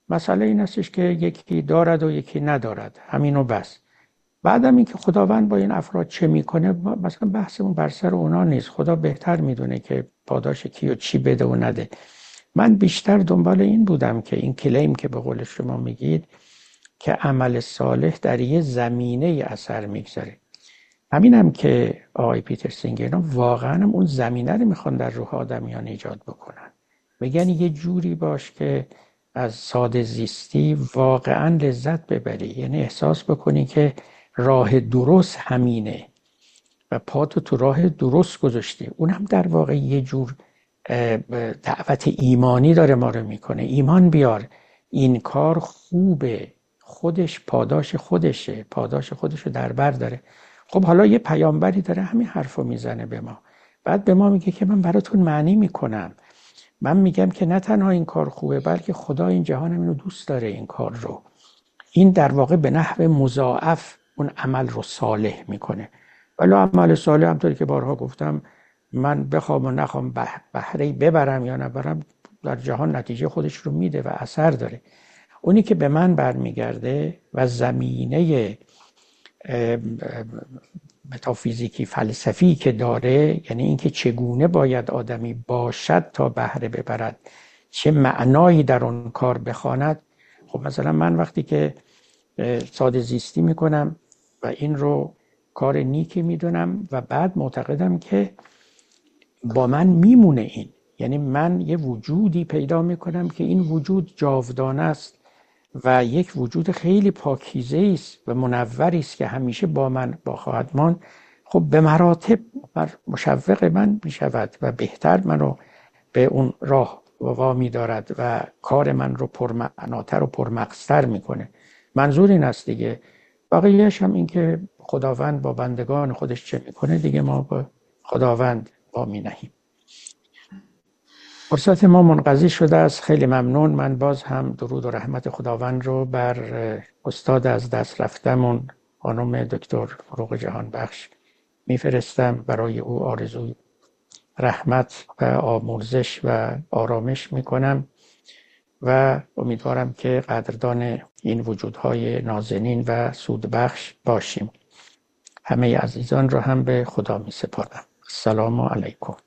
مسئله این هستش که یکی دارد و یکی ندارد، همینو بس. بعدم این که خداوند با این افراد چه میکنه، مثلا بحثمون بر سر اونا نیست. خدا بهتر میدونه که پاداش کی و چی بده و نده. من بیشتر دنبال این بودم که این کلیم که به قول شما میگید که عمل صالح در یه زمینه اثر میگذاره، همینم که آقای پیتر سینگر اینا واقعا هم اون زمینه رو میخوان در روح آدمیان ایجاد بکنن. بگن یه جوری باش که از ساده زیستی واقعا لذت ببری، یعنی احساس بکنی که راه درست همینه و پاتو تو راه درست گذاشتی. اون هم در واقع یه جور دعوت ایمانی داره ما رو میکنه. ایمان بیار، این کار خوبه، خودش پاداش خودشه، پاداش خودشو در بر داره. خب حالا یه پیامبری داره همین حرفو میزنه به ما، بعد به ما میگه که من براتون معنی میکنم، من میگم که نه تنها این کار خوبه بلکه خدا این جهان اینو دوست داره این کار رو. این در واقع به نحو مضاعف اون عمل رو صالح میکنه. ولی عمل صالح همطوری که بارها گفتم، من بخوام و نخوام بهره‌ای ببرم یا نبرم، در جهان نتیجه خودش رو میده و اثر داره. اونی که به من برمیگرده و زمینه متافیزیکی فلسفی که داره، یعنی اینکه چگونه باید آدمی باشد تا بهره ببرد، چه معنایی در اون کار بخواند. خب مثلا من وقتی که ساده زیستی میکنم و این رو کار نیکی میدونم و بعد معتقدم که با من میمونه این، یعنی من یه وجودی پیدا میکنم که این وجود جاودانه است و یک وجود خیلی پاکیزه است و منوری است که همیشه با من خواهد ماند. خب به مراتب مشوق من میشود و بهتر منو به اون راه وامی دارد و کار من رو پرمعناتر و پرمغزتر میکنه. منظور این است دیگه. بقیه‌اش هم این که خداوند با بندگان خودش چه میکنه دیگه ما با خداوند وامی نهیم. فرصت ما منقضی شده است. خیلی ممنون. من باز هم درود و رحمت خداوند رو بر استاد از دست رفتمون خانم دکتر فروغ جهانبخش میفرستم. برای او آرزوی رحمت و آمرزش و آرامش میکنم و امیدوارم که قدردان این وجودهای نازنین و سودبخش باشیم. همه عزیزان رو هم به خدا می سپارم. السلام علیکم.